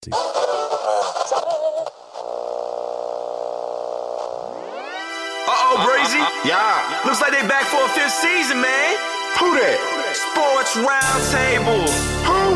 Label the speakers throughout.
Speaker 1: Brazy. Yeah. Looks like they back for a 5th season, man. Who that? Sports Roundtable. Who?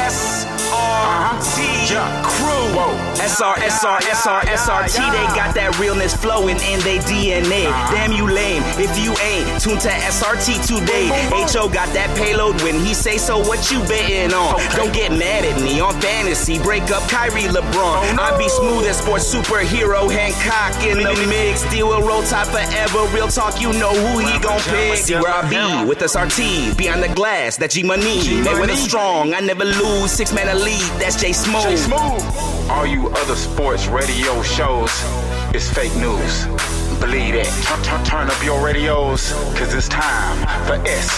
Speaker 1: SRT Crew. Whoa. SRT. They got that realness flowing in their DNA. Damn you lame if you ain't tuned to SRT today. HO got that payload when he say so. What you betting on? Don't get mad at me on fantasy. Break up Kyrie LeBron. I be smooth as sports superhero Hancock in the mix. Deal with roll tide forever. Real talk, you know who he gon' pick. See where I be with SRT. Behind the glass, that G-Money. They win strong, I never lose. 6-man elite, that's J Smooth.
Speaker 2: All you other sports radio shows is fake news. Believe it. Turn up your radios, cause it's time for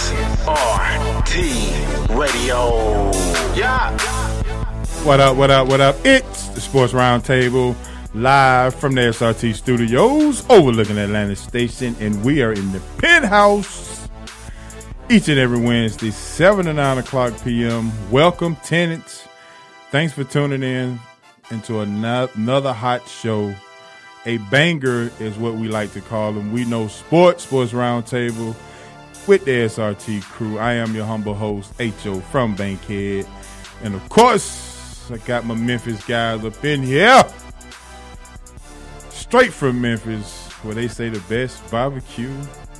Speaker 2: SRT Radio. Yeah.
Speaker 3: What up? It's the Sports Roundtable, live from the SRT Studios, overlooking Atlanta Station, and we are in the penthouse each and every Wednesday, 7 to 9 o'clock p.m. Welcome, tenants. Thanks for tuning in into another hot show. A banger is what we like to call them. We know Sports Roundtable with the SRT crew. I am your humble host, H.O. from Bankhead. And of course, I got my Memphis guys up in here. Straight from Memphis, where they say the best barbecue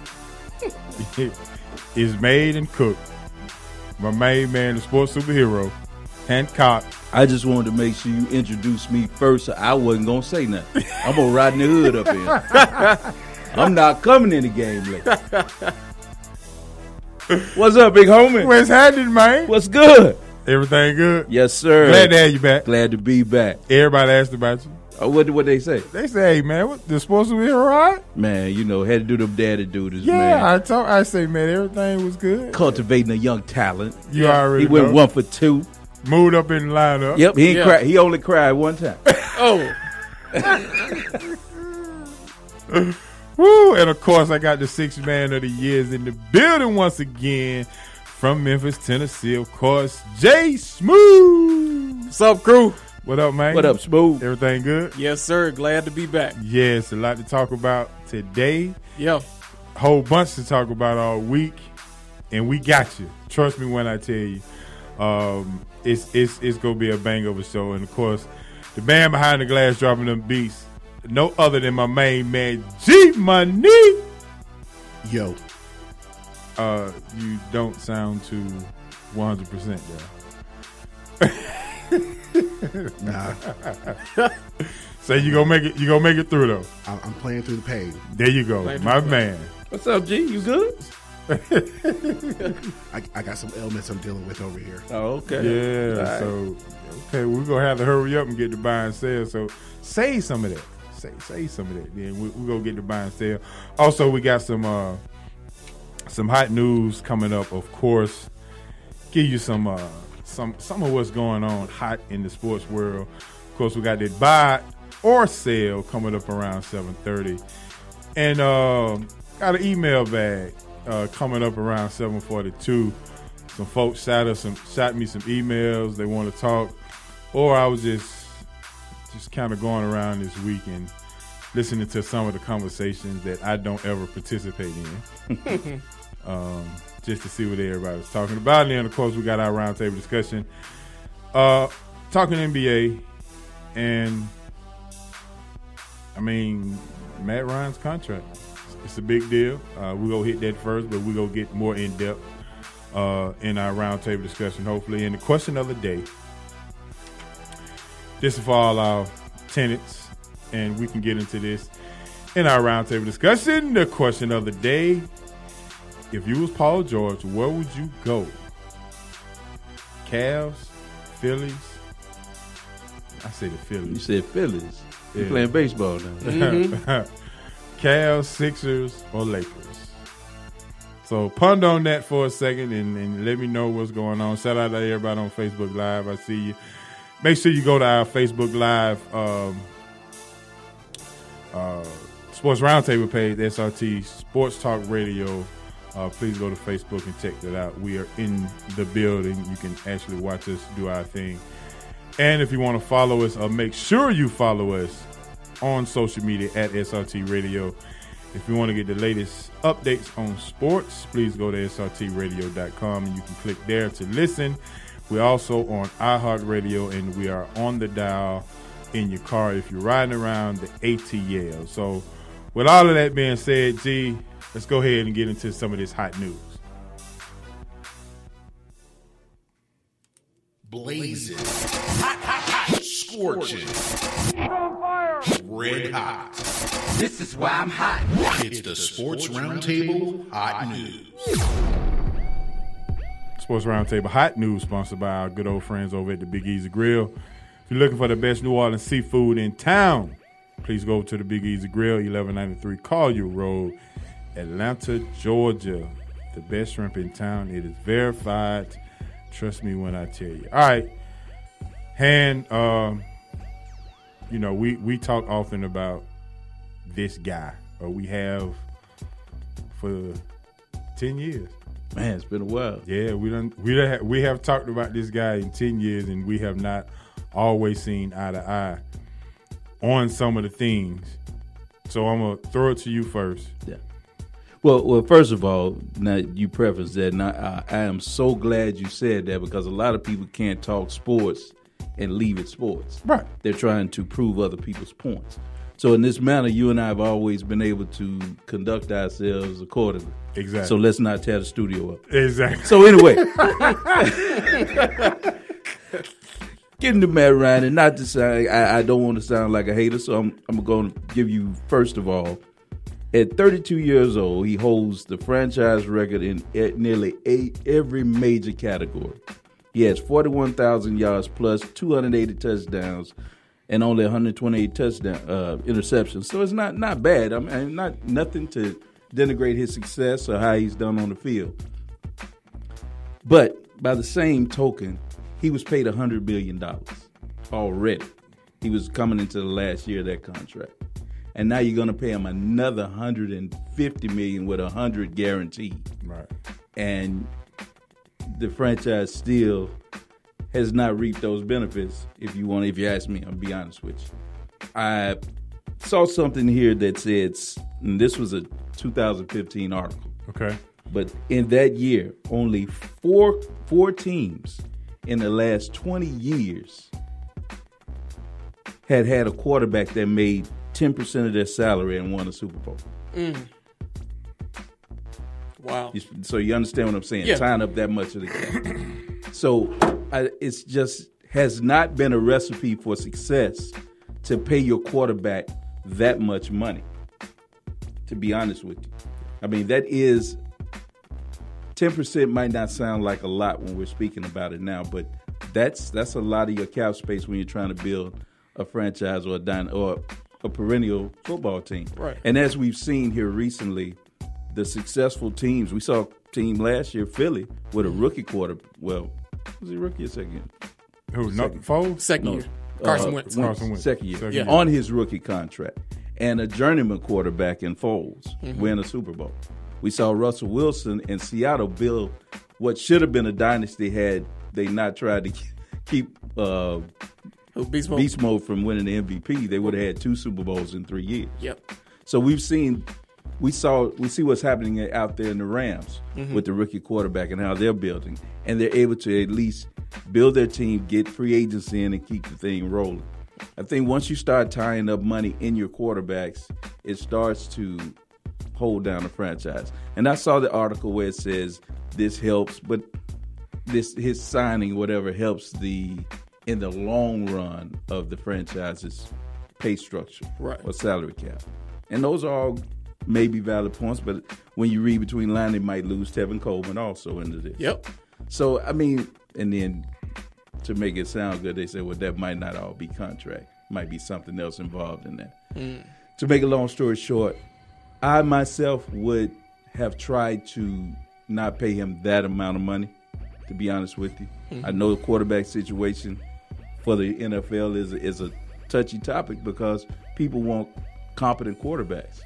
Speaker 3: is made and cooked. My main man, the sports superhero, Hancock.
Speaker 4: I just wanted to make sure you introduced me first, so I wasn't going to say nothing. I'm going to ride in the hood up here. I'm not coming in the game late. What's up, big homie?
Speaker 3: What's happening, man?
Speaker 4: What's good?
Speaker 3: Everything good?
Speaker 4: Yes, sir.
Speaker 3: Glad to have you back.
Speaker 4: Glad to be back.
Speaker 3: Everybody asked about you.
Speaker 4: Oh, what they say?
Speaker 3: They say, hey, man, what, the sports superhero all right?
Speaker 4: Man, you know, had to do them daddy duties,
Speaker 3: yeah,
Speaker 4: man.
Speaker 3: I say, man, everything was good.
Speaker 4: Cultivating a young talent.
Speaker 3: You already
Speaker 4: He went
Speaker 3: know.
Speaker 4: 1 for 2.
Speaker 3: Moved up in the lineup.
Speaker 4: Yep, he only cried one time.
Speaker 5: Oh.
Speaker 3: Woo, and of course, I got the 6th man of the years in the building once again from Memphis, Tennessee. Of course, J Smooth.
Speaker 5: What's up, crew?
Speaker 3: What up, man?
Speaker 4: What up, Smooth?
Speaker 3: Everything good?
Speaker 5: Yes, sir. Glad to be back. Yes,
Speaker 3: a lot to talk about today.
Speaker 5: Yeah.
Speaker 3: Whole bunch to talk about all week, and we got you. Trust me when I tell you. It's gonna be a bang of a show, and of course, the band behind the glass dropping them beats, no other than my main man G-Money.
Speaker 6: Yo,
Speaker 3: you don't sound too 100% there.
Speaker 6: Nah.
Speaker 3: So you gonna make it. You gonna make it through though.
Speaker 6: I'm playing through the pain.
Speaker 3: There you go, my man.
Speaker 4: What's up, G? You good?
Speaker 6: I got some ailments I'm dealing with over here.
Speaker 4: Oh, okay.
Speaker 3: Yeah.
Speaker 4: Right.
Speaker 3: So okay, we're gonna have to hurry up and get the buy and sell. So say some of that. Say some of that. Then we're gonna get the buy and sell. Also, we got some hot news coming up. Of course, give you some of what's going on hot in the sports world. Of course, we got that buy or sell coming up around 7:30, and got an email bag coming up around 7:42. Some folks shot me some emails. They want to talk, or I was just kind of going around this week and listening to some of the conversations that I don't ever participate in. Just to see what everybody's talking about. And then, of course, we got our roundtable discussion. Talking NBA, and, I mean, Matt Ryan's contract. It's a big deal. We're going to hit that first, but we're going to get more in-depth in our roundtable discussion, hopefully. And the question of the day, this is for all our tenants, and we can get into this in our roundtable discussion. The question of the day, if you was Paul George, where would you go? Cavs, Phillies? I say the Phillies.
Speaker 4: You said Phillies.
Speaker 3: Yeah.
Speaker 4: You playing baseball now.
Speaker 5: Mm-hmm.
Speaker 3: Cavs, Sixers, or Lakers? So ponder on that for a second and let me know what's going on. Shout out to everybody on Facebook Live. I see you. Make sure you go to our Facebook Live Sports Roundtable page, SRT Sports Talk Radio. Please go to Facebook and check that out. We are in the building. You can actually watch us do our thing. And if you want to follow us, make sure you follow us on social media at SRT Radio. If you want to get the latest updates on sports, please go to srtradio.com and you can click there to listen. We're also on iHeartRadio, and we are on the dial in your car if you're riding around the ATL. So with all of that being said, G, let's go ahead and get into some of this hot news.
Speaker 7: Blazing. Hot. Scorching. On fire. Red hot.
Speaker 1: This is why I'm hot.
Speaker 7: It's the Sports Roundtable Hot News.
Speaker 3: Sports Roundtable Hot News, sponsored by our good old friends over at the Big Easy Grill. If you're looking for the best New Orleans seafood in town, please go to the Big Easy Grill, 1193 Collier Road, Atlanta, Georgia. The best shrimp in town. It is verified. Trust me when I tell you. All right. And, we talk often about this guy, or we have for 10 years.
Speaker 4: Man, it's been a while.
Speaker 3: Yeah, we have talked about this guy in 10 years, and we have not always seen eye to eye on some of the things. So I'm going to throw it to you first.
Speaker 4: Yeah. Well, first of all, now you preface that, and I am so glad you said that, because a lot of people can't talk sports and leave it sports.
Speaker 3: Right.
Speaker 4: They're trying to prove other people's points. So in this manner, you and I have always been able to conduct ourselves accordingly.
Speaker 3: Exactly.
Speaker 4: So let's not tear the studio up.
Speaker 3: Exactly.
Speaker 4: So anyway, getting to Matt Ryan, and not to say I don't want to sound like a hater, so I'm going to give you, first of all, at 32 years old, he holds the franchise record in nearly every major category. He has 41,000 yards plus, 280 touchdowns, and only 128 interceptions. So it's not bad. I mean, nothing to denigrate his success or how he's done on the field. But by the same token, he was paid $100 million already. He was coming into the last year of that contract. And now you're going to pay him another $150 million with $100 guaranteed.
Speaker 3: Right.
Speaker 4: And the franchise still has not reaped those benefits. If you ask me, I'll be honest with you. I saw something here that said, and this was a 2015 article.
Speaker 3: Okay.
Speaker 4: But in that year, only four teams in the last 20 years had a quarterback that made 10% of their salary and won a Super Bowl.
Speaker 5: Wow.
Speaker 4: So you understand what I'm saying?
Speaker 5: Yeah.
Speaker 4: Tying up that much of the cap. So it's just has not been a recipe for success to pay your quarterback that much money, to be honest with you. I mean, that is 10% might not sound like a lot when we're speaking about it now, but that's a lot of your cap space when you're trying to build a franchise or a perennial football team.
Speaker 5: Right.
Speaker 4: And as we've seen here recently, the successful teams, we saw a team last year, Philly, with a rookie quarterback. Well, was he rookie or second?
Speaker 3: Who? Foles?
Speaker 5: Second year. Carson Wentz.
Speaker 3: Carson Wentz.
Speaker 4: Second year.
Speaker 3: Second year.
Speaker 4: On his rookie contract. And a journeyman quarterback in Foles win a Super Bowl. We saw Russell Wilson in Seattle build what should have been a dynasty had they not tried to keep Beast Mode from winning the MVP. They would have had 2 Super Bowls in 3 years.
Speaker 5: Yep.
Speaker 4: So we see what's happening out there in the Rams with the rookie quarterback and how they're building, and they're able to at least build their team, get free agents in, and keep the thing rolling. I think once you start tying up money in your quarterbacks, it starts to hold down the franchise. And I saw the article where it says this helps, but his signing, whatever, helps in the long run of the franchise's pay structure or salary cap. And those are all maybe valid points, but when you read between the lines, they might lose Tevin Coleman also into this.
Speaker 5: Yep.
Speaker 4: So, I mean, and then to make it sound good, they say, well, that might not all be contract. Might be something else involved in that. To make a long story short, I myself would have tried to not pay him that amount of money, to be honest with you. I know the quarterback situation for the NFL is a touchy topic because people want competent quarterbacks.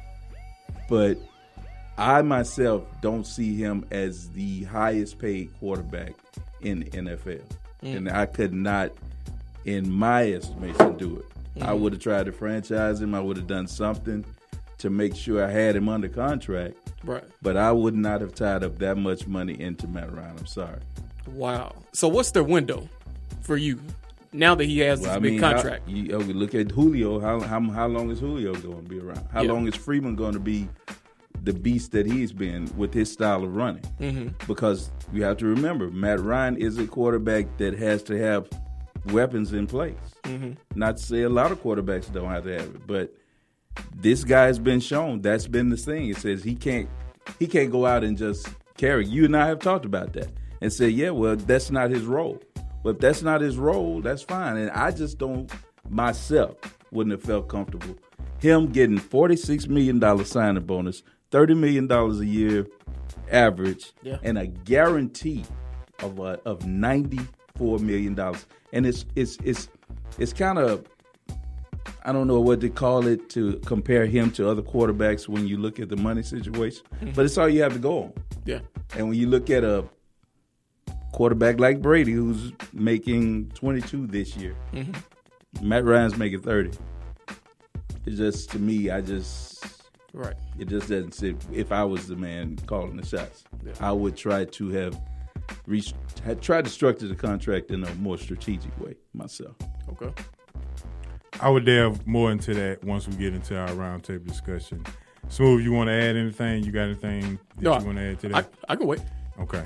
Speaker 4: But I myself don't see him as the highest paid quarterback in the NFL. And I could not in my estimation, do it. I would have tried to franchise him. I would have done something to make sure I had him under contract.
Speaker 5: Right.
Speaker 4: But I would not have tied up that much money into Matt Ryan. I'm sorry.
Speaker 5: Wow. So what's their window for you now that he has this big contract?
Speaker 4: We look at Julio. How long is Julio going to be around? How long is Freeman going to be the beast that he's been with his style of running? Because you have to remember, Matt Ryan is a quarterback that has to have weapons in place. Not to say a lot of quarterbacks don't have to have it, but this guy's been shown. That's been the thing. It says he can't go out and just carry. You and I have talked about that and said, yeah, well, that's not his role. But if that's not his role, that's fine. And I just don't, myself, wouldn't have felt comfortable. Him getting $46 million signing bonus, $30 million a year average, and a guarantee of $94 million. And it's kind of, I don't know what to call it to compare him to other quarterbacks when you look at the money situation, but it's all you have to go on.
Speaker 5: Yeah.
Speaker 4: And when you look at a quarterback like Brady, who's making 22 this year, Matt Ryan's making 30. It's just, to me, it just doesn't sit. If I was the man calling the shots, I would try to have tried to structure the contract in a more strategic way myself.
Speaker 5: Okay.
Speaker 3: I would delve more into that once we get into our roundtable discussion. Smooth, you want to add anything? You got anything that you want to add to that?
Speaker 5: I can wait.
Speaker 3: Okay.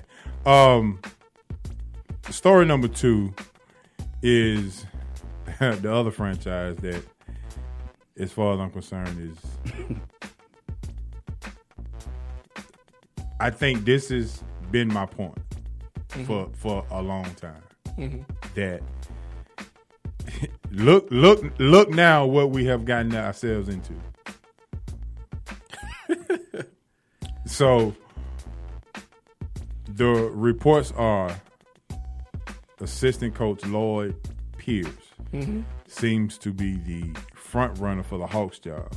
Speaker 3: Story number 2 is the other franchise that, as far as I'm concerned, is I think this has been my point for a long time. That look now what we have gotten ourselves into. So the reports are assistant coach Lloyd Pierce seems to be the front runner for the Hawks job.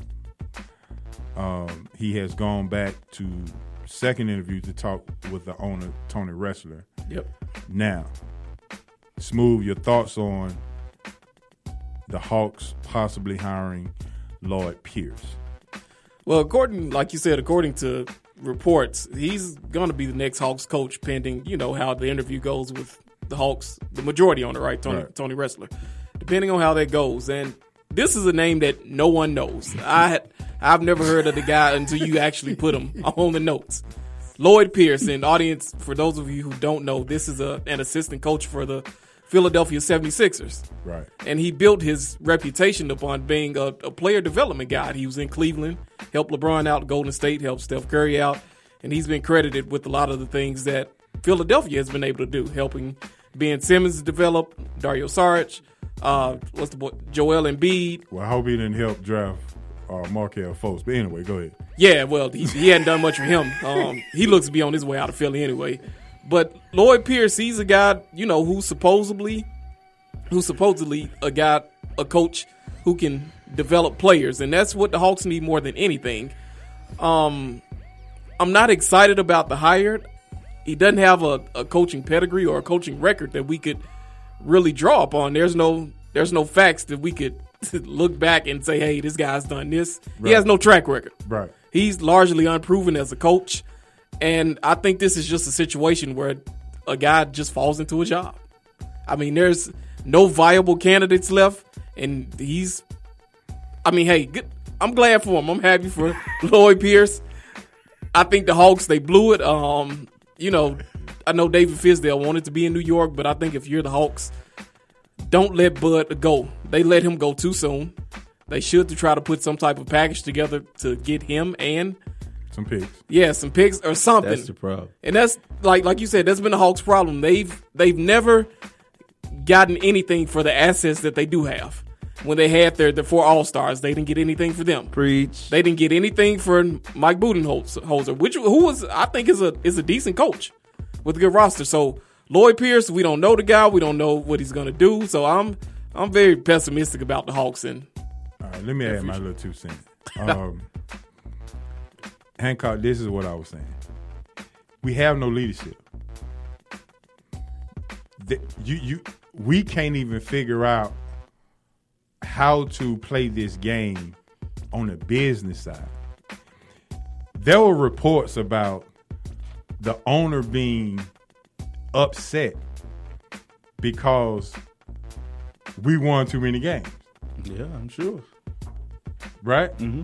Speaker 3: He has gone back to second interview to talk with the owner, Tony Ressler.
Speaker 5: Yep.
Speaker 3: Now, Smooth, your thoughts on the Hawks possibly hiring Lloyd Pierce?
Speaker 5: Well, according to reports, he's going to be the next Hawks coach pending, how the interview goes with the Hawks, the majority owner, right? Tony Ressler. Depending on how that goes. And this is a name that no one knows. I've never heard of the guy until you actually put him on the notes. Lloyd Pierce, and audience, for those of you who don't know, this is an assistant coach for the Philadelphia 76ers.
Speaker 3: Right.
Speaker 5: And he built his reputation upon being a player development guy. He was in Cleveland, helped LeBron out, Golden State, helped Steph Curry out, and he's been credited with a lot of the things that Philadelphia has been able to do, helping Ben Simmons develop, Dario Saric, Joel Embiid.
Speaker 3: Well, I hope he didn't help draft Markelle Fultz. But anyway, go ahead.
Speaker 5: Yeah, well, he hadn't done much for him. He looks to be on his way out of Philly anyway. But Lloyd Pierce, he's a guy, who's supposedly a coach who can develop players, and that's what the Hawks need more than anything. I'm not excited about the hire. He doesn't have a coaching pedigree or a coaching record that we could really draw upon. There's no facts that we could look back and say, hey, this guy's done this. Right. He has no track record.
Speaker 3: Right.
Speaker 5: He's largely unproven as a coach. And I think this is just a situation where a guy just falls into a job. I mean, there's no viable candidates left. And I'm glad for him. I'm happy for Lloyd Pierce. I think the Hawks, they blew it. I know David Fizdale wanted to be in New York, but I think if you're the Hawks, don't let Bud go. They let him go too soon. They should try to put some type of package together to get him and
Speaker 3: some picks.
Speaker 5: Yeah, some picks or something.
Speaker 4: That's the problem.
Speaker 5: And that's like you said, that's been the Hawks' problem. They've never gotten anything for the assets that they do have. When they had their 4 All-Stars, they didn't get anything for them.
Speaker 4: Preach.
Speaker 5: They didn't get anything for Mike Budenholzer, who I think is a decent coach with a good roster. So Lloyd Pierce, we don't know the guy, we don't know what he's going to do. So I'm very pessimistic about the Hawks. And
Speaker 3: all right, let me add my little 2 cents. Hancock, this is what I was saying. We have no leadership. we can't even figure out how to play this game on the business side. There were reports about the owner being upset because we won too many games.
Speaker 4: Yeah, I'm sure.
Speaker 3: Right?
Speaker 4: Mm-hmm.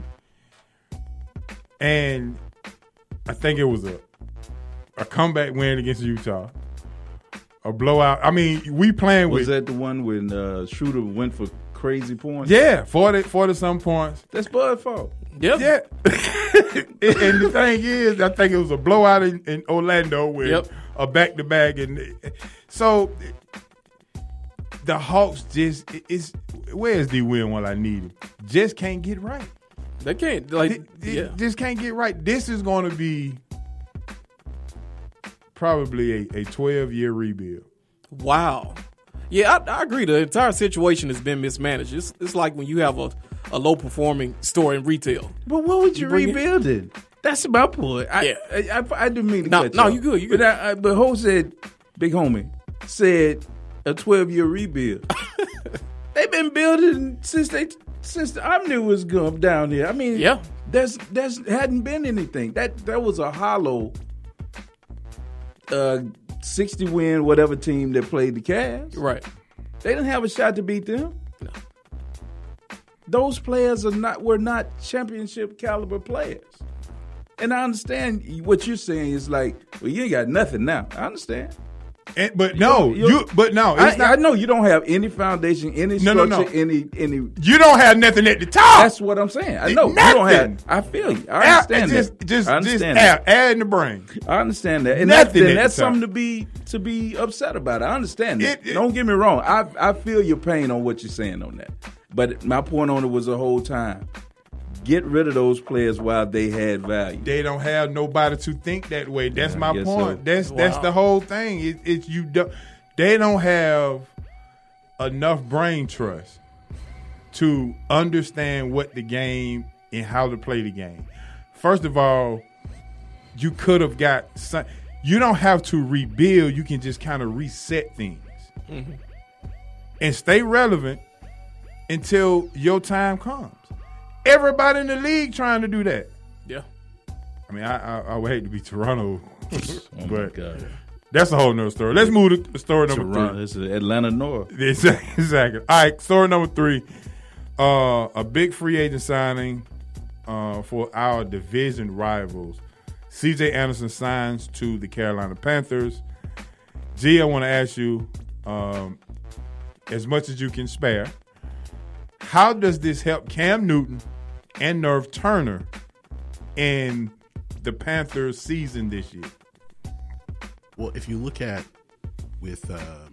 Speaker 3: And I think it was a comeback win against Utah. A blowout. I mean, we playing with...
Speaker 4: Was that the one when Schroeder went for crazy points?
Speaker 3: Yeah, 40 some points.
Speaker 4: That's Bud's fault.
Speaker 5: Yep.
Speaker 3: Yeah. And the thing is, I think it was a blowout in Orlando with a back-to-back. And so the Hawks just... Where's D. Will when I need him? Just can't get right.
Speaker 5: They can't.
Speaker 3: Just can't get right. This is going to be probably a 12-year rebuild.
Speaker 5: Wow. Yeah, I agree. The entire situation has been mismanaged. It's like when you have a low-performing store in retail.
Speaker 4: But what would you rebuild it? That's my point. I didn't mean to cut you off.
Speaker 5: You good. You good.
Speaker 4: But Ho said, big homie, said a 12-year rebuild. They've been building since the Omni was going down there. I mean, there's hadn't been anything. That was a hollow 60-win whatever team that played the Cavs.
Speaker 5: Right.
Speaker 4: They didn't have a shot to beat them.
Speaker 5: No.
Speaker 4: Those players were not championship caliber players. And I understand what you're saying is like, well, you ain't got nothing now. I understand.
Speaker 3: But no, it's not.
Speaker 4: I know you don't have any foundation, any structure, any.
Speaker 3: You don't have nothing at the top.
Speaker 4: That's what I'm saying. I know
Speaker 3: nothing.
Speaker 4: you don't have. I feel you. I understand that.
Speaker 3: Just
Speaker 4: that.
Speaker 3: add in the brain.
Speaker 4: I understand that, and that's something to be upset about. I understand that. Don't get me wrong. I feel your pain on what you're saying on that. But my point on it was the whole time. Get rid of those players while they had value.
Speaker 3: They don't have nobody to think that way. That's my point.
Speaker 4: So.
Speaker 3: That's the whole thing. They don't have enough brain trust to understand what the game and how to play the game. First of all, you could have got some. You don't have to rebuild. You can just kind of reset things and stay relevant until your time comes. Everybody in the league trying to do that.
Speaker 5: Yeah.
Speaker 3: I mean, I would hate to be Toronto, but
Speaker 4: God.
Speaker 3: That's a whole nother story. Let's move to story number 3.
Speaker 4: It's Atlanta North.
Speaker 3: Exactly. All right, story number 3. A big free agent signing for our division rivals. C.J. Anderson signs to the Carolina Panthers. G, I want to ask you, as much as you can spare, how does this help Cam Newton and Nerve Turner in the Panthers season this year?
Speaker 6: Well, if you look at with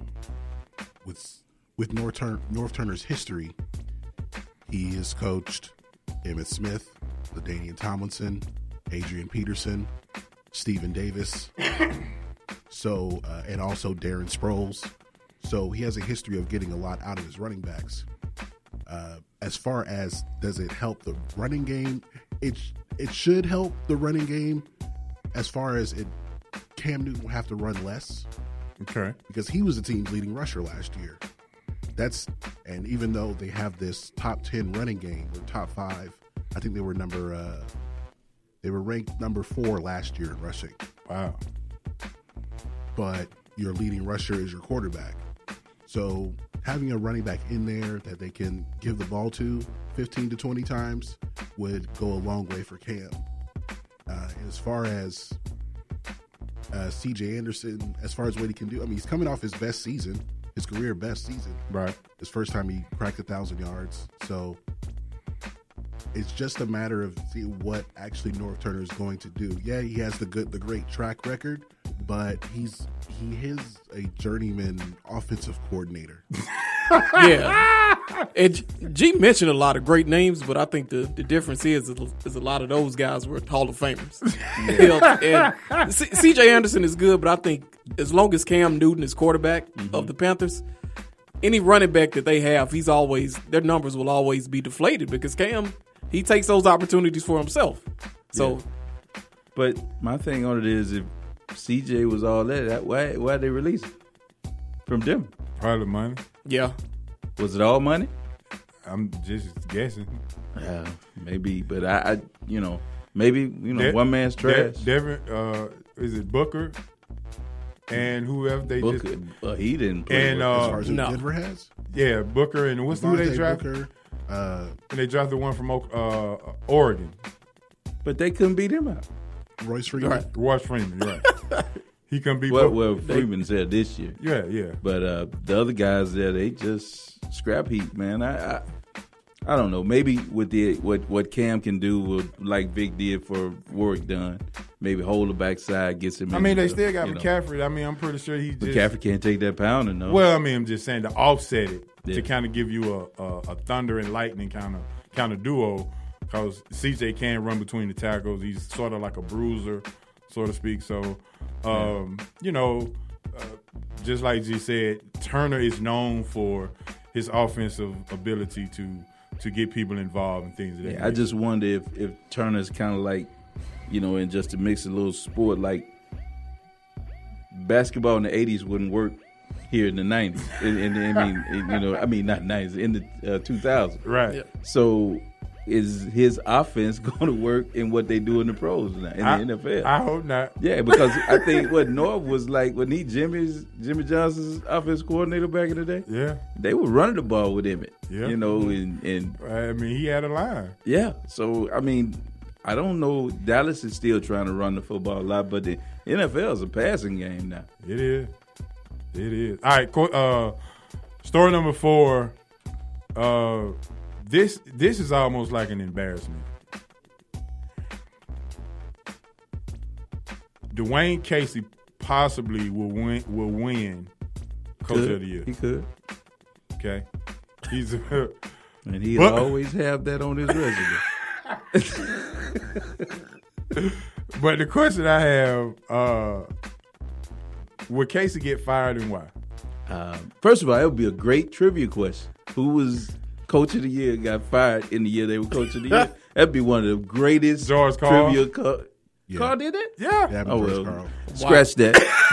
Speaker 6: North Turner's history, he has coached Emmitt Smith, LaDainian Tomlinson, Adrian Peterson, Stephen Davis, so and also Darren Sproles. So he has a history of getting a lot out of his running backs. As far as does it help the running game, it should help the running game. As far as Cam Newton will have to run less,
Speaker 3: okay,
Speaker 6: because he was the team's leading rusher last year. And even though they have this top 10 running game or top 5, I think they were ranked number 4 last year in rushing.
Speaker 3: Wow.
Speaker 6: But your leading rusher is your quarterback. So having a running back in there that they can give the ball to 15 to 20 times would go a long way for Cam. As far as C.J. Anderson, as far as what he can do, I mean, he's coming off his best season, his career best season.
Speaker 3: Right.
Speaker 6: His first time he cracked 1,000 yards. So it's just a matter of seeing what actually North Turner is going to do. Yeah, he has the great track record, but he is a journeyman offensive coordinator.
Speaker 5: Yeah. And G mentioned a lot of great names, but I think the difference is a lot of those guys were Hall of Famers. And C.J. Anderson is good, but I think as long as Cam Newton is quarterback of the Panthers, any running back that they have, their numbers will always be deflated because Cam, he takes those opportunities for himself. So,
Speaker 4: but my thing on it is, if CJ was all that, why they release him from Denver?
Speaker 3: Probably money.
Speaker 5: Yeah.
Speaker 4: Was it all money?
Speaker 3: I'm just guessing.
Speaker 4: Maybe, but I maybe one man's trash.
Speaker 3: Devin, is it Booker? And whoever they
Speaker 4: Booker,
Speaker 3: just
Speaker 4: he didn't play.
Speaker 3: and
Speaker 6: As far as who
Speaker 5: No.
Speaker 6: Denver has,
Speaker 3: yeah, Booker and who they
Speaker 6: Devontae
Speaker 3: drafted?
Speaker 6: Booker,
Speaker 3: And they drafted one from Oregon.
Speaker 4: But they couldn't beat him out.
Speaker 6: Royce Freeman.
Speaker 3: Royce Freeman, you're right. He couldn't be
Speaker 4: Well, Freeman's there this year.
Speaker 3: Yeah.
Speaker 4: But the other guys there, they just scrap heap, man. I don't know. Maybe with what Cam can do, like Vic did for Warwick Dunn, maybe hold the backside, gets him.
Speaker 3: I mean, they still got McCaffrey. I mean, I'm pretty sure he just.
Speaker 4: McCaffrey can't take that pounding, though.
Speaker 3: Well, I mean, I'm just saying to offset it
Speaker 4: Yeah.
Speaker 3: to kind of give you a thunder and lightning kind of duo, because CJ can run between the tackles. He's sort of like a bruiser, so to speak. So, just like G said, Turner is known for his offensive ability to get people involved and things of that.
Speaker 4: I just wonder if Turner's kind of like, and just to mix a little sport, like basketball in the 80s wouldn't work here in the 90s. Not 90s, in the 2000s.
Speaker 3: Right.
Speaker 5: Yeah.
Speaker 4: So is his offense going to work in what they do in the pros now, in the NFL?
Speaker 3: I hope not.
Speaker 4: Yeah, because I think what North was like, when Jimmy Johnson's offense coordinator back in the day,
Speaker 3: Yeah.
Speaker 4: they were running the ball with him.
Speaker 3: Yeah.
Speaker 4: And
Speaker 3: I mean, he had a line.
Speaker 4: yeah. So, I mean, I don't know. Dallas is still trying to run the football a lot, but the NFL is a passing game now.
Speaker 3: It is. All right. Story number 4. This is almost like an embarrassment. Dwayne Casey possibly will win Coach of the Year.
Speaker 4: He could.
Speaker 3: Okay. He's
Speaker 4: And he'll always have that on his resume.
Speaker 3: but the question I have, would Casey get fired and why?
Speaker 4: First of all, it would be a great trivia question. Who was Coach of the Year and got fired in the year they were Coach of the Year? That'd be one of the greatest
Speaker 3: George Karl.
Speaker 4: trivia.
Speaker 6: Yeah.
Speaker 4: Carl did it?
Speaker 3: Yeah.
Speaker 6: Yeah,
Speaker 4: Oh,
Speaker 6: George
Speaker 4: well.
Speaker 6: Karl.
Speaker 4: Scratch that.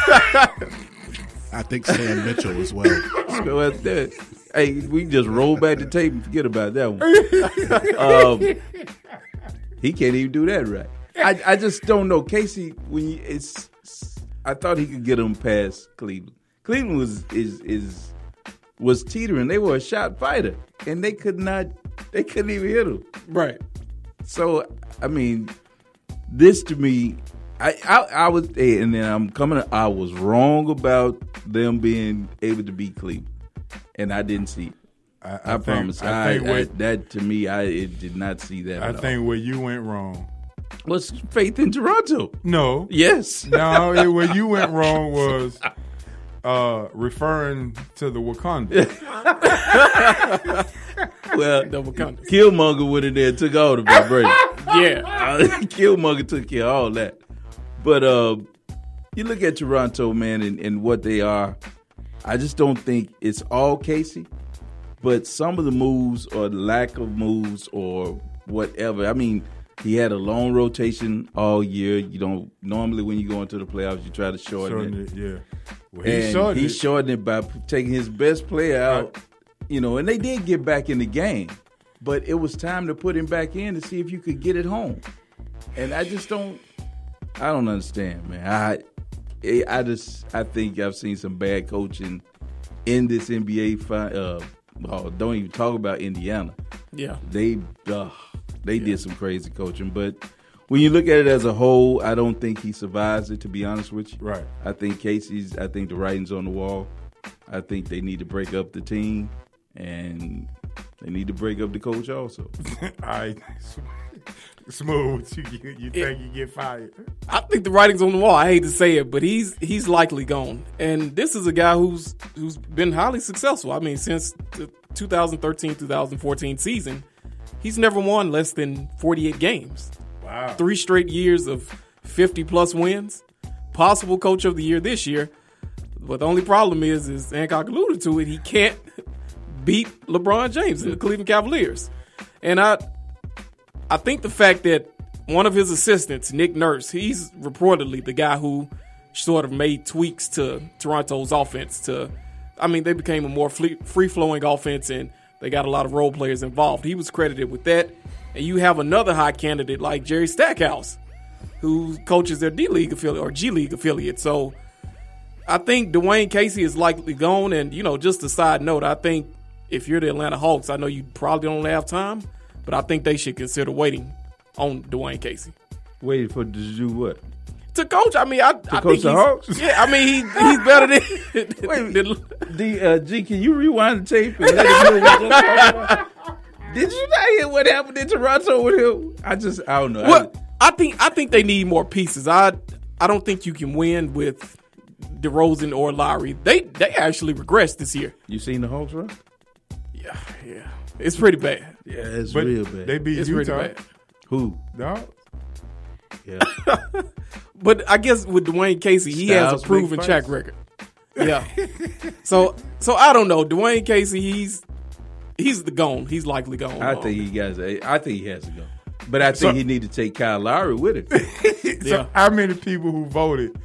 Speaker 6: I think Sam Mitchell as well.
Speaker 4: Scratch that. Hey, we can just roll back the tape and forget about that one. He can't even do that right. I just don't know. Casey, I thought he could get him past Cleveland. Cleveland was teetering. They were a shot fighter, and they couldn't even hit him.
Speaker 5: Right.
Speaker 4: So, I mean, this to me, I was, and then I was wrong about them being able to beat Cleveland, and I didn't see it. I promise. That to me, it did not see that.
Speaker 3: I
Speaker 4: at
Speaker 3: think
Speaker 4: all.
Speaker 3: where you went wrong.
Speaker 4: Was faith in Toronto?
Speaker 3: No.
Speaker 4: Yes.
Speaker 3: No, where you went wrong was referring to the Wakanda.
Speaker 4: Well,
Speaker 5: Double Wakanda.
Speaker 4: Killmonger went in there and took all the vibration.
Speaker 5: Yeah.
Speaker 4: Killmonger took care of all that. But you look at Toronto, man, and what they are. I just don't think it's all Casey, but some of the moves or the lack of moves or whatever. I mean, he had a long rotation all year. You don't normally when you go into the playoffs, you try to shorten it.
Speaker 3: Yeah. Well,
Speaker 4: He shortened it by taking his best player out. And they did get back in the game, but it was time to put him back in to see if you could get it home. And I don't understand, man. I think I've seen some bad coaching in this NBA. Don't even talk about Indiana.
Speaker 5: Yeah.
Speaker 4: They did some crazy coaching, but when you look at it as a whole, I don't think he survives it, to be honest with you.
Speaker 3: Right.
Speaker 4: I think the writing's on the wall. I think they need to break up the team, and they need to break up the coach also.
Speaker 3: All right. Smooth. You think you get fired?
Speaker 5: I think the writing's on the wall. I hate to say it, but he's likely gone. And this is a guy who's been highly successful. I mean, since the 2013-2014 season, he's never won less than 48 games.
Speaker 3: Wow.
Speaker 5: 3 straight years of 50-plus wins. Possible coach of the year this year. But the only problem is Hancock alluded to it, he can't beat LeBron James and the Cleveland Cavaliers. And I think the fact that one of his assistants, Nick Nurse, he's reportedly the guy who sort of made tweaks to Toronto's offense to I mean, they became a more free-flowing offense, and they got a lot of role players involved. He was credited with that. And you have another high candidate like Jerry Stackhouse, who coaches their D-League affiliate or G-League affiliate. So I think Dwayne Casey is likely gone. And, just a side note, I think if you're the Atlanta Hawks, I know you probably don't have time, but I think they should consider waiting on Dwayne Casey.
Speaker 4: Waiting for to do what?
Speaker 5: To coach. I mean, I
Speaker 4: coach
Speaker 5: think
Speaker 4: the Hawks?
Speaker 5: Yeah, I mean, he's better than.
Speaker 4: G, can you rewind the tape and let him know what's going on? Did you not hear what happened in Toronto with him? I don't know.
Speaker 5: Well, I think they need more pieces. I don't think you can win with DeRozan or Lowry. They actually regressed this year.
Speaker 4: You seen the Hawks run?
Speaker 5: Yeah, it's pretty bad.
Speaker 4: Yeah, it's real bad.
Speaker 3: They beat
Speaker 5: It's
Speaker 3: Utah.
Speaker 5: pretty bad.
Speaker 4: Who?
Speaker 3: No.
Speaker 4: Yeah.
Speaker 5: But I guess with Dwayne Casey, he has
Speaker 4: Styles
Speaker 5: a proven
Speaker 4: make
Speaker 5: track
Speaker 4: fights.
Speaker 5: record. Yeah. So I don't know. Dwayne Casey, he's the gone. He's likely gone.
Speaker 4: I think he has to go. But I think he need to take Kyle Lowry with him.
Speaker 3: So how many people who voted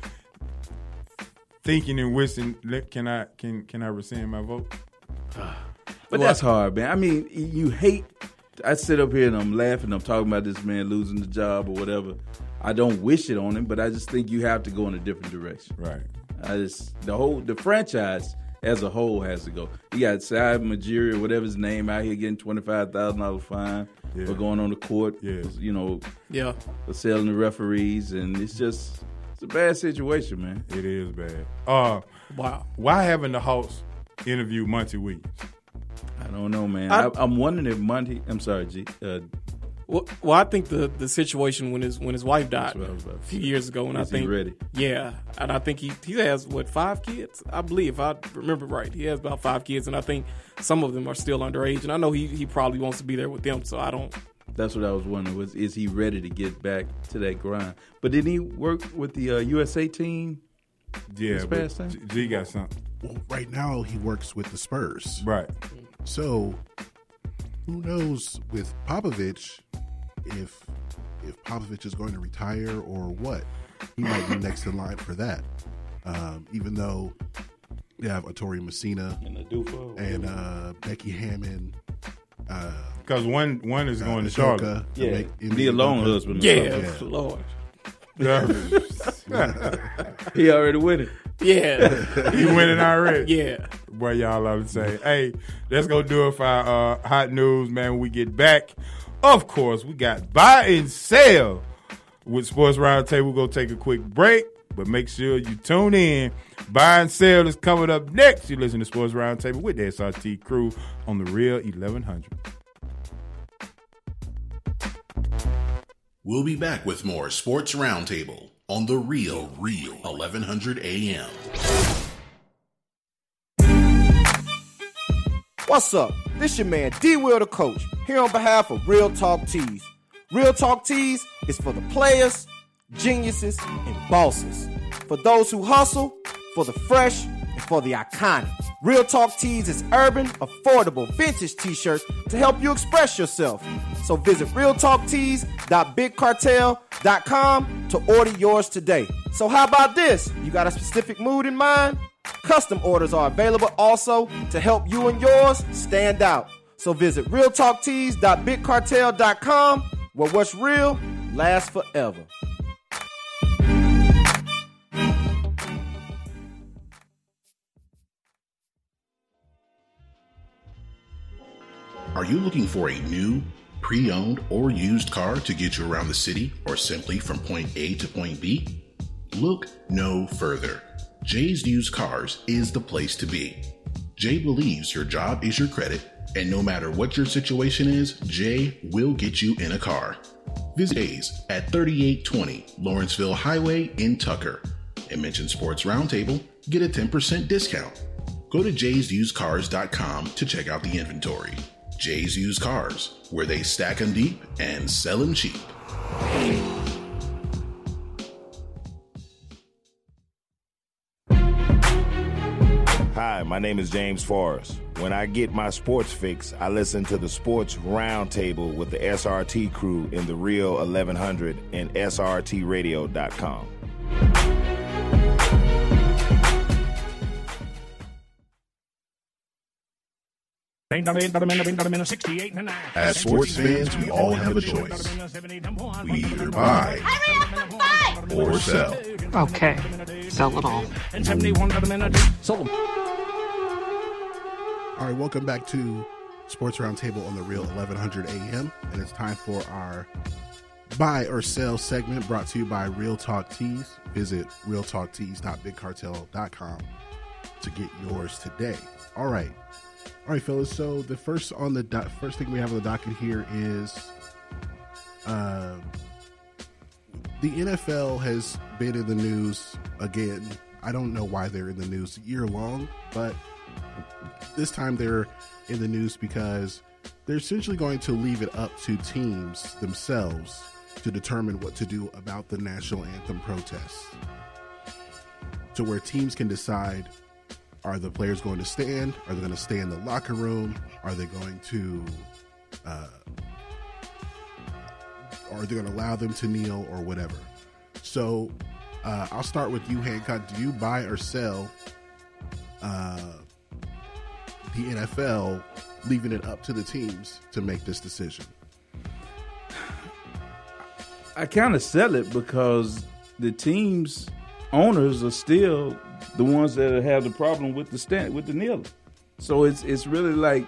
Speaker 3: thinking and wishing, can I rescind my vote?
Speaker 4: But that's hard, man. I mean, you hate. I sit up here and I'm laughing. I'm talking about this man losing the job or whatever. I don't wish it on him, but I just think you have to go in a different direction.
Speaker 3: Right.
Speaker 4: The franchise as a whole has to go. You got Cy Majiri, whatever his name, out here getting $25,000 fine for going on the court.
Speaker 3: Yeah.
Speaker 4: For selling the referees, and it's a bad situation, man.
Speaker 3: It is bad.
Speaker 5: Wow.
Speaker 3: Why haven't the Hawks interviewed Monty Williams?
Speaker 4: I don't know, man. I'm wondering if Monty. I'm sorry, G.
Speaker 5: Well, I think the situation when his wife died
Speaker 4: what I was about
Speaker 5: a
Speaker 4: to
Speaker 5: few
Speaker 4: say.
Speaker 5: years ago, and
Speaker 4: Is
Speaker 5: I think
Speaker 4: he ready?
Speaker 5: Yeah, and I think he has 5 kids, I believe, if I remember right. He has about 5 kids, and I think some of them are still underage, and I know he probably wants to be there with them. So I don't.
Speaker 4: That's what I was wondering. Is he ready to get back to that grind? But did he work with the USA team?
Speaker 3: Yeah,
Speaker 4: this past time?
Speaker 3: G got something.
Speaker 6: Well, right now he works with the Spurs.
Speaker 3: Right.
Speaker 6: So who knows with Popovich if Popovich is going to retire or what? He might be next in line for that. Even though you have Ettore Messina and Becky Hammond.
Speaker 3: Because one is going to Charlotte.
Speaker 4: Yeah, the alone husband.
Speaker 5: Yeah, Lord.
Speaker 4: He already winning.
Speaker 5: Yeah.
Speaker 3: You winning already?
Speaker 5: Yeah.
Speaker 3: Boy, y'all ought to say, hey, let's go do it for our hot news, man. When we get back, of course, we got buy and sell with Sports Roundtable. We're going to take a quick break, but make sure you tune in. Buy and sell is coming up next. You listen to Sports Roundtable with the SRT crew on the Real 1100.
Speaker 7: We'll be back with more Sports Roundtable on the Real 1100 AM.
Speaker 8: What's up? This your man D-Will the Coach, here on behalf of Real Talk Tees. Real Talk Tees is for the players, geniuses, and bosses. For those who hustle, for the fresh, and for the iconic. Real Talk Tees is urban, affordable, vintage t-shirts to help you express yourself. So visit realtalktees.bigcartel.com to order yours today. So how about this? You got a specific mood in mind? Custom orders are available also to help you and yours stand out. So visit realtalktees.bigcartel.com, where what's real lasts forever.
Speaker 7: Are you looking for a new, pre-owned, or used car to get you around the city or simply from point A to point B? Look no further. Jay's Used Cars is the place to be. Jay believes your job is your credit, and no matter what your situation is, Jay will get you in a car. Visit Jay's at 3820 Lawrenceville Highway in Tucker and mention Sports Roundtable, get a 10% discount. Go to jaysusedcars.com to check out the inventory. Jay's Used Cars, where they stack them deep and sell them cheap.
Speaker 9: Hi, my name is James Forrest. When I get my sports fix, I listen to the Sports Roundtable with the SRT crew in the Real 1100 and SRTradio.com.
Speaker 7: As sports fans, we all have a choice. We either buy or sell.
Speaker 10: Okay, sell it all.
Speaker 6: All right, welcome back to Sports Roundtable on the Real 1100 AM, and it's time for our buy or sell segment brought to you by Real Talk Tees. Visit realtalktees.bigcartel.com to get yours today. All right, fellas. So the first thing we have on the docket here is the NFL has been in the news again. I don't know why they're in the news year long, but this time they're in the news because they're essentially going to leave it up to teams themselves to determine what to do about the national anthem protests. To where teams can decide, are the players going to stand? Are they going to stay in the locker room? Are they going to allow them to kneel or whatever? So I'll start with you, Hancock. Do you buy or sell the NFL leaving it up to the teams to make this decision?
Speaker 4: I kind of sell it because the team's owners are still the ones that have the problem with the kneeling. So it's really like,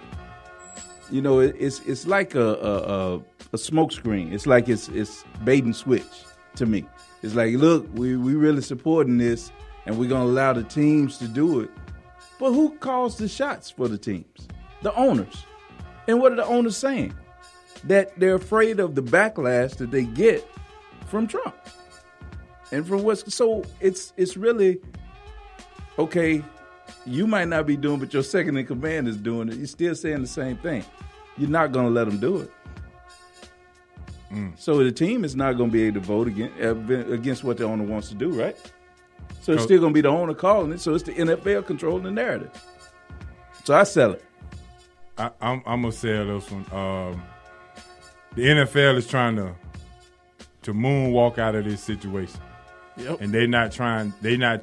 Speaker 4: it's like a smoke screen. It's like it's bait and switch to me. It's like, look, we really supporting this, and we're gonna allow the teams to do it. But who calls the shots for the teams? The owners. And what are the owners saying? That they're afraid of the backlash that they get from Trump. And from so it's really, okay, you might not be doing, but your second in command is doing it. You're still saying the same thing. You're not going to let them do it. So the team is not going to be able to vote against what the owner wants to do, right? So it's still going to be the owner calling it. So it's the NFL controlling the narrative. So I sell it.
Speaker 3: I'm going to sell this one. The NFL is trying to moonwalk out of this situation.
Speaker 5: Yep.
Speaker 3: And they trying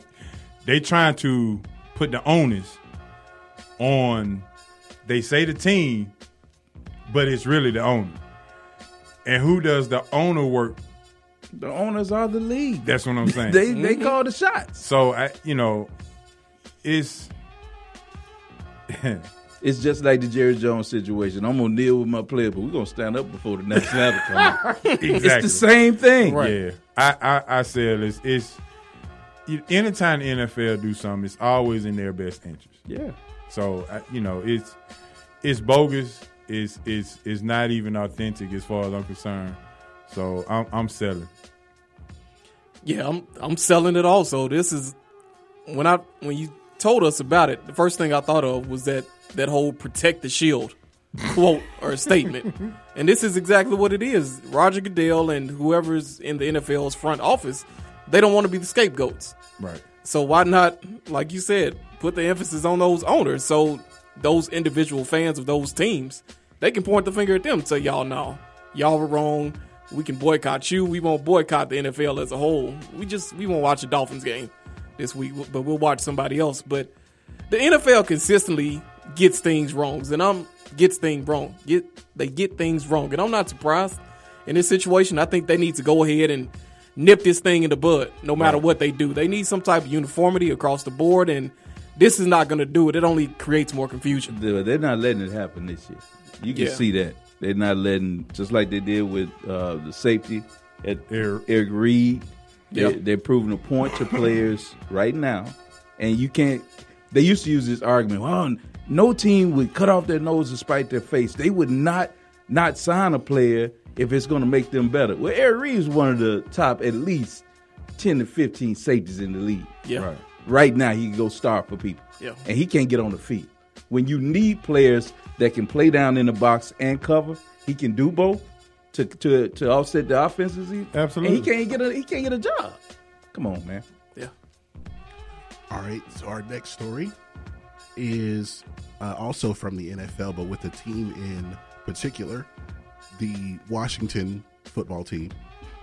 Speaker 3: to put the onus on, they say the team, but it's really the owner. And who does the owner work?
Speaker 4: The owners are the league.
Speaker 3: That's what I'm saying.
Speaker 4: They call the shots.
Speaker 3: So it's
Speaker 4: it's just like the Jerry Jones situation. I'm gonna deal with my player, but we're gonna stand up before the national anthem comes.
Speaker 3: Exactly.
Speaker 4: It's the same thing.
Speaker 3: Right. Yeah. I said it's anytime the NFL do something, it's always in their best interest.
Speaker 4: Yeah.
Speaker 3: So it's bogus. It's not even authentic as far as I'm concerned. So I'm selling.
Speaker 5: Yeah, I'm selling it also. This is when you told us about it, the first thing I thought of was that whole protect the shield quote or statement. And this is exactly what it is. Roger Goodell and whoever's in the NFL's front office, they don't want to be the scapegoats.
Speaker 3: Right.
Speaker 5: So why not, like you said, put the emphasis on those owners so those individual fans of those teams, they can point the finger at them and say, y'all were wrong. We can boycott you. We won't boycott the NFL as a whole. We won't watch a Dolphins game this week, but we'll watch somebody else. But the NFL consistently gets things wrong, and gets things wrong. They get things wrong, and I'm not surprised in this situation. I think they need to go ahead and nip this thing in the bud, no matter what they do. They need some type of uniformity across the board, and this is not going to do it. It only creates more confusion.
Speaker 4: They're not letting it happen this year. You can see that. They're not letting, just like they did with the safety at Eric Reed. They're proving a point to players right now. And you can't, they used to use this argument, well, no team would cut off their nose to spite their face. They would not sign a player if it's going to make them better. Well, Eric Reed is one of the top at least 10 to 15 safeties in the league.
Speaker 5: Yeah.
Speaker 4: Right now, he can go start for people.
Speaker 5: Yeah.
Speaker 4: And he can't get on the field. When you need players that can play down in the box and cover, he can do both to offset the offenses.
Speaker 3: Absolutely.
Speaker 4: And he can't get a job. Come on, man.
Speaker 5: Yeah.
Speaker 6: All right. So our next story is also from the NFL, but with a team in particular, the Washington football team,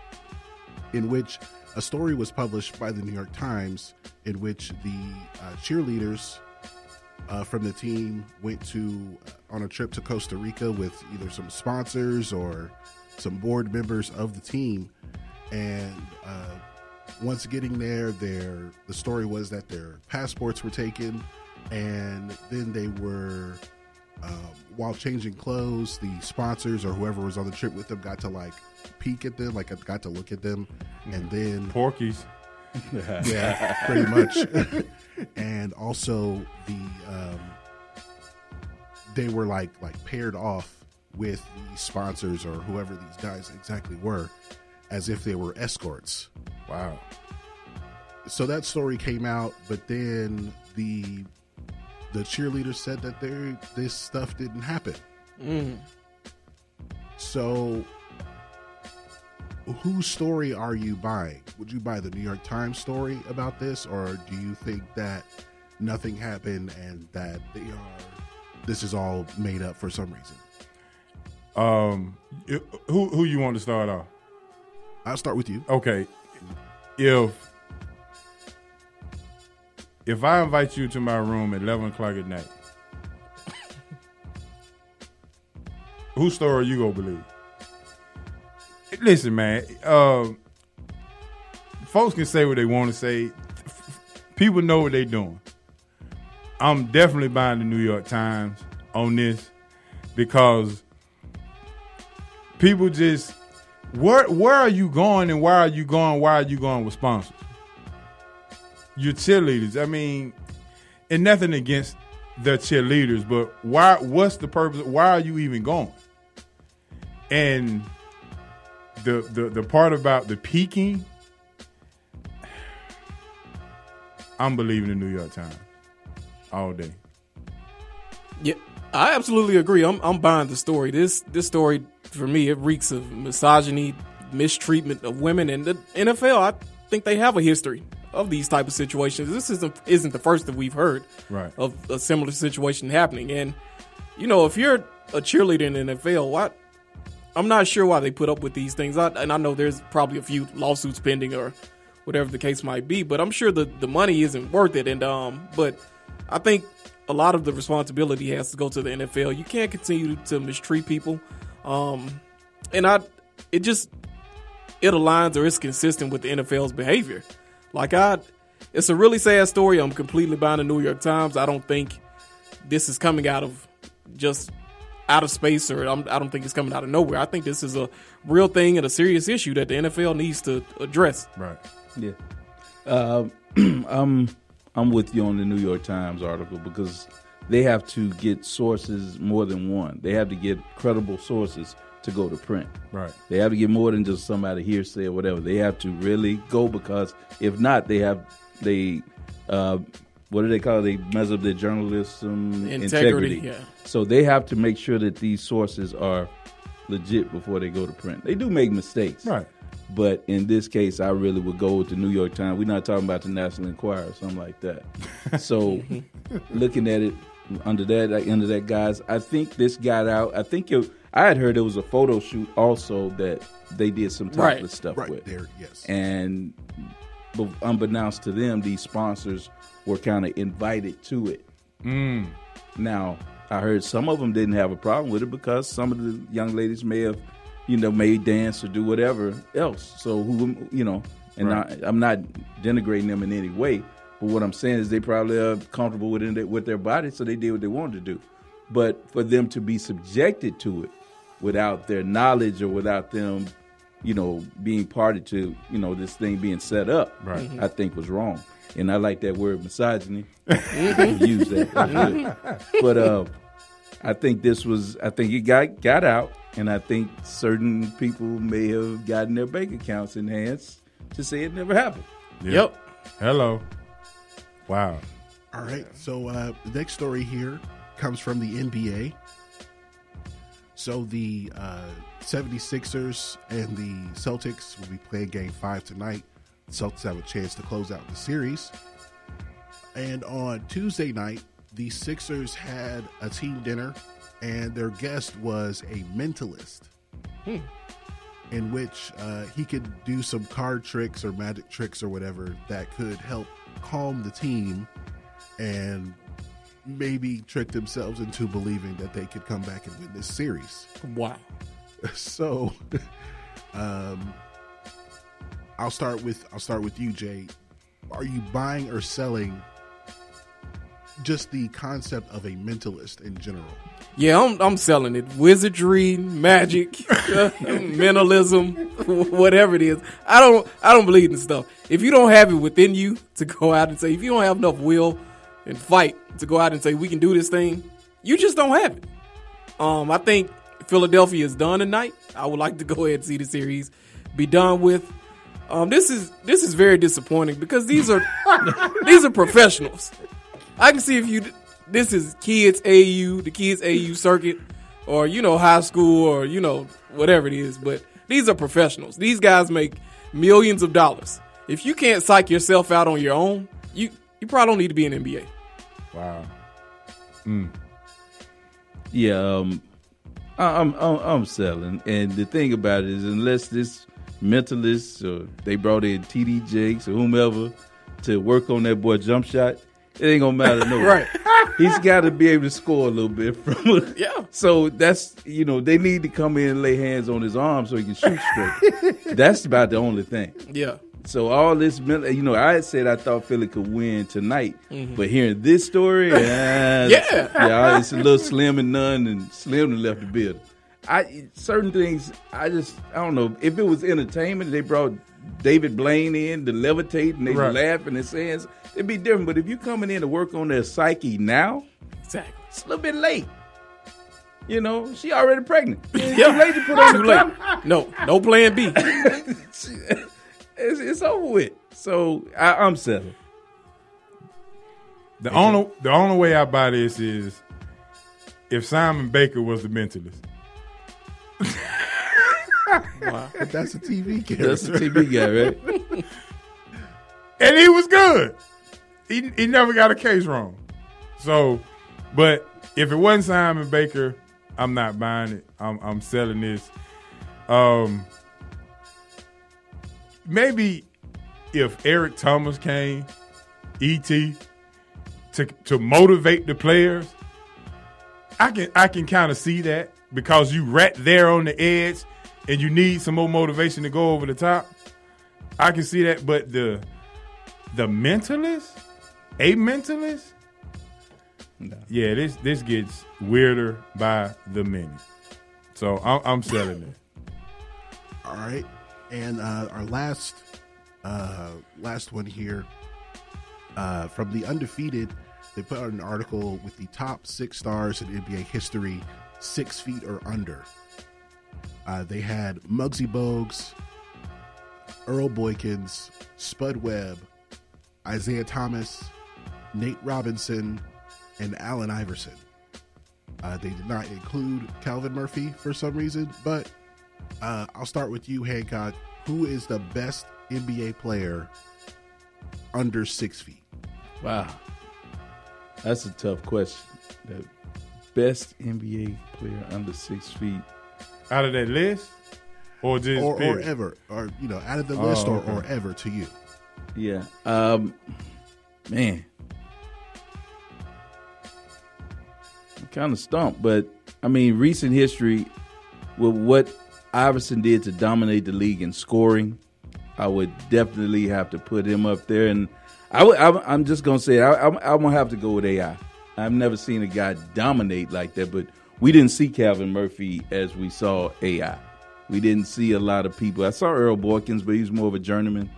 Speaker 6: in which a story was published by the New York Times in which the cheerleaders from the team went on a trip to Costa Rica with either some sponsors or some board members of the team. And once getting there, the story was that their passports were taken, and then they were, while changing clothes, the sponsors or whoever was on the trip with them got to like peek at them, like got to look at them, and then
Speaker 3: Porkies.
Speaker 6: Yeah, pretty much. And also they were like paired off with the sponsors or whoever these guys exactly were, as if they were escorts.
Speaker 3: Wow.
Speaker 6: So that story came out, but then the cheerleaders said that this stuff didn't happen. So whose story are you buying? Would you buy the New York Times story about this, or do you think that nothing happened and that this is all made up for some reason?
Speaker 3: Who you want to start off?
Speaker 6: I'll start with you.
Speaker 3: Okay. If I invite you to my room at 11 o'clock at night, whose story you gonna believe? Listen, man, folks can say what they want to say. People know what they're doing. I'm definitely buying the New York Times on this because people just, where are you going and why are you going? Why are you going with sponsors? Your cheerleaders. I mean, and nothing against the cheerleaders, but why? What's the purpose? Why are you even going? And the part about the peaking, I'm believing the New York Times all day.
Speaker 5: Yeah, I absolutely agree. I'm buying the story. This story for me, it reeks of misogyny, mistreatment of women, and the NFL, I think they have a history of these type of situations. This isn't the first that we've heard of a similar situation happening. And if you're a cheerleader in the NFL, I'm not sure why they put up with these things. And I know there's probably a few lawsuits pending or whatever the case might be, but I'm sure the money isn't worth it. And but I think a lot of the responsibility has to go to the NFL. You can't continue to mistreat people. And it aligns or it's consistent with the NFL's behavior. It's a really sad story. I'm completely buying the New York Times. I don't think this is coming out of space, or I don't think it's coming out of nowhere. I think this is a real thing and a serious issue that the NFL needs to address.
Speaker 3: Right.
Speaker 4: Yeah. I'm with you on the New York Times article because they have to get sources more than one. They have to get credible sources to go to print.
Speaker 3: Right.
Speaker 4: They have to get more than just somebody hearsay or whatever. They have to really go, because if not, they what do they call it? They mess up their journalism integrity.
Speaker 5: Yeah.
Speaker 4: So they have to make sure that these sources are legit before they go to print. They do make mistakes.
Speaker 3: Right.
Speaker 4: But in this case, I really would go with the New York Times. We're not talking about the National Enquirer or something like that. So looking at it under that, guys, I think this got out. I had heard there was a photo shoot also that they did some topless stuff with.
Speaker 6: There, yes.
Speaker 4: And unbeknownst to them, these sponsors were kind of invited to it. Now, I heard some of them didn't have a problem with it because some of the young ladies may have, may dance or do whatever else. So I'm not denigrating them in any way. But what I'm saying is they probably are comfortable with their body, so they did what they wanted to do. But for them to be subjected to it without their knowledge or without them, being party to, this thing being set up,
Speaker 3: right.
Speaker 4: I think was wrong. And I like that word misogyny. Use that. But I think it got out, and I think certain people may have gotten their bank accounts enhanced to say it never happened.
Speaker 5: Yep.
Speaker 3: Hello. Wow.
Speaker 6: All right. So the next story here comes from the NBA. So the 76ers and the Celtics will be playing Game 5 tonight. The Celtics have a chance to close out the series. And on Tuesday night, the Sixers had a team dinner, and their guest was a mentalist, in which he could do some card tricks or magic tricks or whatever that could help calm the team and maybe tricked themselves into believing that they could come back and win this series.
Speaker 5: Wow.
Speaker 6: So, I'll start with you, Jay. Are you buying or selling just the concept of a mentalist in general?
Speaker 5: Yeah, I'm selling it. Wizardry, magic, mentalism, whatever it is. I don't believe in stuff. If you don't have it within you to go out and say, if you don't have enough will and fight to go out and say we can do this thing, you just don't have it. I think Philadelphia is done tonight. I would like to go ahead and see the series be done with. This is very disappointing because these are professionals. I can see if this is kids AU, the kids AU circuit, or high school, or whatever it is. But these are professionals. These guys make millions of dollars. If you can't psych yourself out on your own, you probably don't need to be in NBA.
Speaker 3: Wow.
Speaker 4: Yeah, I'm selling, and the thing about it is, unless this mentalist or they brought in TD Jakes or whomever to work on that boy jump shot, it ain't gonna matter. No,
Speaker 5: Right.
Speaker 4: He's got to be able to score a little bit from.
Speaker 5: Yeah.
Speaker 4: So that's they need to come in and lay hands on his arm so he can shoot straight. That's about the only thing.
Speaker 5: Yeah.
Speaker 4: So all this, I had said I thought Philly could win tonight, but hearing this story, yeah, it's a little slim and none, and slim and left the building. Certain things, I don't know. If it was entertainment, they brought David Blaine in to levitate and they laughing and saying it'd be different. But if you coming in to work on their psyche now,
Speaker 5: Exactly.
Speaker 4: it's a little bit late. She already pregnant.
Speaker 5: Yeah.
Speaker 4: Too late to put on
Speaker 5: Too
Speaker 4: the
Speaker 5: late.
Speaker 4: cover.
Speaker 5: No plan B.
Speaker 4: It's over with. So I'm selling.
Speaker 3: The only way I buy this is if Simon Baker was the mentalist.
Speaker 6: Wow. But that's a TV character.
Speaker 4: That's a TV guy, right?
Speaker 3: And he was good. He never got a case wrong. So, but if it wasn't Simon Baker, I'm not buying it. I'm selling this. Maybe if Eric Thomas came, E.T., to motivate the players, I can kind of see that because you right there on the edge and you need some more motivation to go over the top. I can see that, but the mentalist, a mentalist, no. Yeah, this gets weirder by the minute. So I'm selling it.
Speaker 6: All right, and our last one here from The Undefeated. They put out an article with the top 6 stars in NBA history, 6 feet or under. They had Muggsy Bogues, Earl Boykins, Spud Webb, Isaiah Thomas, Nate Robinson, and Allen Iverson. They did not include Calvin Murphy for some reason, but I'll start with you, Hancock. Who is the best NBA player under 6 feet?
Speaker 4: Wow. That's a tough question. The best NBA player under 6 feet.
Speaker 3: Out of that list? Or just
Speaker 6: or ever. Or, out of the list or ever to you.
Speaker 4: Yeah. Man. I'm kind of stumped, but recent history with what Iverson did to dominate the league in scoring, I would definitely have to put him up there. And I'm just going to say I'm going to have to go with AI. I've never seen a guy dominate like that, but we didn't see Calvin Murphy as we saw AI. We didn't see a lot of people. I saw Earl Boykins, but he was more of a journeyman.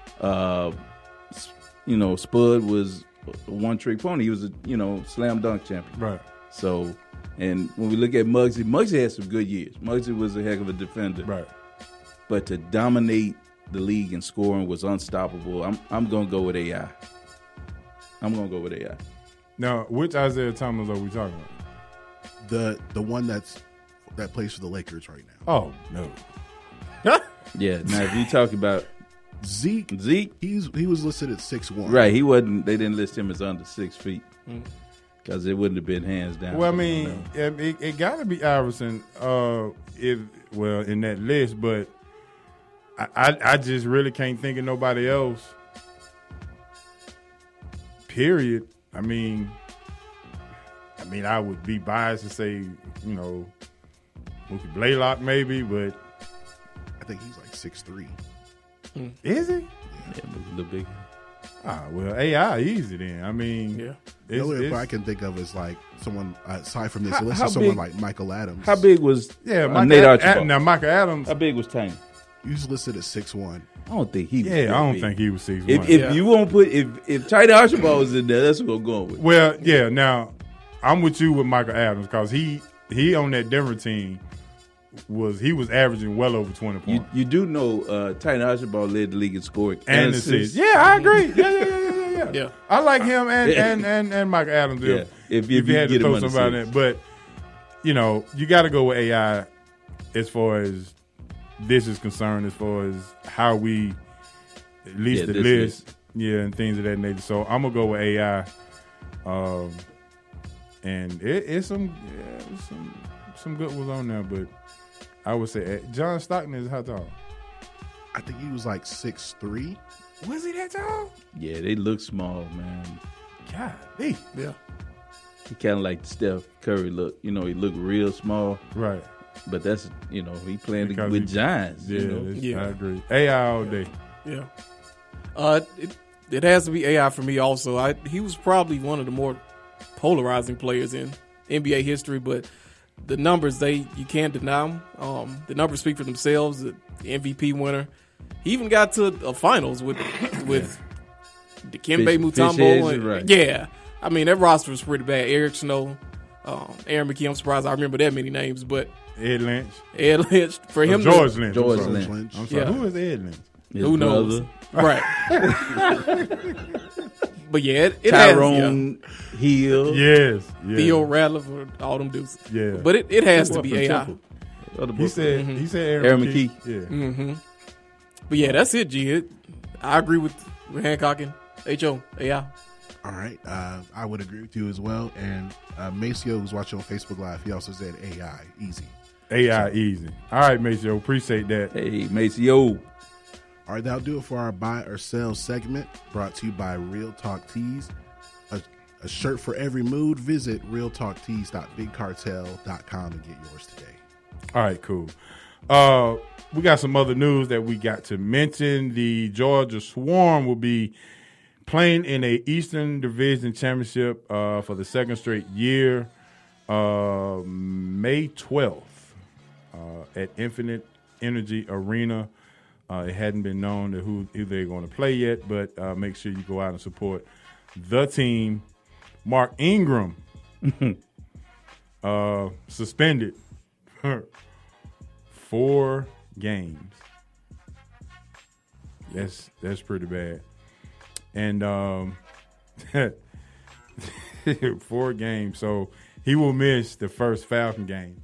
Speaker 4: Spud was a one-trick pony. He was a, slam dunk champion.
Speaker 3: Right.
Speaker 4: So, and when we look at Muggsy had some good years. Muggsy was a heck of a defender.
Speaker 3: Right.
Speaker 4: But to dominate the league in scoring was unstoppable. I'm going to go with AI.
Speaker 3: Now, which Isaiah Thomas are we talking about?
Speaker 6: The one that plays for the Lakers right now.
Speaker 3: Oh, no.
Speaker 4: Yeah, now if you talk about
Speaker 6: Zeke, he was listed at 6'1".
Speaker 4: Right, he wasn't. They didn't list him as under 6 feet because it wouldn't have been hands down.
Speaker 3: Well, it got to be Iverson in that list, but I just really can't think of nobody else. Period. mean, I would be biased to say, Mookie Blaylock maybe, but
Speaker 6: I think he's like 6'3".
Speaker 3: Is he?
Speaker 4: Yeah, a little big.
Speaker 3: Well, AI easy then. I mean,
Speaker 5: Yeah.
Speaker 6: The only I can think of is like someone aside from this, unless it's someone like Michael Adams.
Speaker 4: How big was
Speaker 3: Nate Archibald? Now Michael Adams.
Speaker 4: How big was Tiny?
Speaker 6: He was listed at 6'1".
Speaker 4: I don't think he was.
Speaker 3: Yeah, I don't think he was 6'1".
Speaker 4: If you won't put if Tiny Archibald was in there, that's what I'm going with.
Speaker 3: Well, yeah. Now I'm with you with Michael Adams because he on that Denver team was averaging well over 20 points.
Speaker 4: You do know Tiny Archibald led the league in scoring
Speaker 3: and assists. Yeah, I agree. Yeah. I like him and Michael Adams. If you had to throw somebody in, but you got to go with AI as far as this is concerned, as far as how we at least the list, and things of that nature. So I'm gonna go with AI, and it's some good ones on there, but I would say John Stockton is how tall?
Speaker 6: I think he was like 6'3".
Speaker 3: Was he that tall?
Speaker 4: Yeah, they look small, man.
Speaker 3: God,
Speaker 5: yeah.
Speaker 4: He kind of like Steph Curry look. He look real small.
Speaker 3: Right.
Speaker 4: But that's, he playing with giants.
Speaker 3: Yeah, I agree. AI all day.
Speaker 5: Yeah. It has to be AI for me also. He was probably one of the more polarizing players in NBA history, but the numbers, you can't deny them. The numbers speak for themselves. The MVP winner. He even got to a finals with Dikembe Mutombo.
Speaker 4: Right.
Speaker 5: Yeah. I mean, that roster was pretty bad. Eric Snow, Aaron McKee. I'm surprised I remember that many names, but
Speaker 3: Ed Lynch.
Speaker 5: For him,
Speaker 3: George Lynch.
Speaker 4: George Lynch.
Speaker 3: I'm sorry. Who is Ed Lynch?
Speaker 5: Who knows? Right. But yeah, it
Speaker 4: Tyrone Hill.
Speaker 3: Yes.
Speaker 5: Theo Radler, all them dudes.
Speaker 3: Yeah.
Speaker 5: But it has to be AI.
Speaker 3: He said
Speaker 4: Aaron McKee.
Speaker 3: Yeah.
Speaker 5: Mm-hmm. But yeah, that's it, G. I agree with Hancock and HO, AI.
Speaker 6: All right. I would agree with you as well. And Maceo, who's watching on Facebook Live, he also said AI, easy.
Speaker 3: AI, easy. All right, Maceo, appreciate that.
Speaker 4: Hey, Maceo.
Speaker 6: All right, that'll do it for our buy or sell segment, brought to you by Real Talk Tees. A shirt for every mood. Visit realtalktees.bigcartel.com and get yours today.
Speaker 3: All right, cool. We got some other news that we got to mention. The Georgia Swarm will be playing in a Eastern Division Championship for the second straight year, May 12th at Infinite Energy Arena. It hadn't been known who they're going to play yet, but make sure you go out and support the team. Mark Ingram suspended 4 games. That's pretty bad. And 4 games. So he will miss the first Falcon game.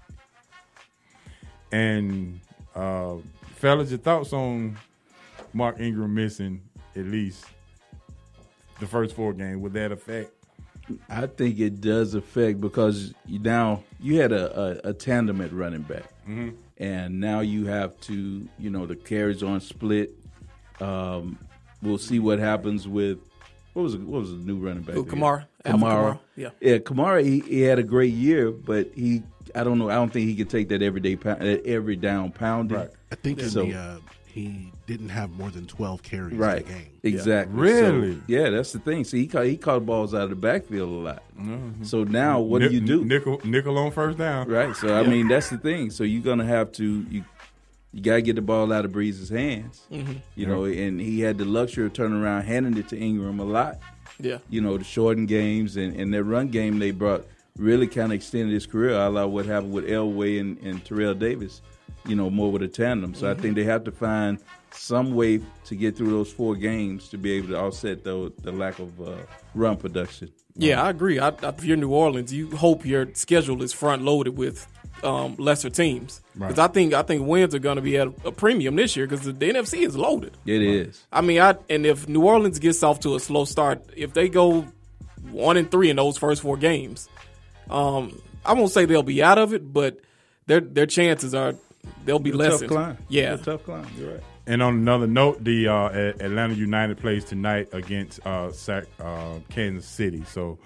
Speaker 3: And fellas, your thoughts on Mark Ingram missing at least the first 4 games? Would that affect?
Speaker 4: I think it does affect because now you had a tandem at running back.
Speaker 3: Mm-hmm.
Speaker 4: And now you have to, the carries on split. We'll see what happens with what was the new running back?
Speaker 5: Kamara.
Speaker 4: Kamara.
Speaker 5: Yeah.
Speaker 4: Yeah, Kamara. He had a great year, but I don't know. I don't think he could take that every down pounding.
Speaker 6: Right. I think he didn't have more than 12 carries in the game.
Speaker 4: Exactly.
Speaker 3: Really?
Speaker 4: So, yeah, that's the thing. See, he caught balls out of the backfield a lot. Mm-hmm. So now what do you do?
Speaker 3: Nickel on first down.
Speaker 4: Right. So I mean, that's the thing. So you're gonna have to you gotta get the ball out of Breeze's hands.
Speaker 5: Mm-hmm.
Speaker 4: And he had the luxury of turning around, handing it to Ingram a lot.
Speaker 5: Yeah.
Speaker 4: The shortened games and their run game they brought really kind of extended his career. I like what happened with Elway and Terrell Davis. More with a tandem. So I think they have to find some way to get through those 4 games to be able to offset the lack of run production.
Speaker 5: Yeah, I agree. If you're New Orleans, you hope your schedule is front loaded with lesser teams because I think wins are going to be at a premium this year because the NFC is loaded.
Speaker 4: It is.
Speaker 5: I mean, and if New Orleans gets off to a slow start, if they go 1-3 in those first 4 games, I won't say they'll be out of it, but their chances are. They'll be lessened.
Speaker 4: Tough climb.
Speaker 5: Yeah.
Speaker 4: It's a tough climb. You're right.
Speaker 3: And on another note, the Atlanta United plays tonight against Kansas City. So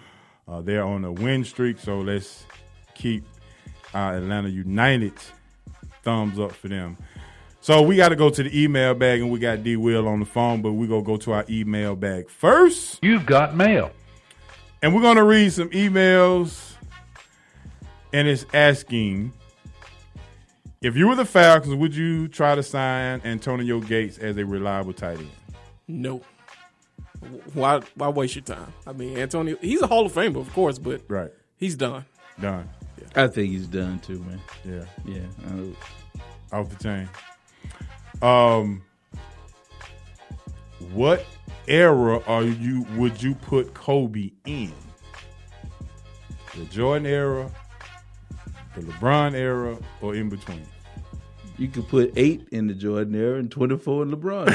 Speaker 3: They're on a win streak, so let's keep Atlanta United thumbs up for them. So we got to go to the email bag, and we got D. Will on the phone, but we're going to go to our email bag first.
Speaker 11: You've got mail.
Speaker 3: And we're going to read some emails, and it's asking, if you were the Falcons, would you try to sign Antonio Gates as a reliable tight end?
Speaker 5: No. Why waste your time? I mean, Antonio, he's a Hall of Famer, of course, but he's done.
Speaker 3: Done.
Speaker 4: I think he's done too, man.
Speaker 3: Yeah. Off the chain. What era would you put Kobe in? The Jordan era, the LeBron era, or in between?
Speaker 4: You could put 8 in the Jordan era and 24 in LeBron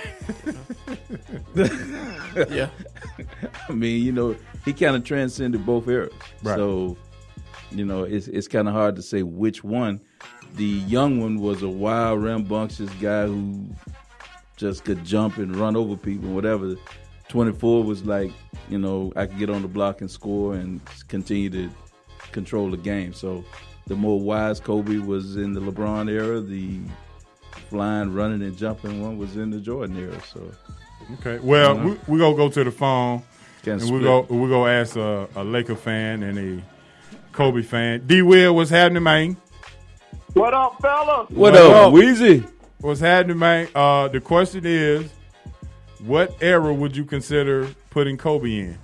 Speaker 4: era.
Speaker 5: Yeah.
Speaker 4: I mean, you know, he kind of transcended both eras.
Speaker 3: Right.
Speaker 4: So, you know, it's kind of hard to say which one. The young one was a wild, rambunctious guy who just could jump and run over people, whatever. 24 was like, you know, I could get on the block and score and continue to control the game. So the more wise Kobe was in the LeBron era. The flying, running, and jumping one was in the Jordan era. So,
Speaker 3: okay. Well, we're going to go to the phone,
Speaker 4: and
Speaker 3: we're going to ask a Laker fan and a Kobe fan. D. Will, what's happening, man?
Speaker 12: What up, fellas?
Speaker 4: What up, Weezy?
Speaker 3: What's happening, man? The question is, what era would you consider putting Kobe in?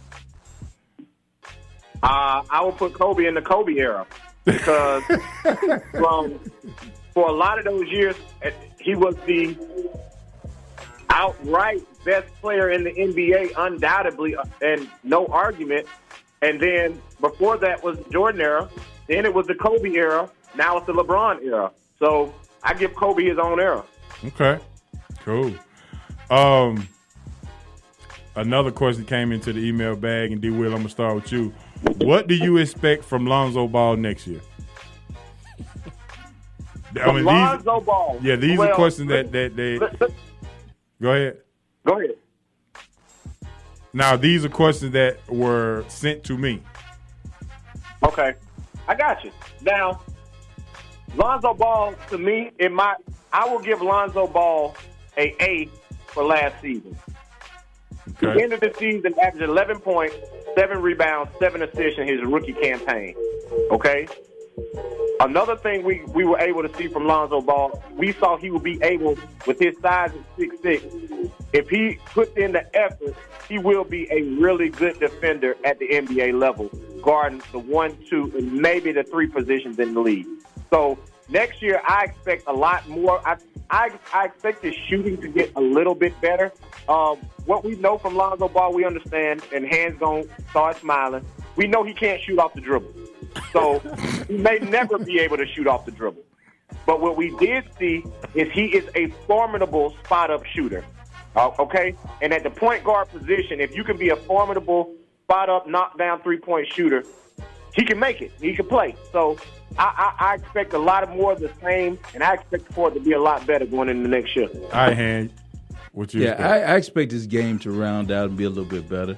Speaker 12: I would put Kobe in the Kobe era because for a lot of those years, he was the outright best player in the NBA, undoubtedly, and no argument. And then before that was Jordan era. Then it was the Kobe era. Now it's the LeBron era. So I give Kobe his own era.
Speaker 3: Okay, cool. Another question came into the email bag, and D. Will, I'm going to start with you. What do you expect from Lonzo Ball next year?
Speaker 12: Lonzo Ball.
Speaker 3: Yeah, these are questions that they. Go ahead.
Speaker 12: Go ahead.
Speaker 3: Now, these are questions that were sent to me.
Speaker 12: Okay, I got you. Now, Lonzo Ball, to me, I will give Lonzo Ball an A for last season.
Speaker 3: Okay.
Speaker 12: The end of the season, averaged 11 points, 7 rebounds, 7 assists in his rookie campaign. Okay? Another thing we were able to see from Lonzo Ball, we saw he would be able, with his size at 6'6", if he puts in the effort, he will be a really good defender at the NBA level, guarding the 1, 2, and maybe the 3 positions in the league. So next year, I expect a lot more. I expect his shooting to get a little bit better. What we know from Lonzo Ball, we understand, and hands going to start smiling. We know he can't shoot off the dribble. So he may never be able to shoot off the dribble. But what we did see is he is a formidable spot-up shooter. Okay? And at the point guard position, if you can be a formidable spot-up, knockdown, three-point shooter, he can make it. He can play. So I expect a lot more of the same, and I expect for it to be a lot better going into the next year.
Speaker 3: All right, Han. What you expect?
Speaker 4: I expect this game to round out and be a little bit better.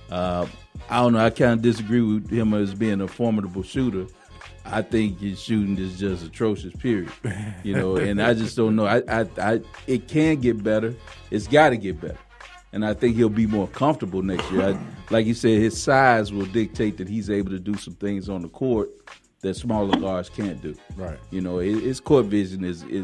Speaker 4: I don't know. I kind of disagree with him as being a formidable shooter. I think his shooting is just atrocious, period. You know, and I just don't know. It can get better. It's got to get better. And I think he'll be more comfortable next year. Like you said, his size will dictate that he's able to do some things on the court that smaller guards can't do.
Speaker 3: Right.
Speaker 4: You know, his court vision is you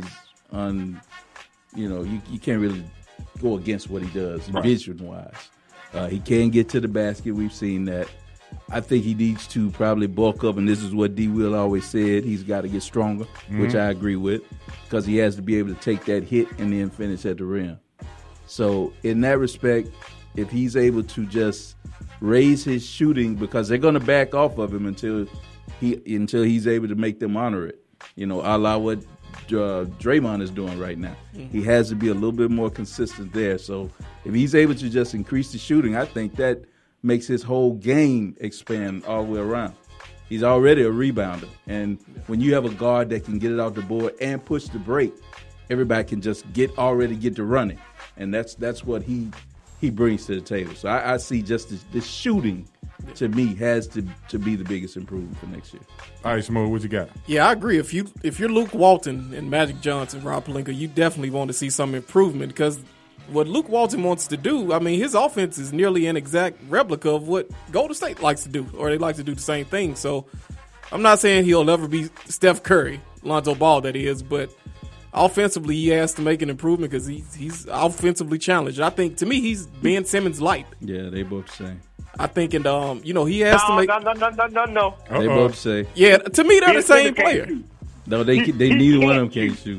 Speaker 4: know, you can't really go against what he does vision-wise. He can get to the basket. We've seen that. I think he needs to probably bulk up, and this is what D. Will always said. He's got to get stronger, which I agree with, because he has to be able to take that hit and then finish at the rim. So in that respect, if he's able to just raise his shooting, because they're going to back off of him until he's able to make them honor it, you know, a la what Draymond is doing right now. He has to be a little bit more consistent there. So if he's able to just increase the shooting, I think that makes his whole game expand all the way around. He's already a rebounder. And when you have a guard that can get it off the board and push the break, everybody can just get to running. And that's what he he brings to the table. So I see just the shooting, to me, has to be the biggest improvement for next year.
Speaker 3: All right, Smooth, what you got?
Speaker 5: Yeah, I agree. If you're Luke Walton and Magic Johnson, Rob Pelinka, you definitely want to see some improvement because what Luke Walton wants to do, I mean, his offense is nearly an exact replica of what Golden State likes to do, or they like to do the same thing. So I'm not saying he'll ever be Steph Curry, Lonzo Ball, that is, but offensively he has to make an improvement because he's offensively challenged. I think, to me, he's Ben Simmons light.
Speaker 4: Yeah, they both the same.
Speaker 5: I think, and he has to make.
Speaker 12: No.
Speaker 4: They both say.
Speaker 5: Yeah, to me, they're the same player.
Speaker 4: No, they neither one of them can shoot.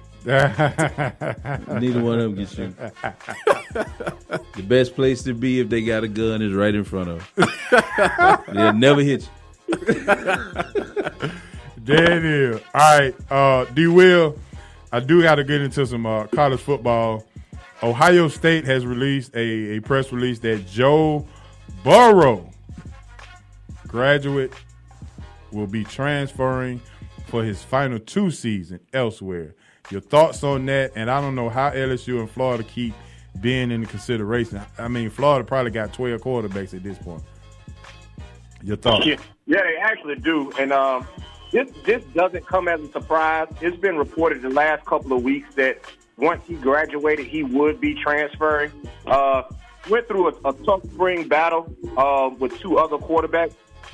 Speaker 4: Neither one of them can shoot. The best place to be if they got a gun is right in front of them. They'll never hit you.
Speaker 3: There it is. All right, D. Will, I do got to get into some college football. Ohio State has released a press release that Joe Burrow, graduate, will be transferring for his final 2 seasons elsewhere. Your thoughts on that? And I don't know how LSU and Florida keep being in the consideration. I mean, Florida probably got 12 quarterbacks at this point. Your thoughts?
Speaker 12: Yeah, they actually do. And this doesn't come as a surprise. It's been reported the last couple of weeks that once he graduated, he would be transferring. Went through a tough spring battle with 2 other quarterbacks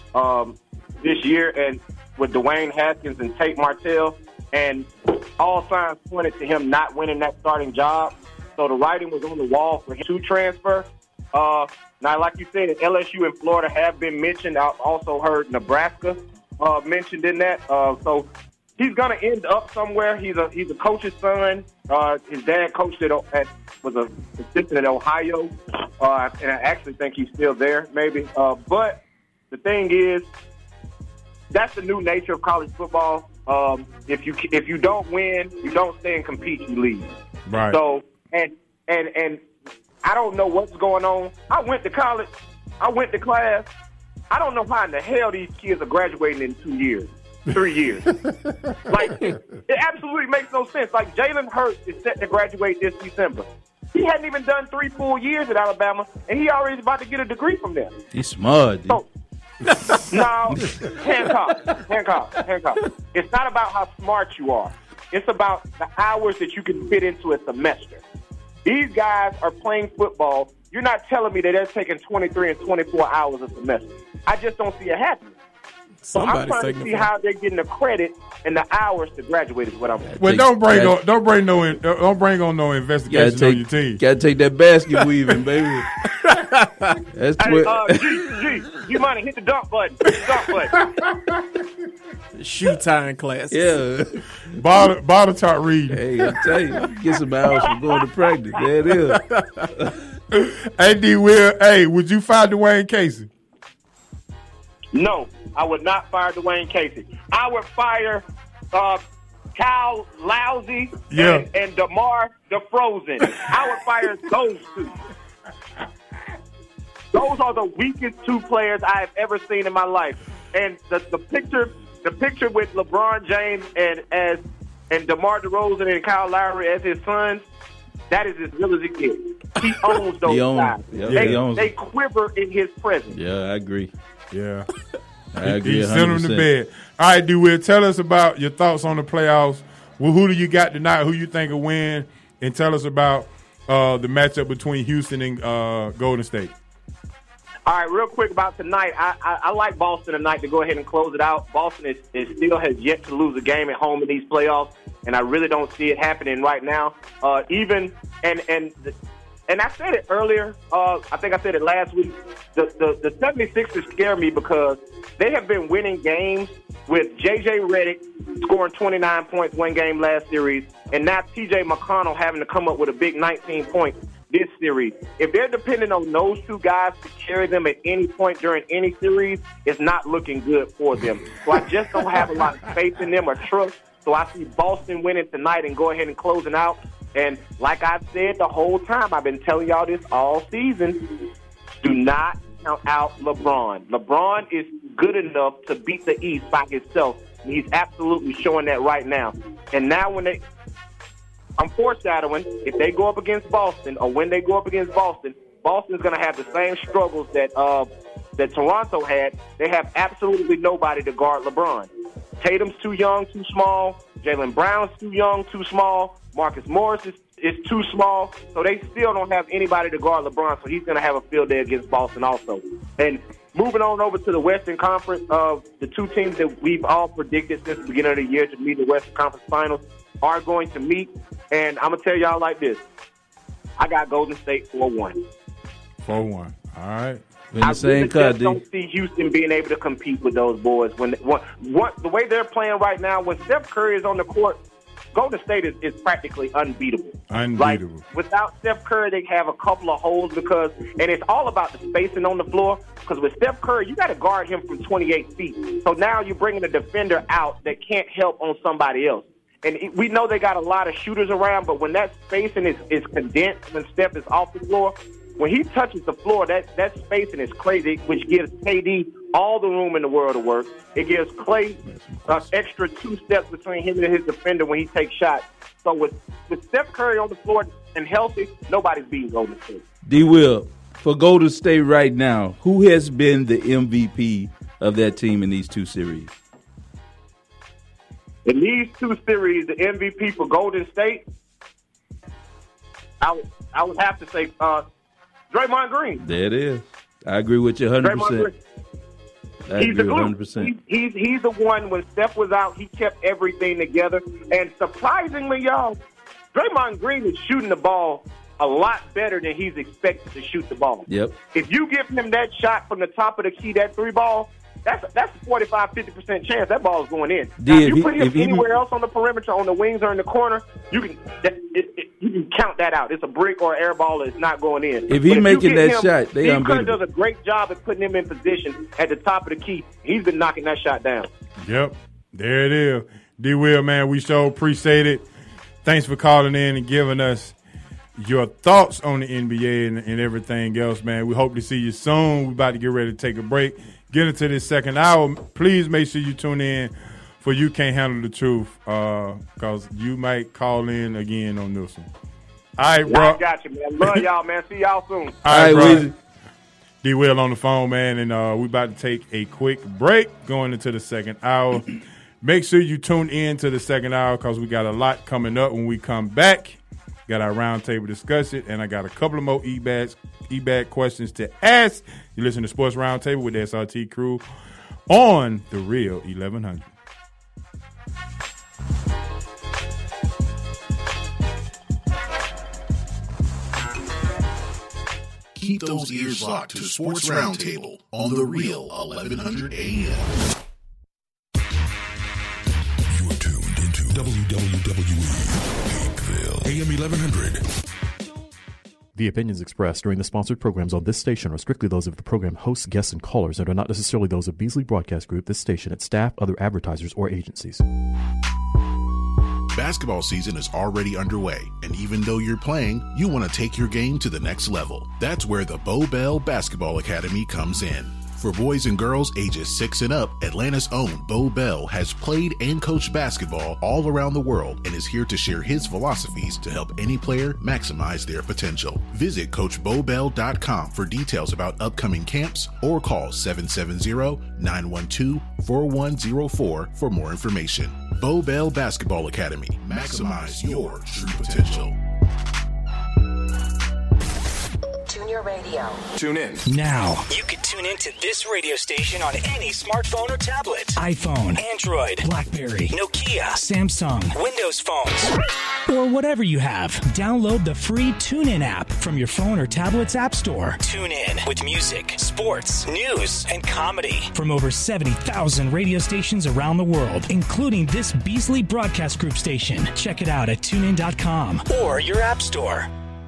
Speaker 12: this year, and with Dwayne Haskins and Tate Martell, and all signs pointed to him not winning that starting job. So the writing was on the wall for him to transfer. Now, like you said, LSU and Florida have been mentioned. I've also heard Nebraska mentioned in that. So he's going to end up somewhere. He's a coach's son. His dad coached was an assistant at Ohio, and I actually think he's still there, maybe. But the thing is, that's the new nature of college football. If you don't win, you don't stay and compete, you leave.
Speaker 3: Right.
Speaker 12: So and I don't know what's going on. I went to college. I went to class. I don't know how in the hell these kids are graduating in 2 years, 3 years. Like, it absolutely makes no sense. Like, Jalen Hurts is set to graduate this December. He hadn't even done 3 full years at Alabama, and he already about to get a degree from them.
Speaker 4: He's smart, dude.
Speaker 12: So, no, Hancock. It's not about how smart you are. It's about the hours that you can fit into a semester. These guys are playing football. You're not telling me that they're taking 23 and 24 hours a semester. I just don't see it happening. So I'm trying to see how they're getting the credit and the hours to graduate is what I'm saying.
Speaker 3: Well, don't bring on no investigation on your team.
Speaker 4: Gotta take that basket weaving, baby. That's
Speaker 12: G, you might have hit the dump button.
Speaker 5: Shoe tying class.
Speaker 4: Yeah.
Speaker 3: Bottle top reading.
Speaker 4: Hey, I tell you, get some hours from going to practice. There it is.
Speaker 3: Hey, D. Will, hey, would you fire Dwayne Casey?
Speaker 12: No, I would not fire Dwayne Casey. I would fire Kyle Lousy and DeMar DeFrozen. I would fire those 2. Those are the weakest 2 players I have ever seen in my life. And the picture with LeBron James and DeMar DeRozan and Kyle Lowry as his sons, that is as real as it gets. He owns those guys. They quiver in his presence.
Speaker 4: Yeah, I agree.
Speaker 3: Yeah.
Speaker 4: I agree.
Speaker 3: He sent him to bed. All right, D. Will, tell us about your thoughts on the playoffs. Well, who do you got tonight? Who you think will win? And tell us about the matchup between Houston and Golden State.
Speaker 12: All right, real quick about tonight. I like Boston tonight to go ahead and close it out. Boston still has yet to lose a game at home in these playoffs, and I really don't see it happening right now. And I said it earlier. I think I said it last week. The 76ers scare me because they have been winning games with J.J. Redick scoring 29 points one game last series, and now T.J. McConnell having to come up with a big 19 points this series. If they're depending on those 2 guys to carry them at any point during any series, it's not looking good for them. So I just don't have a lot of faith in them or trust. So I see Boston winning tonight and go ahead and closing out. And like I've said the whole time, I've been telling y'all this all season, do not count out LeBron. LeBron is good enough to beat the East by himself. And he's absolutely showing that right now. And now I'm foreshadowing, if they go up against Boston or when they go up against Boston, Boston's going to have the same struggles that Toronto had. They have absolutely nobody to guard LeBron. Tatum's too young, too small. Jaylen Brown's too young, too small. Marcus Morris is too small. So they still don't have anybody to guard LeBron, so he's going to have a field day against Boston also. And moving on over to the Western Conference, the two teams that we've all predicted since the beginning of the year to meet in the Western Conference Finals are going to meet. And I'm going to tell y'all like this. I got Golden State 4-1.
Speaker 3: 4-1. All right.
Speaker 12: I really just don't see Houston being able to compete with those boys. When the way they're playing right now, when Steph Curry is on the court, Golden State is practically unbeatable. Like, without Steph Curry, they have a couple of holes and it's all about the spacing on the floor. Because with Steph Curry, you got to guard him from 28 feet. So now you're bringing a defender out that can't help on somebody else. And we know they got a lot of shooters around, but when that spacing is condensed, when Steph is off the floor, when he touches the floor, that spacing is crazy, which gives KD all the room in the world to work. It gives Klay extra 2 steps between him and his defender when he takes shots. So with Steph Curry on the floor and healthy, nobody's beating Golden State.
Speaker 4: D-Will, for Golden State right now, who has been the MVP of that team in these 2 series?
Speaker 12: In these 2 series, the MVP for Golden State, I would have to say Draymond Green.
Speaker 4: There it is. I agree with you 100%.
Speaker 12: He's the glue. He's the one. When Steph was out, he kept everything together. And surprisingly, y'all, Draymond Green is shooting the ball a lot better than he's expected to shoot the ball.
Speaker 4: Yep.
Speaker 12: If you give him that shot from the top of the key, that 3 ball, that's a 45-50% chance that ball's going in. Now, if you put him anywhere else on the perimeter, on the wings or in the corner, you can count that out. It's a brick or an air ball that's not going in.
Speaker 4: If he's making that shot, they
Speaker 12: Steve Kerr does a great job at putting him in position at the top of the key. He's been knocking that shot down.
Speaker 3: Yep. There it is. D-Will, man, we so appreciate it. Thanks for calling in and giving us your thoughts on the NBA and everything else, man. We hope to see you soon. We're about to get ready to take a break. Get into this second hour. Please make sure you tune in for You Can't Handle the Truth, because you might call in again on this one. All right, bro.
Speaker 12: I got you, man. Love y'all, man. See y'all soon.
Speaker 3: All right, bro. D-Will on the phone, man, and we're about to take a quick break going into the second hour. Make sure you tune in to the second hour because we got a lot coming up when we come back. Got our roundtable discussion, and I got a couple of more e-bag questions to ask. You listen to Sports Roundtable with the SRT crew on The Real 1100.
Speaker 7: Keep those ears locked to Sports Roundtable on The Real 1100 AM.
Speaker 11: You are tuned into WWE Peakville, AM 1100.
Speaker 13: The opinions expressed during the sponsored programs on this station are strictly those of the program hosts, guests, and callers and are not necessarily those of Beasley Broadcast Group, this station, its staff, other advertisers, or agencies.
Speaker 7: Basketball season is already underway, and even though you're playing, you want to take your game to the next level. That's where the Bo Bell Basketball Academy comes in. For boys and girls ages 6 and up, Atlanta's own Bo Bell has played and coached basketball all around the world and is here to share his philosophies to help any player maximize their potential. Visit CoachBoBell.com for details about upcoming camps or call 770-912-4104 for more information. Bo Bell Basketball Academy. Maximize your true potential.
Speaker 14: Tune your radio.
Speaker 15: Tune in.
Speaker 16: Now.
Speaker 15: You can tune into this radio station on any smartphone or tablet.
Speaker 16: iPhone,
Speaker 15: Android,
Speaker 16: BlackBerry,
Speaker 15: Nokia,
Speaker 16: Samsung,
Speaker 15: Windows phones,
Speaker 16: or whatever you have. Download the free TuneIn app from your phone or tablet's app store.
Speaker 15: Tune in with music, sports, news, and comedy.
Speaker 16: From over 70,000 radio stations around the world, including this Beasley Broadcast Group station. Check it out at TuneIn.com.
Speaker 15: Or your app store.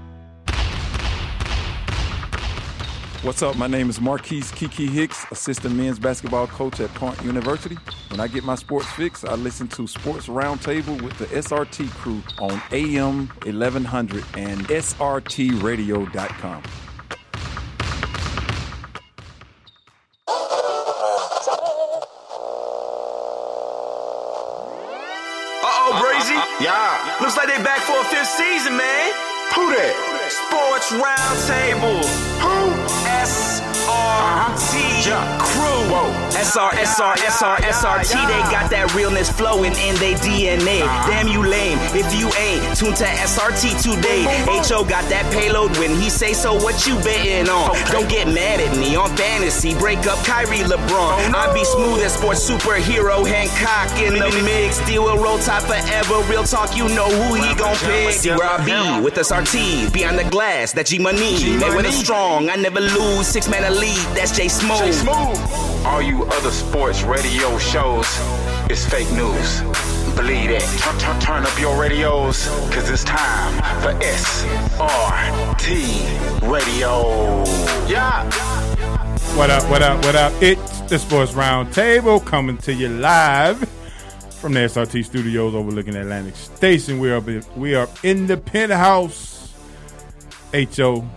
Speaker 17: What's up? My name is Marquise Kiki Hicks, assistant men's basketball coach at Point University. When I get my sports fix, I listen to Sports Roundtable with the SRT crew on AM 1100 and SRTradio.com.
Speaker 1: Uh-oh, Brazy.
Speaker 2: Yeah.
Speaker 1: Looks like they back for a 5th season, man.
Speaker 2: Who that?
Speaker 1: Sports Roundtable.
Speaker 2: Who?
Speaker 1: SRT Crew. SRT. They got that realness flowing in their DNA. Damn you lame if you ain't tuned to SRT today. HO got that payload when he say so. What you betting on? Don't get mad at me on fantasy. Break up Kyrie LeBron. I be smooth as sports superhero Hancock in the mix. Deal with roll top forever. Real talk, you know who he gon' pick. See where I be with SRT. Beyond the glass, that G-Money. They win strong. I never lose. 6-man elite. That's J Smooth.
Speaker 2: All you other sports radio shows is fake news. Believe that. Turn up your radios, cause it's time for SRT Radio. Yeah.
Speaker 3: What up? It's the Sports Roundtable coming to you live from the SRT studios overlooking Atlantic Station. We are in the penthouse. HO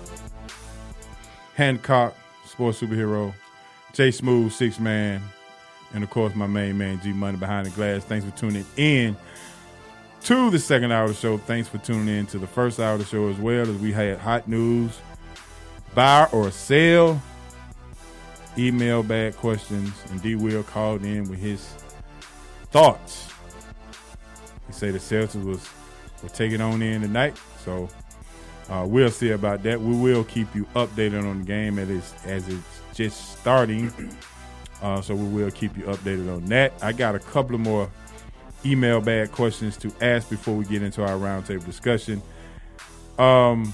Speaker 3: Hancock, sports superhero, J Smooth, 6-man, and of course my main man G Money behind the glass. Thanks for tuning in to the second hour of the show. Thanks for tuning in to the first hour of the show as well, as we had hot news, buy or sell, email bag questions, and D Will called in with his thoughts. He said the Celtics will take it on in tonight, so we'll see about that. We will keep you updated on the game as it's just starting. So we will keep you updated on that. I got a couple of more email bag questions to ask before we get into our roundtable discussion. The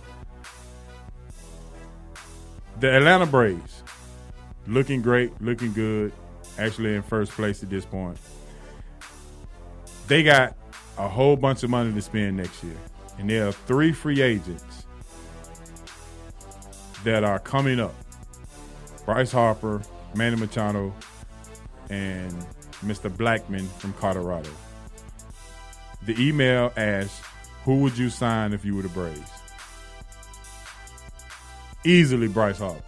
Speaker 3: Atlanta Braves, looking great, looking good, actually in first place at this point. They got a whole bunch of money to spend next year. And there are 3 free agents that are coming up. Bryce Harper, Manny Machado, and Mr. Blackman from Colorado. The email asks, who would you sign if you were the Braves? Easily Bryce Harper.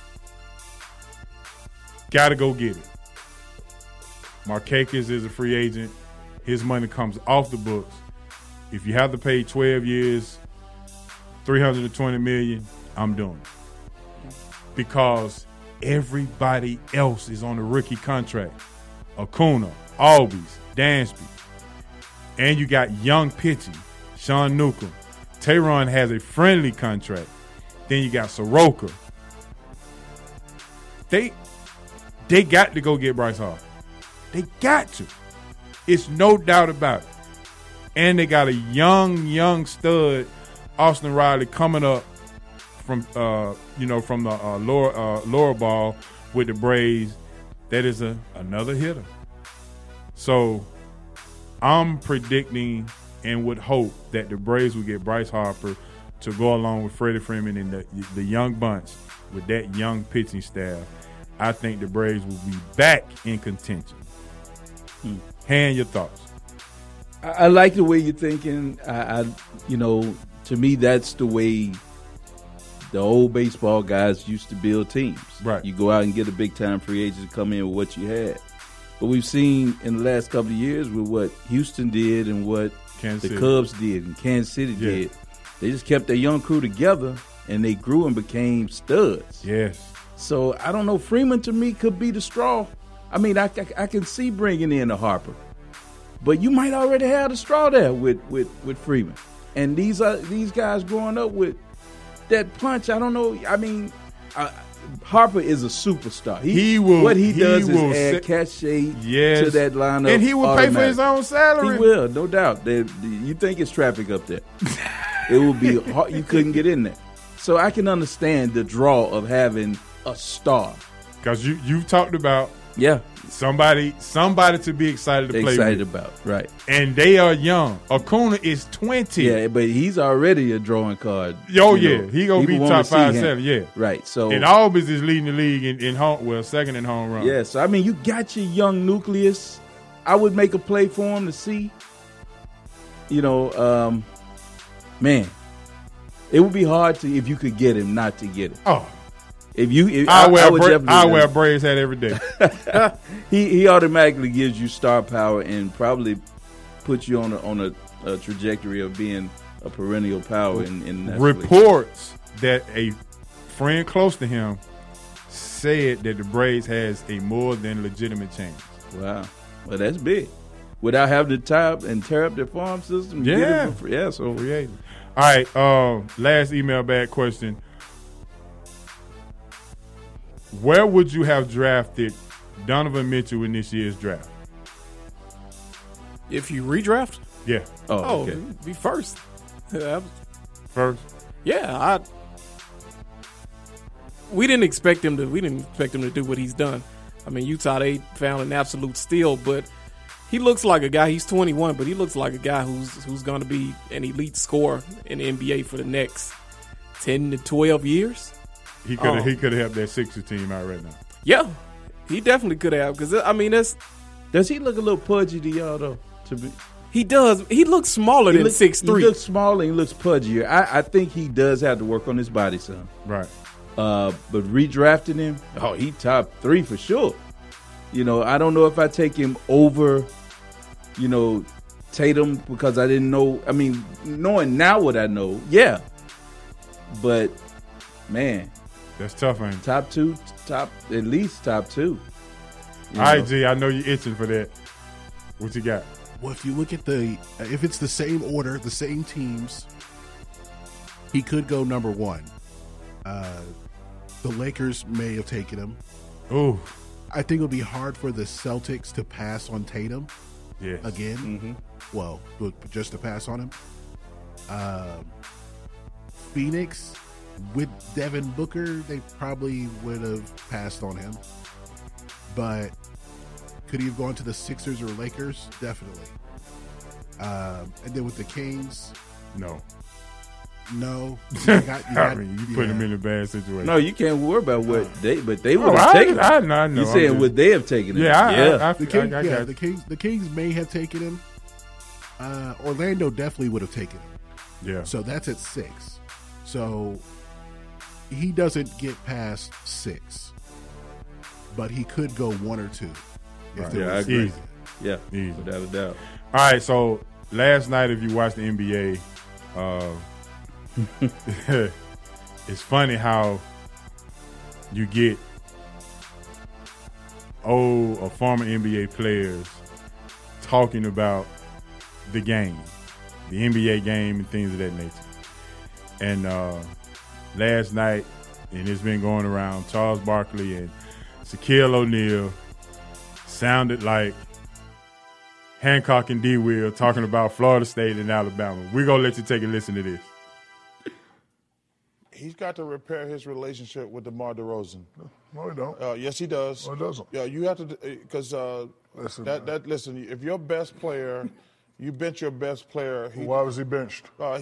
Speaker 3: Got to go get it. Markakis is a free agent. His money comes off the books. If you have to pay 12 years, $320 million, I'm doing it. Because everybody else is on a rookie contract. Acuna, Albies, Dansby. And you got young pitching, Sean Newcomb. Tehran has a friendly contract. Then you got Soroka. They got to go get Bryce Harper. They got to. It's no doubt about it. And they got a young stud, Austin Riley, coming up from the lower ball with the Braves. That is another hitter. So I'm predicting and would hope that the Braves will get Bryce Harper to go along with Freddie Freeman and the young bunch with that young pitching staff. I think the Braves will be back in contention. Hand your thoughts.
Speaker 4: I like the way you're thinking. To me, that's the way the old baseball guys used to build teams.
Speaker 3: Right.
Speaker 4: You go out and get a big-time free agent to come in with what you had. But we've seen in the last couple of years with what Houston did and what the Cubs did and Kansas City did, they just kept their young crew together, and they grew and became studs.
Speaker 3: Yes.
Speaker 4: So, I don't know. Freeman, to me, could be the straw. I mean, I can see bringing in a Harper. But you might already have the straw there with Freeman. And these guys growing up with that punch, I don't know. I mean, Harper is a superstar. He does is add cachet to that lineup.
Speaker 3: And he will pay for his own salary.
Speaker 4: He will, no doubt. You think it's traffic up there. It will be hard. You couldn't get in there. So I can understand the draw of having a star.
Speaker 3: Because you've talked about somebody to be excited to play with.
Speaker 4: About, right.
Speaker 3: And they are young. Acuna is 20.
Speaker 4: Yeah, but he's already a drawing card.
Speaker 3: He going to be top 5, 7,
Speaker 4: Right, so.
Speaker 3: And Albies is leading the league in home, second in home run.
Speaker 4: Yeah, so, I mean, you got your young nucleus. I would make a play for him to see. Man, it would be hard if you could get him not to get it.
Speaker 3: Oh.
Speaker 4: I
Speaker 3: wear a Braves hat every day.
Speaker 4: He automatically gives you star power and probably puts you on a trajectory of being a perennial power in that
Speaker 3: reports that a friend close to him said that the Braves has a more than legitimate chance.
Speaker 4: Wow. Well, that's big. Without having to tie up and tear up their farm system.
Speaker 3: Yeah.
Speaker 4: So
Speaker 3: creative. All right. Last email bag question. Where would you have drafted Donovan Mitchell in this year's draft?
Speaker 5: If you redraft?
Speaker 3: Yeah.
Speaker 5: Oh, okay. Be first.
Speaker 3: First?
Speaker 5: Yeah, we didn't expect him to do what he's done. I mean, Utah, they found an absolute steal, but he looks like a guy. He's 21, but he looks like a guy who's going to be an elite scorer in the NBA for the next 10 to 12 years.
Speaker 3: He could have helped that Sixers team out right now.
Speaker 5: Yeah, he definitely could have. Because I mean, does
Speaker 4: he look a little pudgy to y'all though?
Speaker 5: He does. He looks smaller than 6'3".
Speaker 4: He looks smaller. He looks pudgier. I think he does have to work on his body some.
Speaker 3: Right.
Speaker 4: But redrafting him, he top 3 for sure. You know, I don't know if I take him over, Tatum because I didn't know. I mean, knowing now what I know, yeah. But man,
Speaker 3: that's tough, ain't it?
Speaker 4: At least top 2.
Speaker 3: All right, G, I know you're itching for that. What you got?
Speaker 6: Well, if you look at if it's the same order, the same teams, he could go number 1. The Lakers may have taken him.
Speaker 3: Ooh.
Speaker 6: I think it'll be hard for the Celtics to pass on Tatum again.
Speaker 4: Mm-hmm.
Speaker 6: Well, just to pass on him. Phoenix, with Devin Booker, they probably would have passed on him. But could he have gone to the Sixers or Lakers? Definitely. And then with the Kings,
Speaker 3: no.
Speaker 6: You
Speaker 3: put him in a bad situation.
Speaker 4: No, you can't worry about what they would have taken him.
Speaker 3: I know.
Speaker 4: You saying would they have taken him?
Speaker 3: Yeah,
Speaker 6: the Kings may have taken him. Orlando definitely would have taken him.
Speaker 3: Yeah.
Speaker 6: So that's at 6. So he doesn't get past 6, but he could go 1 or 2.
Speaker 4: I agree. Easy. Yeah, easy. Without a doubt.
Speaker 3: All right, so last night, if you watched the NBA, it's funny how you get old or former NBA players talking about the game, the NBA game and things of that nature. And last night, and it's been going around, Charles Barkley and Shaquille O'Neal sounded like Hancock and D. Will talking about Florida State and Alabama. We're going to let you take a listen to this.
Speaker 18: He's got to repair his relationship with DeMar DeRozan.
Speaker 19: No, he don't.
Speaker 18: Yes, he does.
Speaker 19: No, he doesn't.
Speaker 18: Yeah, you have to, because listen, if your best player, you bench your best player.
Speaker 19: Why was he benched?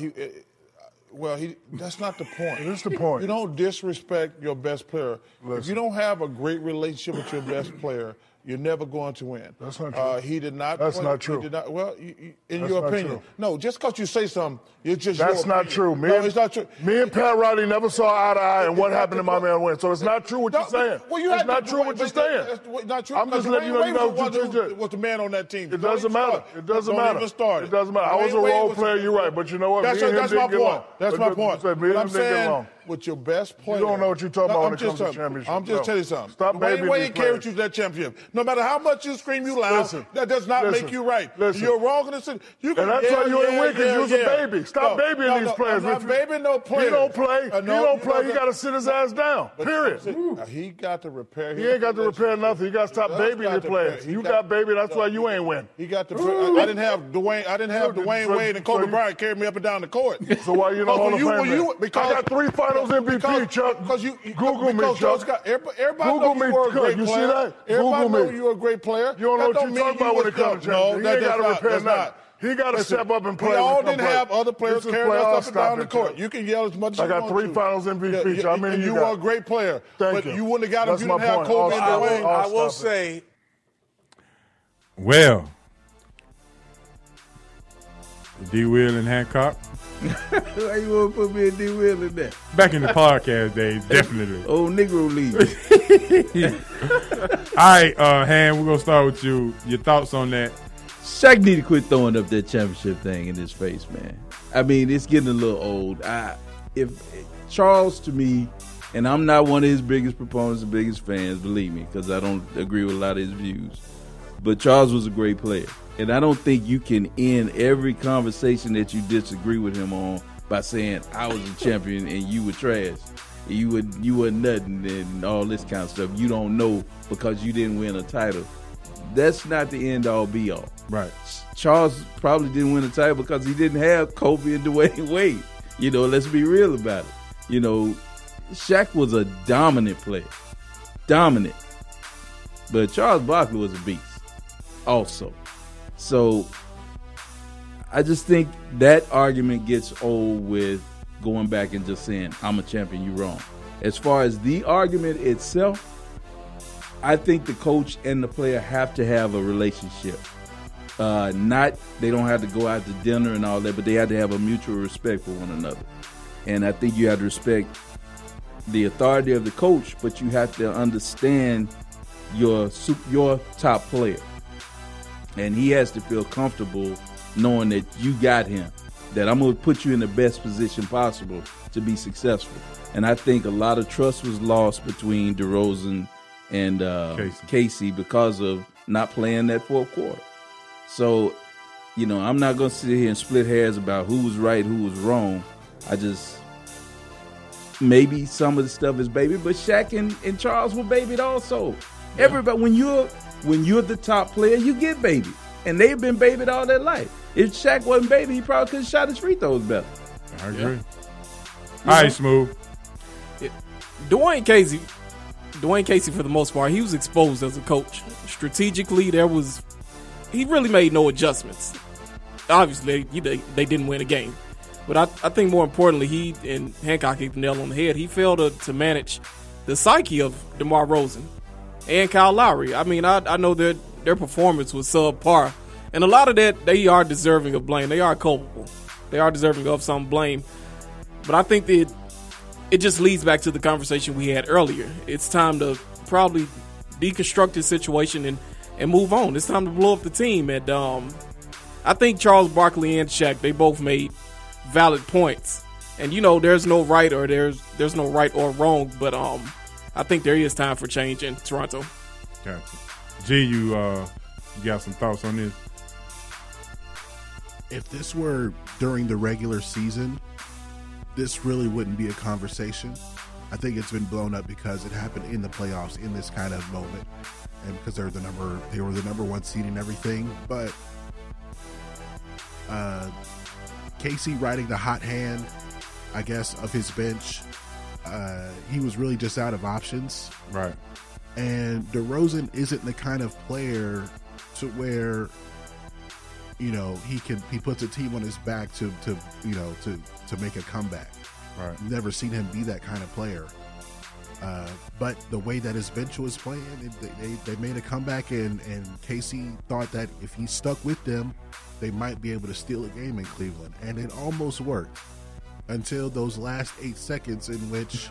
Speaker 18: That's not the point.
Speaker 19: It is the point.
Speaker 18: You don't disrespect your best player.
Speaker 19: Listen.
Speaker 18: If you don't have a great relationship with your best player, you're never going to win.
Speaker 19: That's not true.
Speaker 18: He did not.
Speaker 19: That's not true.
Speaker 18: He did not. Well, in
Speaker 19: That's
Speaker 18: your
Speaker 19: not
Speaker 18: opinion,
Speaker 19: true.
Speaker 18: no. Just because you say something, it's just
Speaker 19: That's
Speaker 18: your
Speaker 19: not
Speaker 18: opinion.
Speaker 19: true.
Speaker 18: No, it's not true.
Speaker 19: Me and Pat Riley never saw eye to eye, and what happened to my man win. So it's not true what you're saying. It's not true what you're saying.
Speaker 18: It's not true.
Speaker 19: I'm just letting you know what you did.
Speaker 18: Was the man on that team?
Speaker 19: It doesn't matter. It doesn't
Speaker 18: Don't
Speaker 19: matter.
Speaker 18: even start it.
Speaker 19: It doesn't matter. I was a role player. You're right, but you know what?
Speaker 18: That's
Speaker 19: Me and him
Speaker 18: my
Speaker 19: didn't get
Speaker 18: point.
Speaker 19: along.
Speaker 18: That's my point.
Speaker 19: Me and
Speaker 18: But
Speaker 19: him
Speaker 18: I'm
Speaker 19: didn't get
Speaker 18: saying
Speaker 19: along.
Speaker 18: with your best player.
Speaker 19: You don't know what you're talking about when it comes to championship.
Speaker 18: I'm just telling you something.
Speaker 19: Stop baby
Speaker 18: Wayne carried you to that championship. No matter how much you scream you loud, that does not make you right. You're wrong in this. And
Speaker 19: that's why you ain't win, because you was a baby. Stop babying these players.
Speaker 18: I'm not babying no players.
Speaker 19: He don't play. He don't play. He got to sit his ass down. Period.
Speaker 18: He got to repair his
Speaker 19: He ain't got to repair nothing. He got to stop babying the players. You got baby, that's why you ain't win.
Speaker 18: He got to. I didn't have Dwayne Wade and Kobe Bryant carry me up and down the court.
Speaker 19: So why you don't hold I got 3 Finals MVP, Chuck.
Speaker 18: Because you
Speaker 19: Google me, Chuck.
Speaker 18: Everybody
Speaker 19: Google
Speaker 18: knows
Speaker 19: me,
Speaker 18: you were a great
Speaker 19: Chuck. You see
Speaker 18: player.
Speaker 19: that?
Speaker 18: Everybody
Speaker 19: Google
Speaker 18: knows
Speaker 19: me.
Speaker 18: you were a great player.
Speaker 19: You don't know what you're talking about when it comes to championship. He ain't got to repair nothing. He got to step up and play.
Speaker 18: We all didn't have other players carrying us up and down the court.
Speaker 19: Chuck.
Speaker 18: You can yell as much as you want to.
Speaker 19: I got 3 Finals MVP. How many you got?
Speaker 18: You were a great player.
Speaker 19: Thank
Speaker 18: but
Speaker 19: you.
Speaker 18: You wouldn't have got him if you didn't have
Speaker 19: point.
Speaker 18: Kobe and Dwayne.
Speaker 20: I will say.
Speaker 3: Well, D. Will and Hancock.
Speaker 4: Why you want to put me and D. Will in there?
Speaker 3: Back in the podcast days, definitely.
Speaker 4: Old Negro League.
Speaker 3: All right, Han, we're going to start with you. Your thoughts on that?
Speaker 4: Shaq need to quit throwing up that championship thing in his face, man. I mean, it's getting a little old. If Charles, to me, and I'm not one of his biggest proponents and biggest fans, believe me, because I don't agree with a lot of his views. But Charles was a great player. And I don't think you can end every conversation that you disagree with him on by saying, I was a champion and you were trash. You were nothing and all this kind of stuff. You don't know because you didn't win a title. That's not the end-all, be-all.
Speaker 3: Right.
Speaker 4: Charles probably didn't win a title because he didn't have Kobe and Dwayne Wade. Let's be real about it. Shaq was a dominant player. Dominant. But Charles Barkley was a beast also. So I just think that argument gets old with going back and just saying, I'm a champion, you're wrong. As far as the argument itself, I think the coach and the player have to have a relationship. They don't have to go out to dinner and all that, but they have to have a mutual respect for one another. And I think you have to respect the authority of the coach, but you have to understand your top player. And he has to feel comfortable knowing that you got him, that I'm going to put you in the best position possible to be successful. And I think a lot of trust was lost between DeRozan and Casey because of not playing that fourth quarter. So, I'm not going to sit here and split hairs about who was right, who was wrong. Maybe some of the stuff is baby, but Shaq and Charles were babied also. Yeah. Everybody, when you're the top player, you get babied. And they've been babied all their life. If Shaq wasn't baby, he probably could have shot his free throws better.
Speaker 3: I agree. Yeah. All right, Smooth.
Speaker 5: Dwayne Casey, for the most part, he was exposed as a coach. Strategically, he really made no adjustments. Obviously, they didn't win a game. But I think more importantly, he and Hancock hit the nail on the head. He failed to manage the psyche of DeMar DeRozan and Kyle Lowry. I mean, I know that their performance was subpar. And a lot of that, they are deserving of blame. They are culpable. They are deserving of some blame. But I think that it just leads back to the conversation we had earlier. It's time to probably deconstruct this situation and move on. It's time to blow up the team. And I think Charles Barkley and Shaq, they both made valid points. And there's no right or there's no right or wrong, but I think there is time for change in Toronto.
Speaker 3: Gotcha. G, you got some thoughts on this?
Speaker 6: If this were during the regular season, this really wouldn't be a conversation. I think it's been blown up because it happened in the playoffs in this kind of moment, and because they were the number one seed and everything. But Casey riding the hot hand, I guess, of his bench, he was really just out of options.
Speaker 3: Right.
Speaker 6: And DeRozan isn't the kind of player to where, he puts a team on his back to make a comeback.
Speaker 3: Right.
Speaker 6: Never seen him be that kind of player. But the way that his bench was playing, they made a comeback, and Casey thought that if he stuck with them, they might be able to steal a game in Cleveland. And it almost worked until those last 8 seconds in which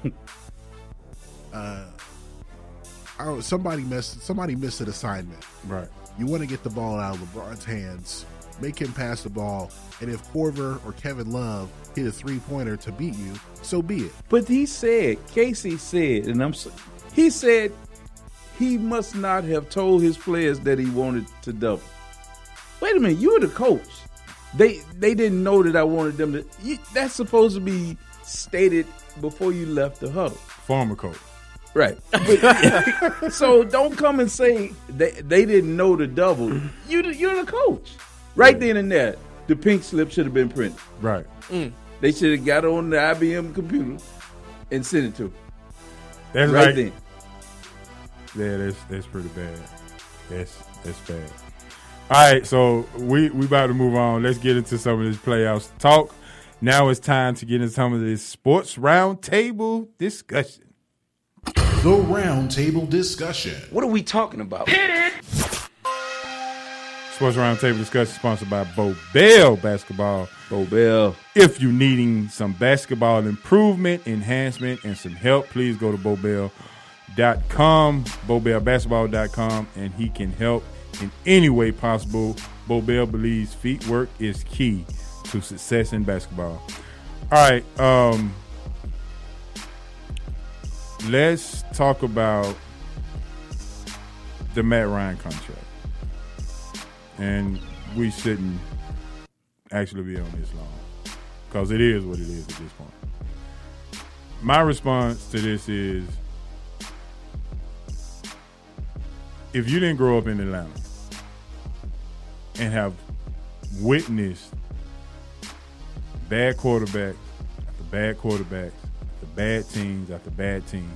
Speaker 6: somebody missed an assignment.
Speaker 3: Right.
Speaker 6: You want to get the ball out of LeBron's hands, make him pass the ball, and if Korver or Kevin Love hit a three-pointer to beat you, so be it.
Speaker 4: But Casey said, he said he must not have told his players that he wanted to double. Wait a minute, you were the coach. They didn't know that I wanted them to. That's supposed to be stated before you left the huddle.
Speaker 3: Former coach.
Speaker 4: Right. So don't come and say they didn't know the double. You're the coach. Right then and there, the pink slip should have been printed.
Speaker 3: Right.
Speaker 4: They should have got on the IBM computer and sent it to him.
Speaker 3: That's
Speaker 4: right then.
Speaker 3: Yeah, that's pretty bad. That's bad. All right, so we about to move on. Let's get into some of this playoffs talk. Now it's time to get into some of this sports roundtable discussion.
Speaker 7: The roundtable discussion.
Speaker 15: What are we talking about? Hit it!
Speaker 3: Sports roundtable discussion sponsored by Bobel Basketball.
Speaker 4: Bobel.
Speaker 3: If you're needing some basketball improvement, enhancement, and some help, please go to Bobel.com, BobelBasketball.com, and he can help in any way possible. Bobel believes feet work is key to success in basketball. All right, let's talk about the Matt Ryan contract. And we shouldn't actually be on this long because it is what it is at this point. My response to this is, if you didn't grow up in Atlanta and have witnessed bad quarterbacks after bad quarterbacks after bad teams after bad teams,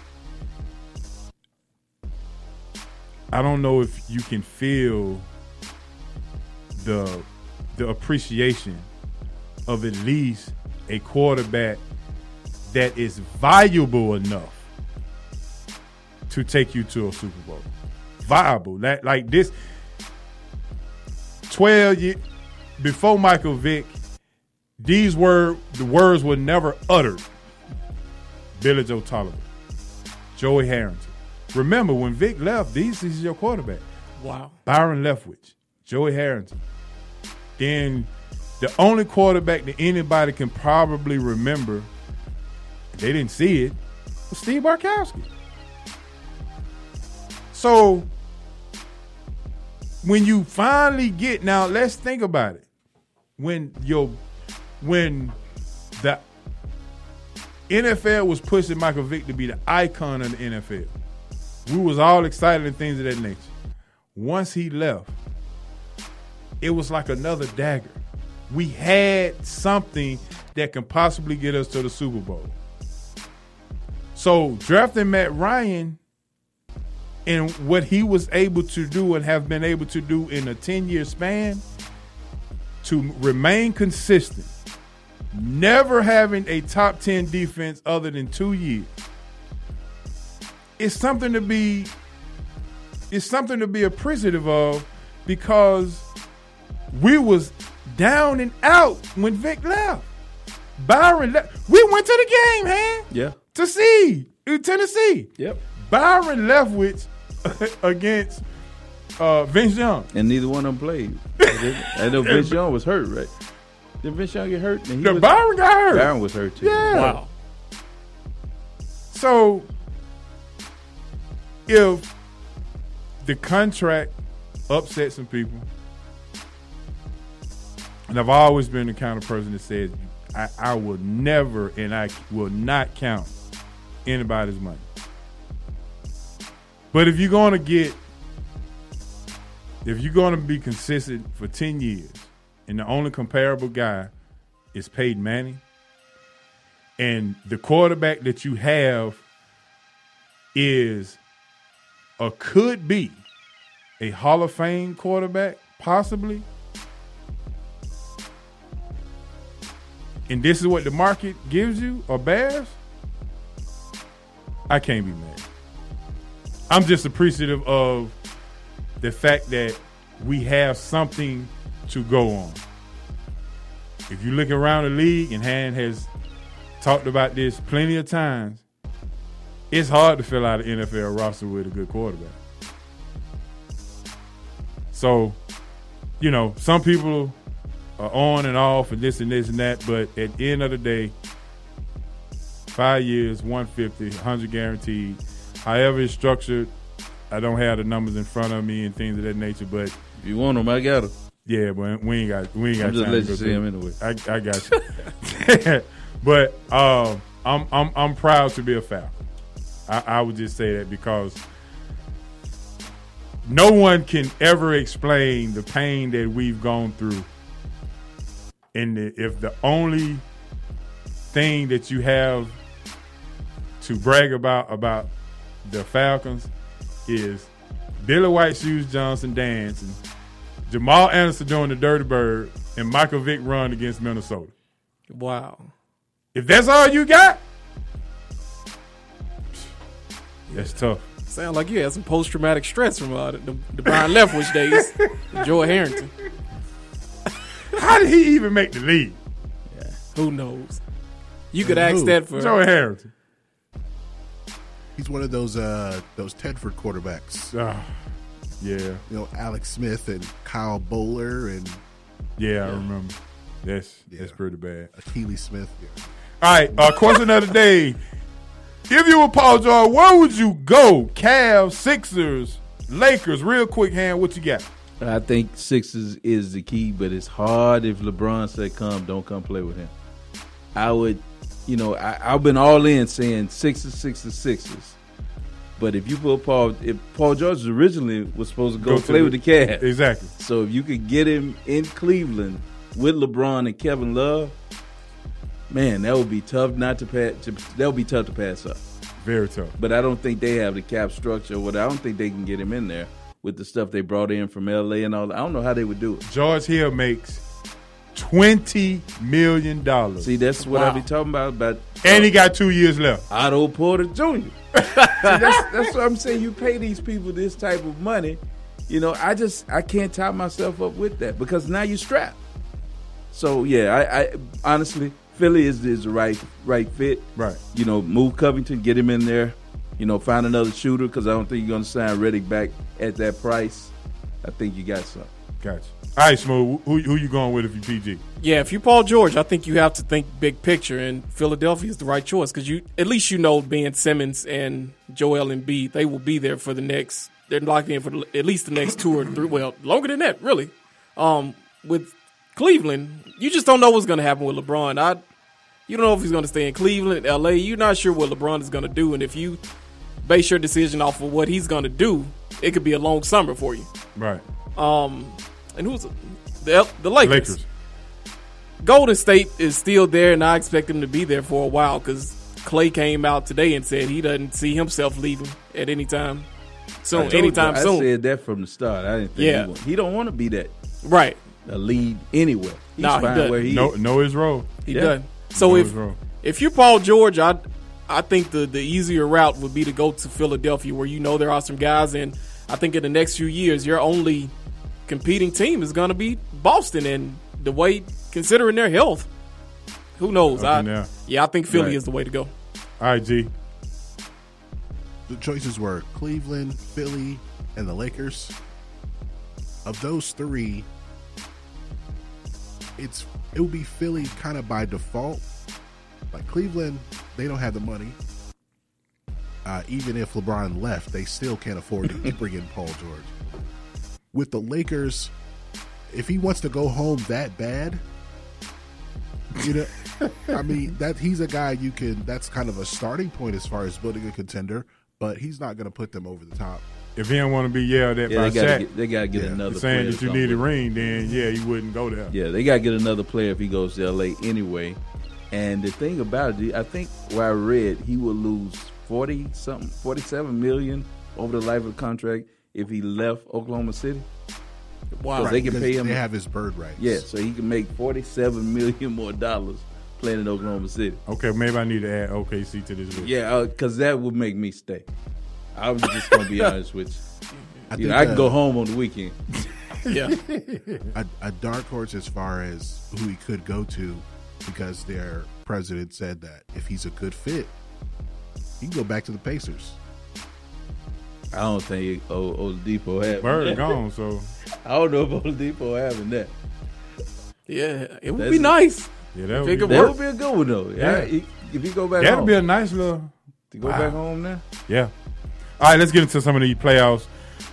Speaker 3: I don't know if you can feel the appreciation of at least a quarterback that is valuable enough to take you to a Super Bowl. Viable. Like this 12 years before Michael Vick, the words were never uttered. Billy Joe Tolliver, Joey Harrington. Remember, when Vic left, this is your quarterback.
Speaker 5: Wow.
Speaker 3: Byron Leftwich, Joey Harrington. Then the only quarterback that anybody can probably remember, they didn't see it, was Steve Bartkowski. So when you finally get, now let's think about it. When the NFL was pushing Michael Vick to be the icon of the NFL, we was all excited and things of that nature. Once he left, it was like another dagger. We had something that can possibly get us to the Super Bowl. So drafting Matt Ryan and what he was able to do and have been able to do in a 10-year span to remain consistent, never having a top 10 defense other than 2 years, it's something to be appreciative of, because we was down and out when Vic left. Byron left. We went to the game, man.
Speaker 4: Yeah.
Speaker 3: To see Tennessee.
Speaker 4: Yep.
Speaker 3: Byron Leftwich against Vince Young.
Speaker 4: And neither one of them played. I know Vince Young was hurt, right? Did Vince Young get hurt?
Speaker 3: Byron got hurt.
Speaker 4: Byron was hurt too.
Speaker 3: Yeah.
Speaker 5: Wow.
Speaker 3: So if the contract upsets some people, and I've always been the kind of person that says I will never and I will not count anybody's money. But if you're going to be consistent for 10 years and the only comparable guy is Peyton Manning, and the quarterback that you have is or could be a Hall of Fame quarterback, possibly, and this is what the market gives you or bears, I can't be mad. I'm just appreciative of the fact that we have something to go on. If you look around the league, and Han has talked about this plenty of times, it's hard to fill out an NFL roster with a good quarterback. So, some people are on and off and this and that, but at the end of the day, 5 years, 150, 100 guaranteed. However it's structured, I don't have the numbers in front of me and things of that nature, but
Speaker 4: if you want them, I got them.
Speaker 3: Yeah, but we ain't got
Speaker 4: I'm
Speaker 3: time
Speaker 4: just
Speaker 3: to
Speaker 4: let
Speaker 3: go
Speaker 4: you see
Speaker 3: through.
Speaker 4: them anyway.
Speaker 3: I got you. But I'm proud to be a Falcon. I would just say that because no one can ever explain the pain that we've gone through. And if the only thing that you have to brag about the Falcons is Billy White Shoes Johnson dancing, Jamal Anderson doing the Dirty Bird, and Michael Vick run against Minnesota.
Speaker 5: Wow.
Speaker 3: If that's all you got, that's tough.
Speaker 5: Sound like you had some post-traumatic stress from the Brian Leftwich days. Joey Harrington.
Speaker 3: How did he even make the league?
Speaker 5: Yeah. Who knows? You could ask that for
Speaker 3: Joey Harrington.
Speaker 6: He's one of those Tedford quarterbacks.
Speaker 3: Yeah.
Speaker 6: Alex Smith and Kyle Bowler and
Speaker 3: I remember. That's pretty bad.
Speaker 6: Akili Smith. Yeah.
Speaker 3: All right, question of the day. If you were Paul George, where would you go? Cavs, Sixers, Lakers. Real quick, hand, what you got?
Speaker 4: I think Sixers is the key, but it's hard if LeBron said don't come play with him. I would, I've been all in saying Sixers. But if you put if Paul George originally was supposed to go play with the Cavs.
Speaker 3: Exactly.
Speaker 4: So if you could get him in Cleveland with LeBron and Kevin Love, man, that would be tough that would be tough to pass up.
Speaker 3: Very tough.
Speaker 4: But I don't think they have the cap structure. I don't think they can get him in there with the stuff they brought in from L.A. and all that. I don't know how they would do it.
Speaker 3: George Hill makes $20 million.
Speaker 4: See, that's what I be talking about.
Speaker 3: And he got 2 years left.
Speaker 4: Otto Porter Jr. See, that's what I'm saying. You pay these people this type of money. I can't tie myself up with that because now you're strapped. So, yeah, I honestly, Philly is the right fit.
Speaker 3: Right.
Speaker 4: Move Covington, get him in there. Find another shooter because I don't think you're going to sign Redick back at that price. I think you got something.
Speaker 3: Gotcha. All right, Smooth, who you going with if you PG?
Speaker 5: Yeah, if you Paul George, I think you have to think big picture, and Philadelphia is the right choice because at least Ben Simmons and Joel Embiid, they will be there for they're locked in for at least the next 2 or 3, well, longer than that, really. With Cleveland, you just don't know what's going to happen with LeBron. You don't know if he's going to stay in Cleveland, L.A. You're not sure what LeBron is going to do, and if you base your decision off of what he's going to do, it could be a long summer for you.
Speaker 3: Right.
Speaker 5: And who's the Lakers? Golden State is still there, and I expect him to be there for a while because Clay came out today and said he doesn't see himself leaving at any time soon.
Speaker 4: I said that from the start. I didn't think he don't want to be that
Speaker 5: right
Speaker 4: a lead anywhere. He's
Speaker 5: fine
Speaker 4: he
Speaker 5: where
Speaker 4: he
Speaker 3: know his role.
Speaker 5: He does. So if you're Paul George, I think the easier route would be to go to Philadelphia, where there are some guys, and I think in the next few years your only competing team is going to be Boston, and the way considering their health, who knows? I think Philly is the way to go.
Speaker 3: All right, G.
Speaker 6: The choices were Cleveland, Philly, and the Lakers. Of those three, it would be Philly kind of by default. Like Cleveland, they don't have the money. Even if LeBron left, they still can't afford to bring in Paul George. With the Lakers, if he wants to go home that bad, I mean, he's a guy that's kind of a starting point as far as building a contender, but he's not going to put them over the top.
Speaker 3: If he don't want to be yelled at by Shaq,
Speaker 4: they got to get another
Speaker 3: saying
Speaker 4: player
Speaker 3: that you need a ring, then he wouldn't go there.
Speaker 4: Yeah, they got to get another player if he goes to LA anyway. And the thing about it, I think where I read he will lose 47 million over the life of the contract if he left Oklahoma City.
Speaker 5: Wow,
Speaker 6: right,
Speaker 4: they can pay him.
Speaker 6: They have his bird rights.
Speaker 4: Yeah, so he can make $47 million more playing in Oklahoma City.
Speaker 3: Okay, maybe I need to add OKC to this list.
Speaker 4: Yeah, because that would make me stay. I was just going to be honest with you. I can go home on the weekend.
Speaker 5: Yeah,
Speaker 6: a dark horse as far as who he could go to, because their president said that if he's a good fit, he can go back to the Pacers.
Speaker 4: I don't think Oladipo having
Speaker 3: Bird
Speaker 4: that.
Speaker 3: gone, so
Speaker 4: I don't know if Oladipo having that.
Speaker 5: Yeah, it would be nice.
Speaker 3: Yeah, that
Speaker 4: would be a good one though. Yeah, if you go back,
Speaker 3: that'd
Speaker 4: home.
Speaker 3: be a nice little
Speaker 4: to go back home now.
Speaker 3: Yeah. All right, let's get into some of these playoffs.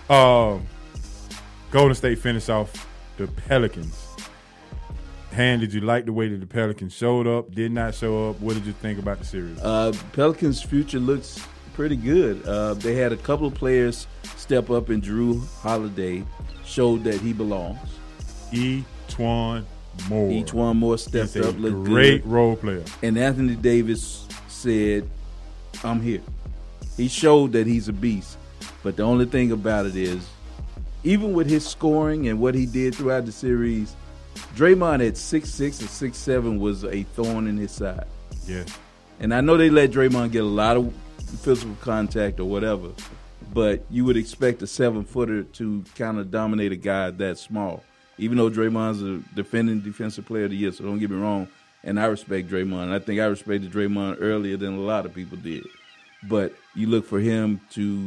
Speaker 3: Golden State finished off the Pelicans. Han, did you like the way that the Pelicans showed up? Did not show up? What did you think about the series?
Speaker 4: Pelicans' future looks pretty good. They had a couple of players step up, and Drew Holiday showed that he belongs.
Speaker 3: E'Twaun Moore
Speaker 4: stepped up, looked
Speaker 3: great
Speaker 4: good.
Speaker 3: Role player.
Speaker 4: And Anthony Davis said, "I'm here." He showed that he's a beast. But the only thing about it is, even with his scoring and what he did throughout the series, Draymond at 6'6" and 6'7" was a thorn in his side.
Speaker 3: Yeah.
Speaker 4: And I know they let Draymond get a lot of physical contact or whatever, but you would expect a 7-footer to kind of dominate a guy that small. Even though Draymond's a defending defensive player of the year, so don't get me wrong, and I respect Draymond. I think I respected Draymond earlier than a lot of people did. But you look for him to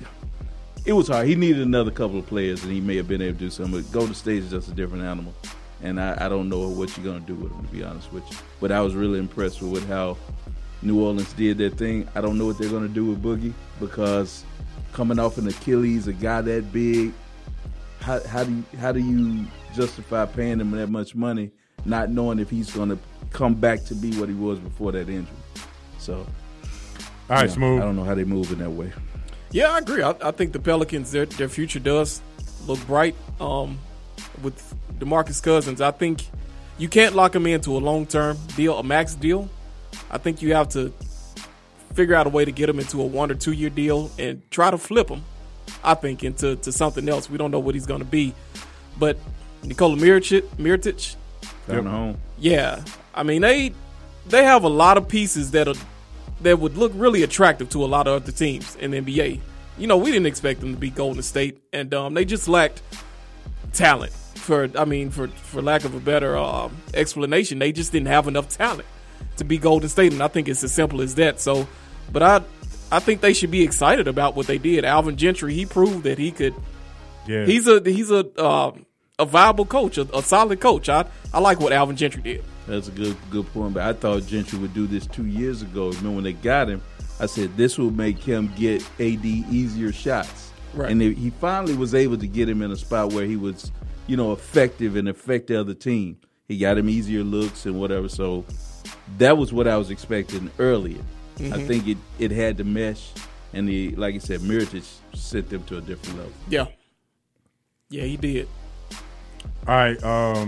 Speaker 4: it was hard. He needed another couple of players, and he may have been able to do something. But Golden State is just a different animal. and I don't know what you're going to do with him, to be honest with you. But I was really impressed with how New Orleans did their thing. I don't know what they're going to do with Boogie, because coming off an Achilles, a guy that big, how do you justify paying him that much money, not knowing if he's going to come back to be what he was before that injury? So,
Speaker 3: all right, Smooth.
Speaker 4: I don't know how they move in that way.
Speaker 5: Yeah, I agree. I think the Pelicans, their future does look bright with DeMarcus Cousins. I think you can't lock him into a long-term deal, a max deal. I think you have to figure out a way to get him into a 1 or 2 year deal and try to flip him, I think, into something else. We don't know what he's going to be. But Nikola Mirotic,
Speaker 4: found a home.
Speaker 5: Yeah. I mean, they have a lot of pieces that would look really attractive to a lot of other teams in the NBA. You know, we didn't expect them to be Golden State, and they just lacked talent. For lack of a better explanation, they just didn't have enough talent to be Golden State, and I think it's as simple as that. So, but I think they should be excited about what they did. Alvin Gentry, he proved that he could. Yeah. He's a viable coach, a solid coach. I like what Alvin Gentry did.
Speaker 4: That's a good point. But I thought Gentry would do this 2 years ago. Remember when they got him? I said this will make him get AD easier shots. Right. And he finally was able to get him in a spot where he was, effective and affect the other team. He got him easier looks and whatever. So that was what I was expecting earlier. Mm-hmm. I think it had to mesh, and like I said, Mirotic sent them to a different level.
Speaker 5: Yeah. Yeah, he did.
Speaker 3: All right.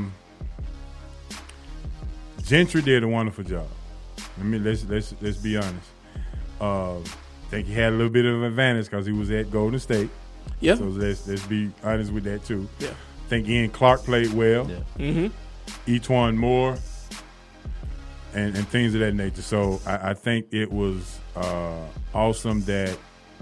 Speaker 3: Gentry did a wonderful job. Let's be honest. I think he had a little bit of an advantage because he was at Golden State.
Speaker 5: Yeah.
Speaker 3: So let's be honest with that too.
Speaker 5: Yeah.
Speaker 3: I think Ian Clark played well.
Speaker 5: Yeah. Mm-hmm.
Speaker 3: E'Twaun Moore and things of that nature. So I think it was awesome that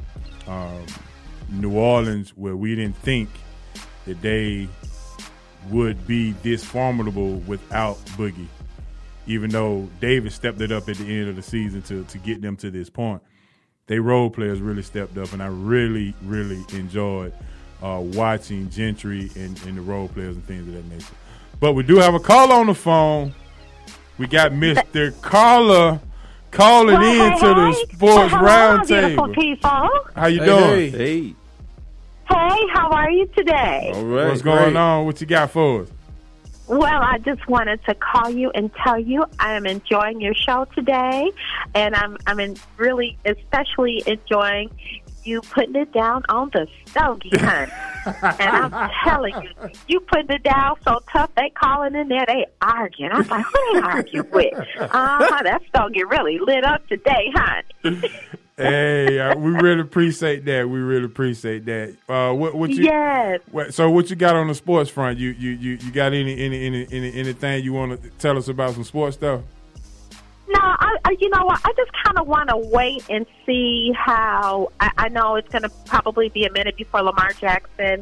Speaker 3: New Orleans, where we didn't think that they would be this formidable without Boogie, even though Davis stepped it up at the end of the season to get them to this point. They role players really stepped up, and I really, really enjoyed watching Gentry and the role players and things of that nature. But we do have a call on the phone. We got Mr. Carla calling in to the Sports Roundtable. How you doing?
Speaker 4: Hey.
Speaker 20: Hey, how are you today?
Speaker 3: All right. What's going on? What you got for us?
Speaker 20: Well, I just wanted to call you and tell you I am enjoying your show today, and I'm really especially enjoying you putting it down on the stogie hunt. And I'm telling you, you putting it down so tough, they calling in there, they arguing. I'm like, who they arguing with? That stogie really lit up today, huh?
Speaker 3: Hey, we really appreciate that. We really appreciate that. What you?
Speaker 20: Yes.
Speaker 3: So what you got on the sports front? You got anything you want to tell us about some sports stuff?
Speaker 20: No, you know what? I just kind of want to wait and see how. I know it's going to probably be a minute before Lamar Jackson,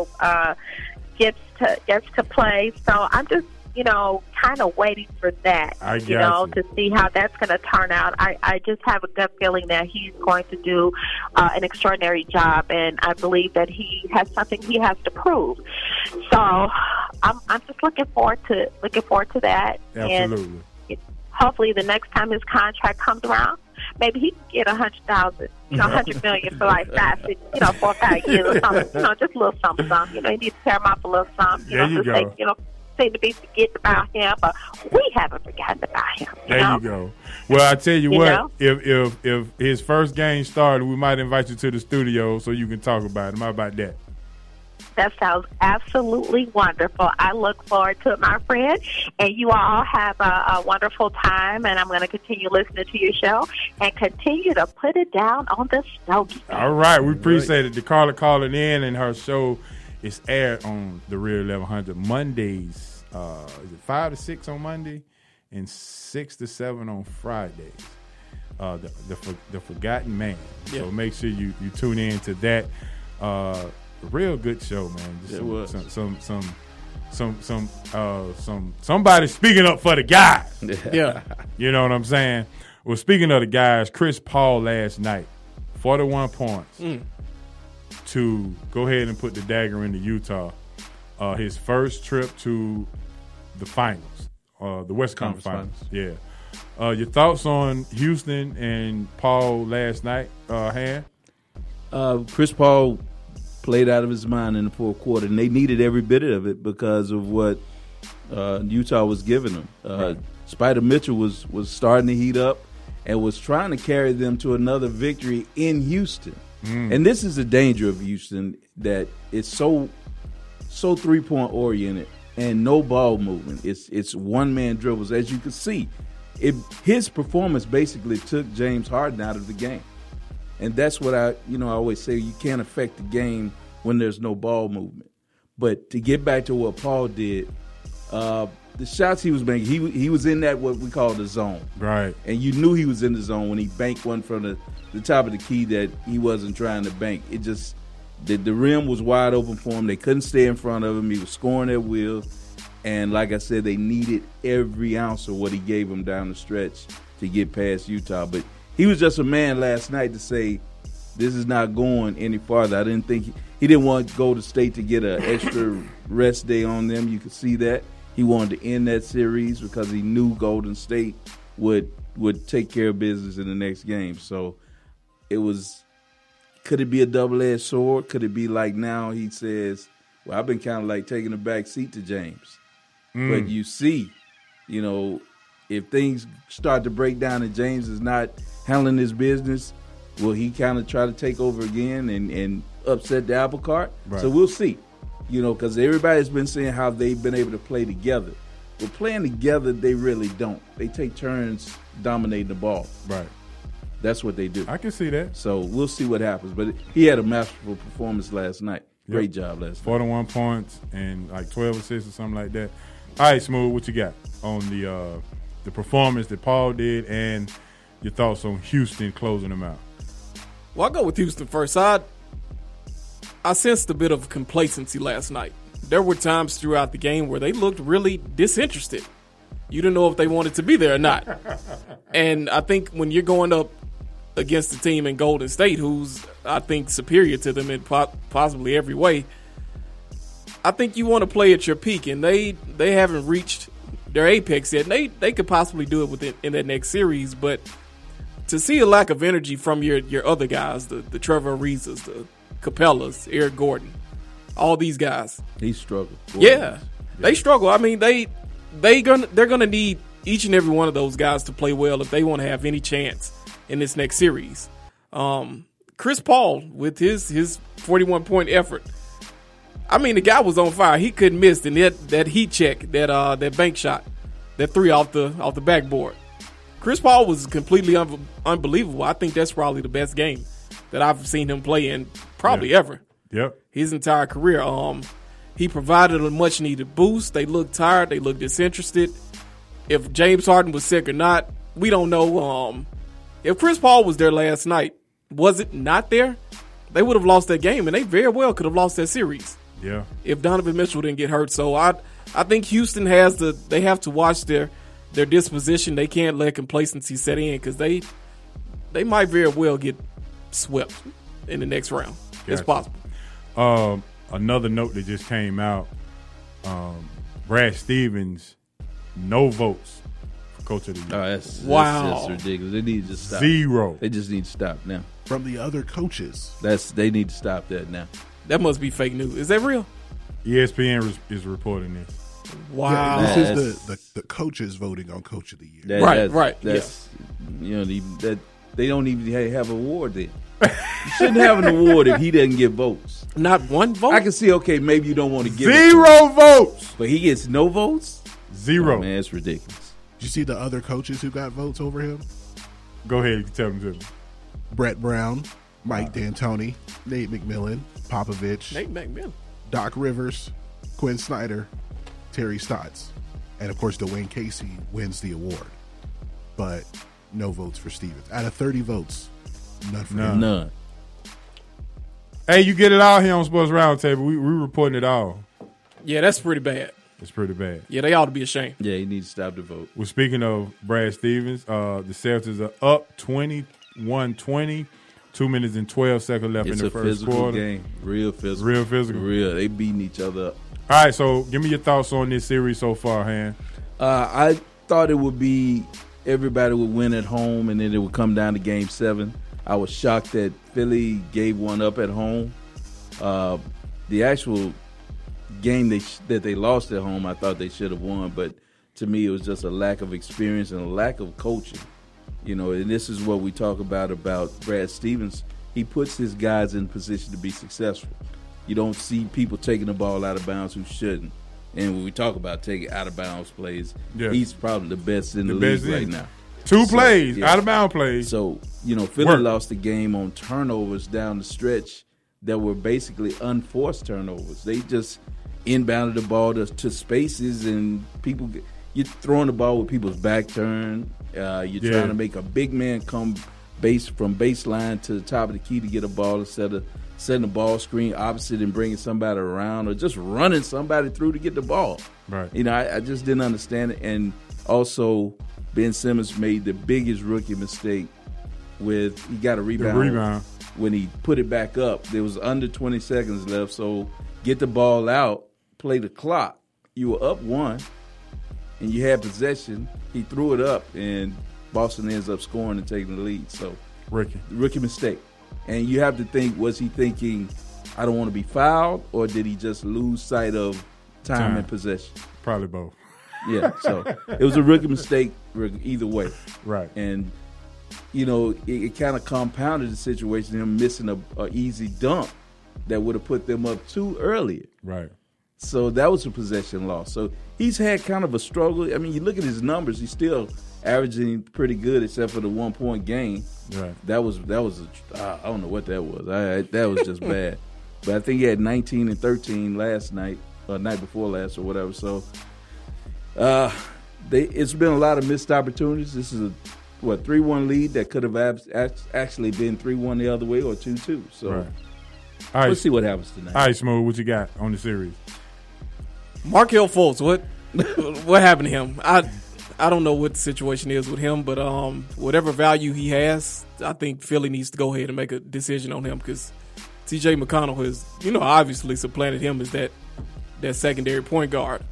Speaker 20: gets to play. So I'm just, kind of waiting for that. To see how that's going to turn out. I just have a gut feeling that he's going to do an extraordinary job, and I believe that he has something he has to prove. So I'm just looking forward to that.
Speaker 3: Absolutely.
Speaker 20: And hopefully, the next time his contract comes around, maybe he can get $100,000, $100 million for like 4 or 5 years or something. Just a little something. You need to pair him up a little something.
Speaker 3: There you go.
Speaker 20: Seem to be forgetting about him, but we haven't forgotten about him.
Speaker 3: There you go. Well, I tell you what, if his first game started, we might invite you to the studio so you can talk about him. How about that?
Speaker 20: That sounds absolutely wonderful. I look forward to it, my friend. And you all have a wonderful time, and I'm going to continue listening to your show and continue to put it down on the stogie.
Speaker 3: All right. We appreciate it. DeCarla calling in, and her show is aired on the Real 1100 Mondays. Is it 5 to 6 on Monday and 6 to 7 on Fridays? The Forgotten Man. Yeah. So make sure you tune in to that. Real good show, man. Somebody speaking up for the guys.
Speaker 5: Yeah.
Speaker 3: You know what I'm saying? Well, speaking of the guys, Chris Paul last night, 41 points to go ahead and put the dagger into Utah. His first trip to the finals, the West Conference finals. Yeah. Your thoughts on Houston and Paul last night, Han?
Speaker 4: Chris Paul played out of his mind in the fourth quarter, and they needed every bit of it because of what Utah was giving them. Spider Mitchell was starting to heat up and was trying to carry them to another victory in Houston. And this is the danger of Houston, that it's so 3-point oriented and no ball movement. It's one-man dribbles. As you can see, his performance basically took James Harden out of the game. And that's what I always say, you can't affect the game when there's no ball movement. But to get back to what Paul did, the shots he was making, he was in that what we call the zone.
Speaker 3: Right.
Speaker 4: And you knew he was in the zone when he banked one from the top of the key that he wasn't trying to bank. It just, the rim was wide open for him. They couldn't stay in front of him. He was scoring at will. And like I said, they needed every ounce of what he gave them down the stretch to get past Utah. But he was just a man last night to say, this is not going any farther. I didn't think he didn't want Golden State to get an extra rest day on them. You could see that. He wanted to end that series because he knew Golden State would take care of business in the next game. So could it be a double-edged sword? Could it be like now he says, well, I've been kind of like taking a back seat to James. But you see, if things start to break down and James is not handling his business, will he kind of try to take over again and upset the apple cart? Right. So we'll see, because everybody's been saying how they've been able to play together. But playing together, they really don't. They take turns dominating the ball.
Speaker 3: Right.
Speaker 4: That's what they do.
Speaker 3: I can see that.
Speaker 4: So we'll see what happens. But he had a masterful performance last night. Great job last night.
Speaker 3: 41 points and like 12 assists or something like that. All right, Smooth, what you got on the performance that Paul did and your thoughts on Houston closing them out?
Speaker 5: Well, I'll go with Houston first. I sensed a bit of complacency last night. There were times throughout the game where they looked really disinterested. You didn't know if they wanted to be there or not. And I think when you're going up against a team in Golden State who's, I think, superior to them in possibly every way, I think you want to play at your peak, and they haven't reached their apex yet. They could possibly do it in that next series, but to see a lack of energy from your other guys, the Trevor Arizas, the Capellas, Eric Gordon, all these guys.
Speaker 4: He struggled.
Speaker 5: Yeah, they struggle. I mean, they're gonna need each and every one of those guys to play well if they want to have any chance in this next series. Chris Paul with his 41-point effort. I mean, the guy was on fire. He couldn't miss. And that heat check, that bank shot, that three off the backboard. Chris Paul was completely unbelievable. I think that's probably the best game that I've seen him play in probably ever.
Speaker 3: Yep.
Speaker 5: His entire career. He provided a much needed boost. They looked tired. They looked disinterested. If James Harden was sick or not, we don't know. If Chris Paul was there last night, was it not there? They would have lost that game, and they very well could have lost that series.
Speaker 3: Yeah.
Speaker 5: If Donovan Mitchell didn't get hurt. So I think Houston they have to watch their disposition. They can't let complacency set in because they might very well get swept in the next round. Gotcha. It's possible.
Speaker 3: Another note that just came out, Brad Stevens, no votes for Coach of the Year.
Speaker 4: That's ridiculous. They need to stop.
Speaker 3: 0.
Speaker 4: They just need to stop now.
Speaker 6: From the other coaches.
Speaker 4: They need to stop that now.
Speaker 5: That must be fake news. Is that real?
Speaker 3: ESPN is reporting this.
Speaker 5: Wow.
Speaker 6: Yeah, this is the coaches voting on Coach of the Year.
Speaker 5: Right.
Speaker 4: That's that they don't even have an award then. You shouldn't have an award if he doesn't get votes.
Speaker 5: Not one vote?
Speaker 4: I can see, okay, maybe you don't want to give
Speaker 3: 0 votes.
Speaker 4: But he gets no votes?
Speaker 3: 0.
Speaker 4: Oh, man, it's ridiculous.
Speaker 6: Did you see the other coaches who got votes over him?
Speaker 3: Go ahead. You can tell them to me.
Speaker 6: Brett Brown, Mike D'Antoni, Nate McMillan, Popovich,
Speaker 5: Nate McMillan,
Speaker 6: Doc Rivers, Quinn Snyder, Terry Stotts, and of course Dwayne Casey wins the award. But no votes for Stevens. Out of 30 votes, none for him.
Speaker 4: None.
Speaker 3: Hey, you get it all here on Sports Roundtable. We reporting it all.
Speaker 5: Yeah, that's pretty bad.
Speaker 3: It's pretty bad.
Speaker 5: Yeah, they ought to be ashamed.
Speaker 4: Yeah, he needs to stop the vote.
Speaker 3: Well, speaking of Brad Stevens, the Celtics are up 21-20 2 minutes and 12 seconds left in the first quarter.
Speaker 4: Game. Real physical.
Speaker 3: Real physical.
Speaker 4: Real. They beating each other up.
Speaker 3: All right, so give me your thoughts on this series so far, Han.
Speaker 4: I thought it would be everybody would win at home, and then it would come down to Game 7. I was shocked that Philly gave one up at home. The actual game that they lost at home, I thought they should have won, but to me it was just a lack of experience and a lack of coaching. You know, and this is what we talk about Brad Stevens. He puts his guys in position to be successful. You don't see people taking the ball out of bounds who shouldn't. And when we talk about taking out of bounds plays, he's probably the best in the league right now.
Speaker 3: Two plays, out of bounds plays.
Speaker 4: So, you know, Philly lost the game on turnovers down the stretch that were basically unforced turnovers. They just inbounded the ball to spaces, and you're throwing the ball with people's back turned. You're trying to make a big man come from baseline to the top of the key to get a ball instead of setting the ball screen opposite and bringing somebody around, or just running somebody through to get the ball.
Speaker 3: Right.
Speaker 4: You know, I just didn't understand it. And also, Ben Simmons made the biggest rookie mistake he got a rebound. When he put it back up, there was under 20 seconds left, so get the ball out, play the clock. You were up 1, and you had possession. He threw it up, and Boston ends up scoring and taking the lead. So, rookie mistake. And you have to think, was he thinking, I don't want to be fouled, or did he just lose sight of time and possession?
Speaker 3: Probably both.
Speaker 4: Yeah, so it was a rookie mistake either way.
Speaker 3: Right.
Speaker 4: And, you know, it kind of compounded the situation, him missing a easy dunk that would have put them up 2 earlier.
Speaker 3: Right.
Speaker 4: So that was a possession loss. So he's had kind of a struggle. I mean, you look at his numbers, he's still averaging pretty good except for the 1-point game.
Speaker 3: Right.
Speaker 4: That was I don't know what that was. That was just bad. But I think he had 19 and 13 last night, or night before last, or whatever. So it's been a lot of missed opportunities. This is a 3-1 lead that could have actually been 3-1 the other way, or 2-2. So
Speaker 3: all right,
Speaker 4: let's see what happens tonight.
Speaker 3: All right, Smooth, what you got on the series?
Speaker 5: Markelle Fultz, what happened to him? I don't know what the situation is with him, but whatever value he has, I think Philly needs to go ahead and make a decision on him, because T.J. McConnell has, obviously supplanted him as that secondary point guard.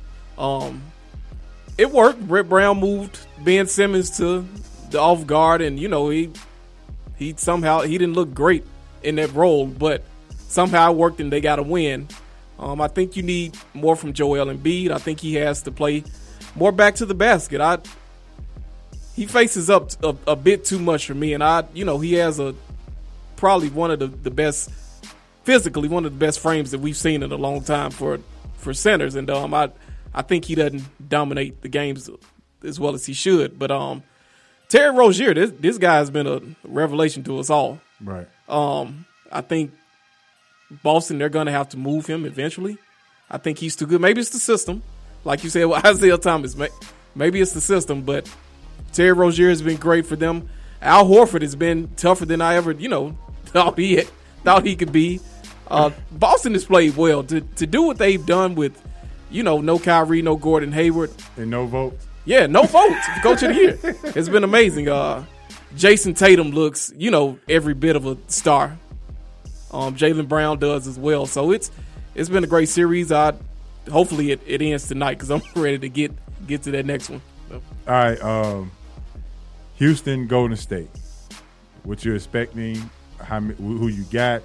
Speaker 5: It worked. Brett Brown moved Ben Simmons to the off guard, and he somehow he didn't look great in that role, but somehow it worked and they got a win. I think you need more from Joel Embiid. I think he has to play more back to the basket. He faces up a bit too much for me, and he has probably one of the best, physically one of the best frames that we've seen in a long time for centers, and I think he doesn't dominate the games as well as he should. But Terry Rozier, this guy has been a revelation to us all.
Speaker 3: Right.
Speaker 5: I think Boston, they're going to have to move him eventually. I think he's too good. Maybe it's the system. Like you said with Isaiah Thomas, maybe it's the system, but Terry Rozier has been great for them. Al Horford has been tougher than I ever, thought he could be. Boston has played well. To do what they've done with, no Kyrie, no Gordon Hayward.
Speaker 3: And no votes.
Speaker 5: Yeah, no votes. Coach of the year. It's been amazing. Jason Tatum looks, every bit of a star. Jaylen Brown does as well. So it's been a great series. Hopefully it ends tonight, because I'm ready to get to that next one. So.
Speaker 3: All right, Houston, Golden State. What you're expecting? Who you got?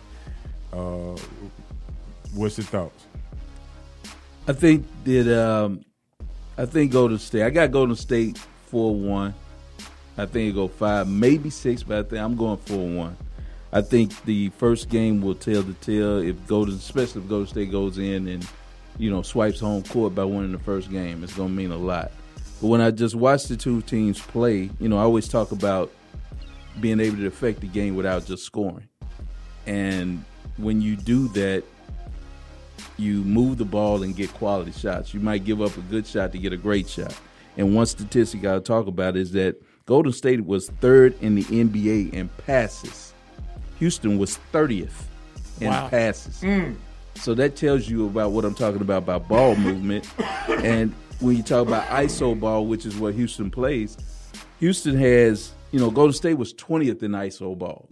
Speaker 3: What's your thoughts?
Speaker 4: I think Golden State. I got Golden State 4-1. I think it go 5, maybe 6, but I think I'm going 4-1. I think the first game will tell the tale especially if Golden State goes in and swipes home court by winning the first game. It's going to mean a lot. But when I just watch the two teams play, I always talk about being able to affect the game without just scoring. And when you do that, you move the ball and get quality shots. You might give up a good shot to get a great shot. And one statistic I'll talk about is that Golden State was 3rd in the NBA in passes. Houston was 30th in passes. So that tells you about what I'm talking about ball movement. And when you talk about ISO ball, which is what Houston plays, Houston has, Golden State was 20th in ISO ball.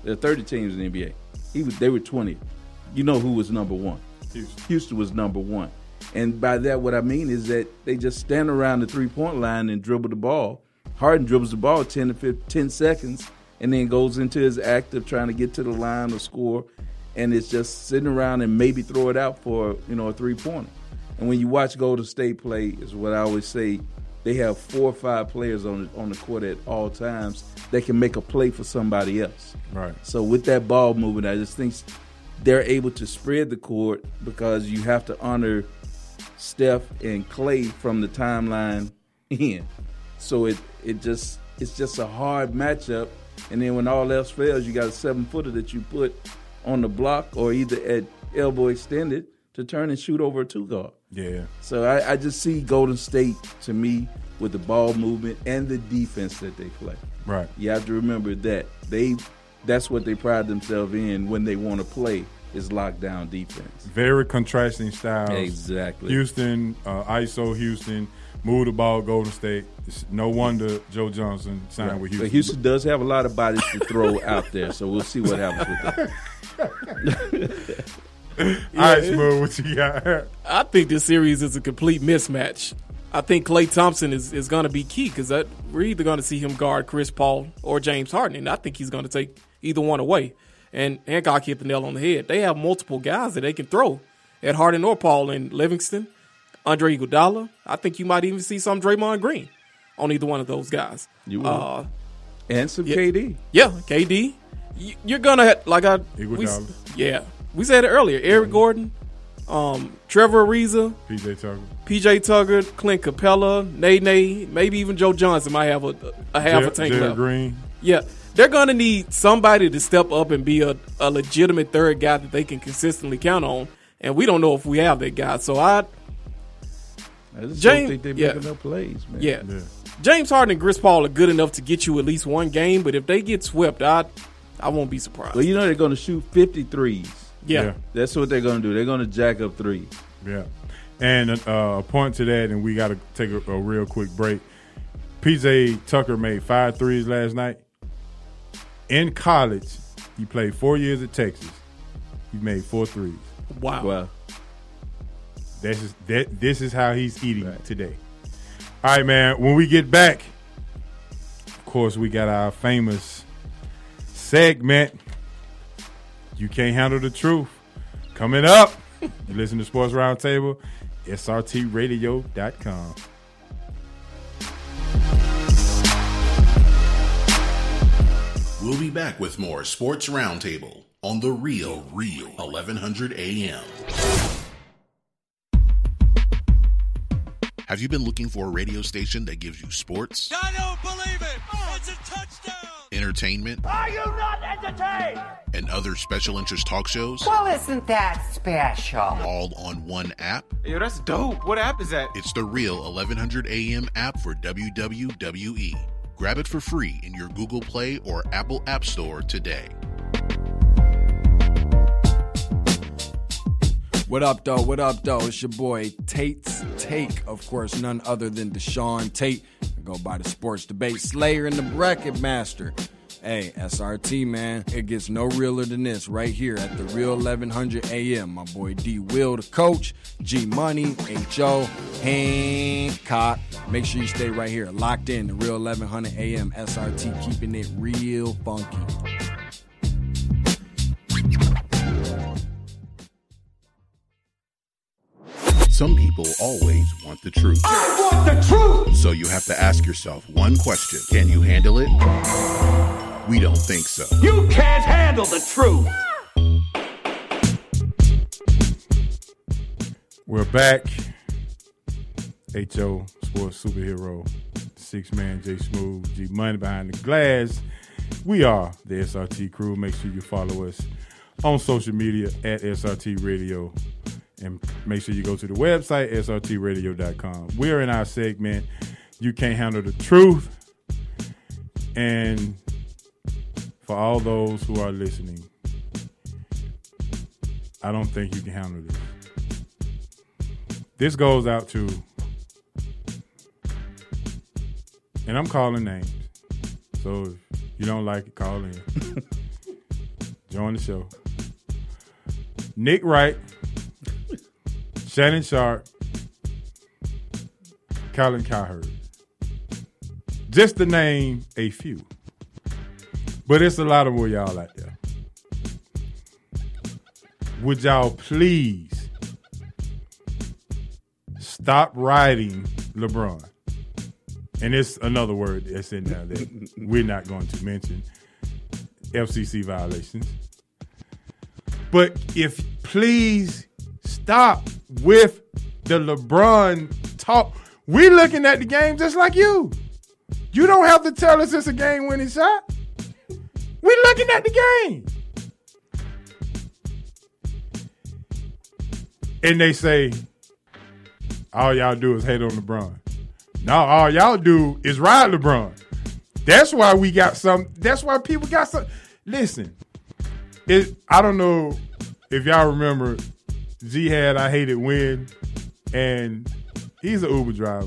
Speaker 4: There are 30 teams in the NBA. They were 20th. You know who was number one? Houston was number one. And by that, what I mean is that they just stand around the three-point line and dribble the ball. Harden dribbles the ball 10 seconds and then goes into his act of trying to get to the line or score, and it's just sitting around and maybe throw it out for a three-pointer. And when you watch Golden State play, is what I always say, they have 4 or 5 players on the court at all times that can make a play for somebody else.
Speaker 3: Right.
Speaker 4: So with that ball movement, I just think they're able to spread the court because you have to honor Steph and Clay from the timeline in. So it's just a hard matchup. And then when all else fails, you got a 7-footer that you put on the block or either at elbow extended to turn and shoot over a 2-guard.
Speaker 3: Yeah.
Speaker 4: So I just see Golden State, to me, with the ball movement and the defense that they play.
Speaker 3: Right.
Speaker 4: You have to remember that. That's what they pride themselves in when they want to play, is lockdown defense.
Speaker 3: Very contrasting styles.
Speaker 4: Exactly.
Speaker 3: Houston, ISO Houston, move the ball, Golden State. It's no wonder Joe Johnson signed with Houston.
Speaker 4: But Houston does have a lot of bodies to throw out there, so we'll see what happens with that.
Speaker 3: All right, Smooth, what you got?
Speaker 5: I think this series is a complete mismatch. I think Klay Thompson is going to be key because we're either going to see him guard Chris Paul or James Harden, and I think he's going to take either one away. And Hancock hit the nail on the head. They have multiple guys that they can throw at Harden or Paul, and Livingston, Andre Iguodala. I think you might even see some Draymond Green on either one of those guys.
Speaker 4: You will. And some KD.
Speaker 5: Yeah, KD. You're going to
Speaker 3: Iguodala.
Speaker 5: We said it earlier. Eric Gordon, Trevor Ariza, PJ Tucker, Clint Capella, Nene, maybe even Joe Johnson might have a half a tank left.
Speaker 3: Green.
Speaker 5: Yeah, they're going to need somebody to step up and be a legitimate third guy that they can consistently count on, and we don't know if we have that guy. So
Speaker 4: I just don't think they're making enough plays, man.
Speaker 5: Yeah. James Harden and Chris Paul are good enough to get you at least one game, but if they get swept, I won't be surprised.
Speaker 4: Well, they're going to shoot 50 threes.
Speaker 5: Yeah.
Speaker 4: That's what they're going to do. They're going to jack up threes.
Speaker 3: Yeah. And a point to that, and we got to take a real quick break. PJ Tucker made 5 threes last night. In college, he played 4 years at Texas. He made 4 threes.
Speaker 5: Wow.
Speaker 3: This is how he's eating today. All right, man. When we get back, of course, we got our famous segment, You Can't Handle the Truth. Coming up, you listen to Sports Roundtable, srtradio.com.
Speaker 7: We'll be back with more Sports Roundtable on the Real 1100 AM. Have you been looking for a radio station that gives you sports?
Speaker 21: I don't believe it! It's a touchdown!
Speaker 7: Entertainment?
Speaker 21: Are you not entertained?
Speaker 7: And other special interest talk shows?
Speaker 21: Well, isn't that special?
Speaker 7: All on one app?
Speaker 21: Yo, that's dope. What app is that?
Speaker 7: It's the Real 1100 AM app for WWE. Grab it for free in your Google Play or Apple App Store today.
Speaker 22: What up, though? What up, though? It's your boy Tate's Take. Of course, none other than Deshaun Tate. I go by the Sports Debate Slayer and the Bracket Master. Hey, SRT, man. It gets no realer than this right here at the Real 1100 AM. My boy D. Will, the coach, G Money, H.O., Hancock. Make sure you stay right here, locked in, the Real 1100 AM. SRT, keeping it real funky.
Speaker 7: Some people always want the truth.
Speaker 21: I want the truth!
Speaker 7: So you have to ask yourself one question. Can you handle it? We don't think so.
Speaker 21: You can't handle the truth!
Speaker 3: We're back. H.O. Sports Superhero. 6-man J Smooth. G Money behind the glass. We are the SRT crew. Make sure you follow us on social media at SRT Radio. And make sure you go to the website, srtradio.com. We're in our segment, You Can't Handle the Truth. And for all those who are listening, I don't think you can handle this. This goes out to, and I'm calling names. So if you don't like it, call in. Join the show. Nick Wright, Shannon Sharp, Colin Cowherd. Just to name a few. But it's a lot of more y'all out there. Would y'all please stop riding LeBron? And it's another word that's in there that we're not going to mention. FCC violations. But please stop with the LeBron talk. We're looking at the game just like you. You don't have to tell us it's a game-winning shot. We're looking at the game. And they say, all y'all do is hate on LeBron. No, all y'all do is ride LeBron. That's why we got some. That's why people got some. Listen, I don't know if y'all remember Jihad, I Hate It When, and he's an Uber driver.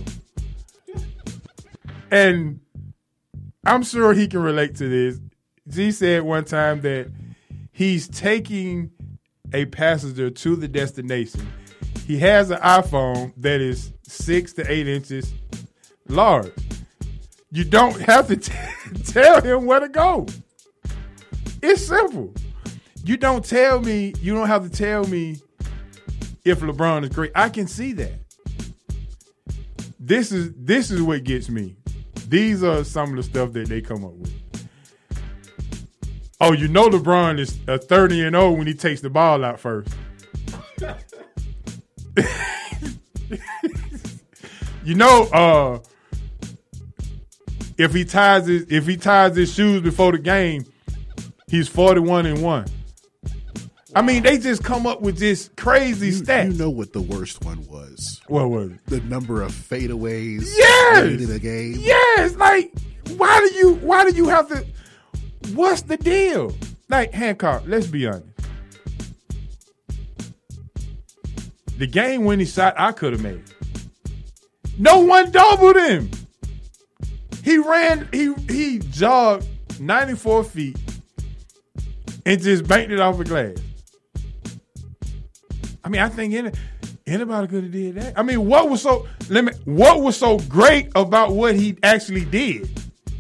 Speaker 3: And I'm sure he can relate to this. G said one time that he's taking a passenger to the destination. He has an iPhone that is 6 to 8 inches large. You don't have to tell him where to go. It's simple. You don't have to tell me if LeBron is great. I can see that. This is what gets me. These are some of the stuff that they come up with. Oh, you know LeBron is 30-0 when he takes the ball out first. You know, if he ties his shoes before the game, he's 41-1. I mean, they just come up with this crazy stats.
Speaker 6: You know what the worst one was?
Speaker 3: What was it?
Speaker 6: The number of fadeaways
Speaker 3: late
Speaker 6: in a game.
Speaker 3: Yes, like why do you have to? What's the deal? Like Hancock, let's be honest. The game-winning shot I could have made. No one doubled him. He jogged 94 feet and just banked it off a glass. I mean, I think anybody could have did that. I mean, what was so great about what he actually did?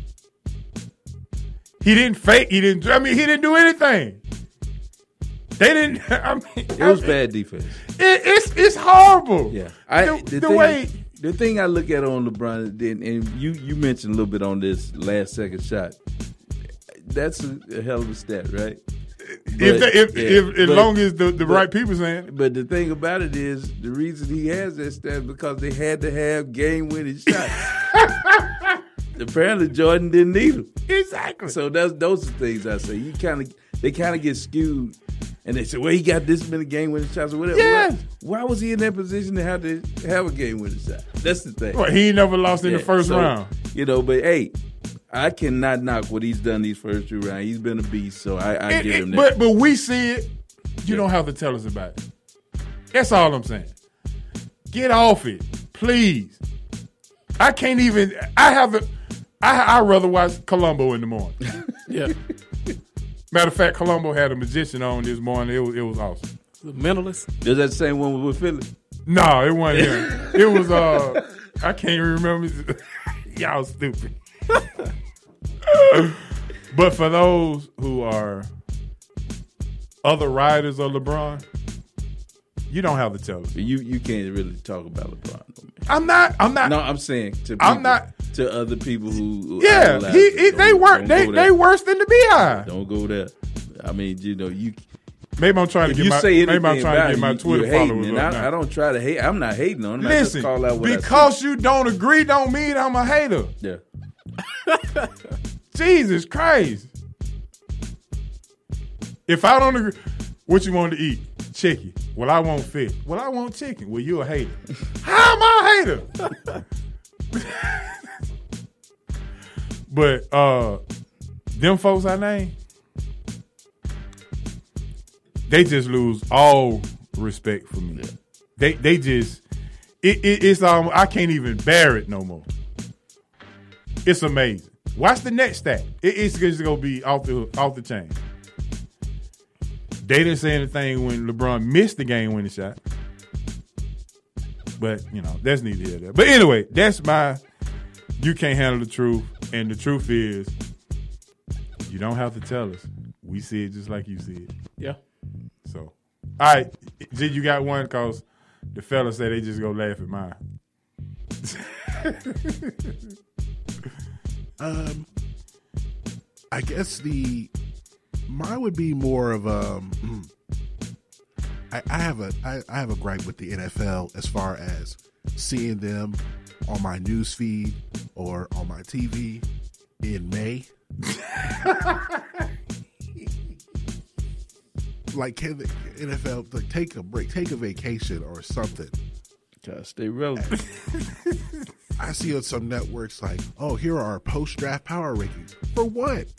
Speaker 3: He didn't fake. He didn't do anything. They didn't.
Speaker 4: It was bad defense.
Speaker 3: It's horrible.
Speaker 4: Yeah. The thing I look at on LeBron, and you mentioned a little bit on this last second shot. That's a hell of a stat, right?
Speaker 3: As long as the right people saying it.
Speaker 4: But the thing about it is, the reason he has that stat is because they had to have game-winning shots. Apparently, Jordan didn't need them.
Speaker 3: Exactly.
Speaker 4: So those are things I say. They kind of get skewed, and they say, "Well, he got this many game-winning shots or whatever."
Speaker 3: Yeah.
Speaker 4: Why was he in that position to have a game-winning shot? That's the thing.
Speaker 3: Well, he never lost in the first round.
Speaker 4: You know, but hey, I cannot knock what he's done these first 2 rounds. He's been a beast, so I give him that.
Speaker 3: But we see it. You don't have to tell us about it. That's all I'm saying. Get off it, please. I can't even. I'd rather watch Columbo in the morning.
Speaker 5: Yeah.
Speaker 3: Matter of fact, Columbo had a magician on this morning. It was awesome.
Speaker 5: The Mentalist.
Speaker 4: Is that the same one with Philly?
Speaker 3: No, it wasn't him. It was I can't even remember. Y'all stupid. But for those who are other riders of LeBron, you don't have to tell them.
Speaker 4: You can't really talk about LeBron.
Speaker 3: I'm not.
Speaker 4: No, I'm saying to people,
Speaker 3: I'm not
Speaker 4: to other people who.
Speaker 3: Yeah, they worse than the Beehive.
Speaker 4: Don't go there. I mean, you.
Speaker 3: Maybe I'm trying to get my Twitter followers up.
Speaker 4: I don't try to hate. I'm not hating on them.
Speaker 3: Listen,
Speaker 4: I just call out what
Speaker 3: because you don't agree don't mean I'm a hater.
Speaker 4: Yeah.
Speaker 3: Jesus Christ. If I don't agree, what you want to eat? Chicken. Well, I want fish. Well, I want chicken. Well, you a hater. How am I a hater? But them folks I named, they just lose all respect for me. Yeah. They just it's I can't even bear it no more. It's amazing. Watch the next stat. It's just gonna be off the chain. They didn't say anything when LeBron missed the game-winning shot. But, that's neither here nor there. But anyway, that's my you can't handle the truth. And the truth is, you don't have to tell us. We see it just like you see it.
Speaker 5: Yeah.
Speaker 3: So, all right. Did you got one? Because the fella said they just go laugh at mine.
Speaker 6: I guess mine would be more of I have a gripe with the NFL as far as seeing them on my news feed or on my TV in May. Like, can the NFL take a break, take a vacation or something?
Speaker 4: Gotta stay relevant.
Speaker 6: I see on some networks like, oh, here are our post-draft power rankings. For what?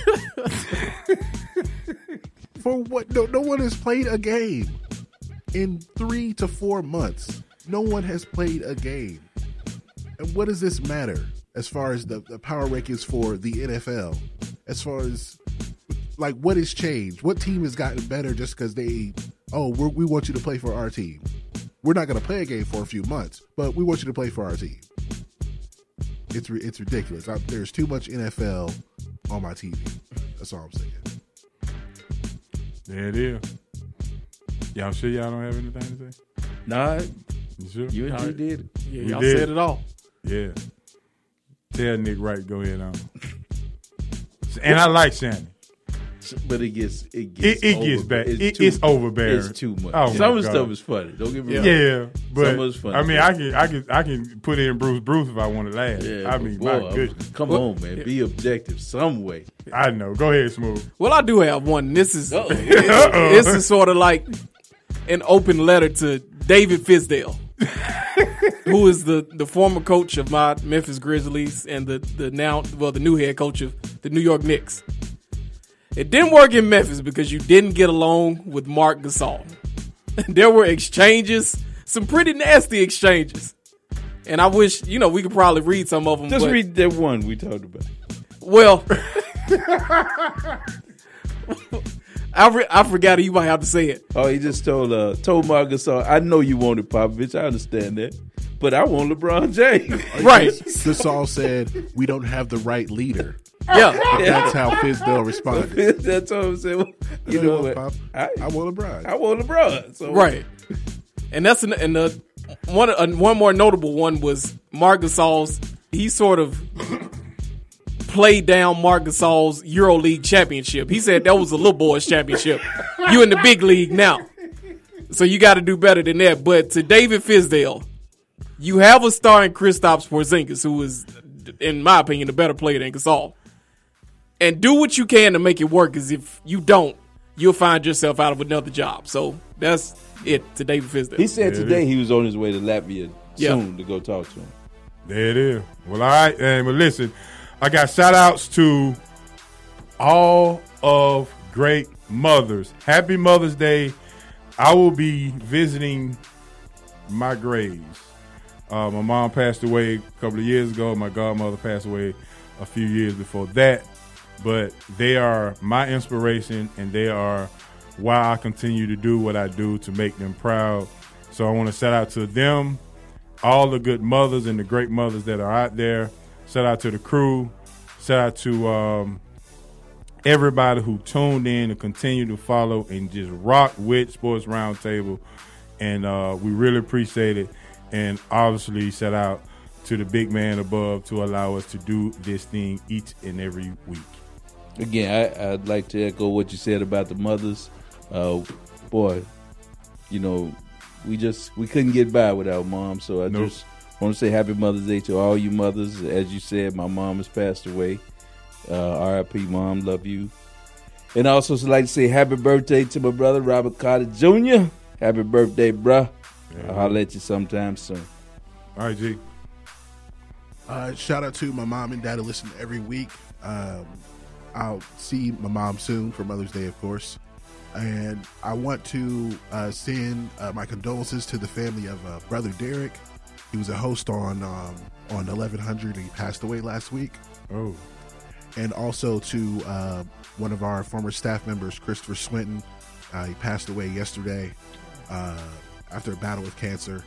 Speaker 6: For what? No one has played a game in 3 to 4 months. No one has played a game. And what does this matter as far as the power rankings for the NFL? As far as, like, what has changed? What team has gotten better just because we want you to play for our team? We're not going to play a game for a few months, but we want you to play for our team. It's ridiculous. There's too much NFL on my TV. That's all I'm saying.
Speaker 3: There it is. Y'all sure y'all don't have anything to say?
Speaker 4: Nah.
Speaker 3: You sure?
Speaker 4: You and G did it.
Speaker 5: Yeah, y'all said it all.
Speaker 3: Yeah. Tell Nick Wright, go ahead on. And I like Shannon.
Speaker 4: But it gets
Speaker 3: bad. It's overbearing.
Speaker 4: It's too much.
Speaker 3: Oh,
Speaker 4: some of the stuff is funny. Don't get me wrong.
Speaker 3: Yeah, but
Speaker 4: some of it's funny.
Speaker 3: I mean, I can put in Bruce if I want to laugh.
Speaker 4: Yeah,
Speaker 3: I mean, my goodness.
Speaker 4: Come on, man. Be objective some way.
Speaker 3: I know. Go ahead, Smooth.
Speaker 5: Well, I do have one. This is this is sort of like an open letter to David Fisdale, who is the former coach of my Memphis Grizzlies and the new head coach of the New York Knicks. It didn't work in Memphis because you didn't get along with Marc Gasol. There were exchanges, some pretty nasty exchanges. And I wish, we could probably read some of them.
Speaker 4: Just read that one we talked about.
Speaker 5: Well, I forgot you might have to say it.
Speaker 4: Oh, he just told Marc Gasol, I know you wanted Popovich, I understand that, but I want LeBron James.
Speaker 5: Right.
Speaker 6: Gasol said, we don't have the right leader.
Speaker 5: Yeah.
Speaker 6: That's how Fisdale responded.
Speaker 4: That's what I'm saying. You know what?
Speaker 6: I want LeBron.
Speaker 4: I want LeBron. So.
Speaker 5: Right. And that's one more notable one was Marc Gasol's. He sort of played down Marc Gasol's EuroLeague championship. He said that was a little boy's championship. You in the big league now, so you got to do better than that. But to David Fisdale, you have a star in Kristaps Porzingis, who is, in my opinion, a better player than Gasol. And do what you can to make it work, because if you don't, you'll find yourself out of another job. So that's it to David Fisdale.
Speaker 4: He said today he was on his way to Latvia soon to go talk to him.
Speaker 3: There it is. Well, all right. But listen, I got shout-outs to all of great mothers. Happy Mother's Day. I will be visiting my graves. My mom passed away a couple of years ago. My godmother passed away a few years before that. But they are my inspiration, and they are why I continue to do what I do to make them proud. So I want to shout out to them, all the good mothers and the great mothers that are out there. Shout out to the crew. Shout out to everybody who tuned in and continue to follow and just rock with Sports Roundtable. And we really appreciate it. And obviously, shout out to the big man above to allow us to do this thing each and every week.
Speaker 4: Again, I'd like to echo what you said about the mothers. Boy, we couldn't get by without mom. So I just want to say happy Mother's Day to all you mothers. As you said, my mom has passed away. R.I.P. Mom, love you. And I also like to say happy birthday to my brother, Robert Carter Jr. Happy birthday, bruh. I'll holler at you sometime soon.
Speaker 3: All right, G.
Speaker 6: Shout out to my mom and dad who listen every week. I'll see my mom soon for Mother's Day, of course. And I want to send my condolences to the family of Brother Derek. He was a host on 1100 and he passed away last week.
Speaker 3: Oh.
Speaker 6: And also to one of our former staff members, Christopher Swinton, He passed away yesterday after a battle with cancer.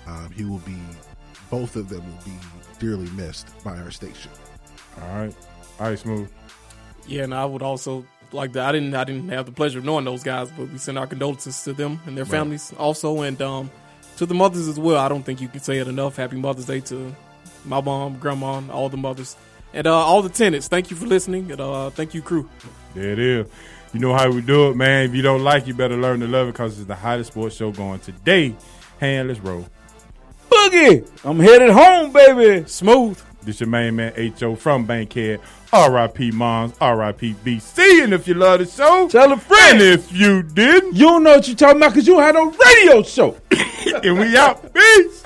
Speaker 6: Both of them will be dearly missed by our station.
Speaker 3: All right, Smooth.
Speaker 5: Yeah, and I would also like that. I didn't have the pleasure of knowing those guys, but we send our condolences to them and their families also, and to the mothers as well. I don't think you can say it enough. Happy Mother's Day to my mom, grandma, all the mothers, and all the tenants. Thank you for listening, and thank you, crew.
Speaker 3: There it is. You know how we do it, man. If you don't like it, you better learn to love it, because it's the hottest sports show going today. Hand, let's roll.
Speaker 4: Boogie! I'm headed home, baby.
Speaker 5: Smooth.
Speaker 3: This your main man, H.O. from Bankhead. R.I.P. Moms, R.I.P. BC. And if you love the show,
Speaker 4: tell a friend.
Speaker 3: And if you didn't,
Speaker 4: you don't know what you're talking about because you had a radio show.
Speaker 3: And we out. Peace.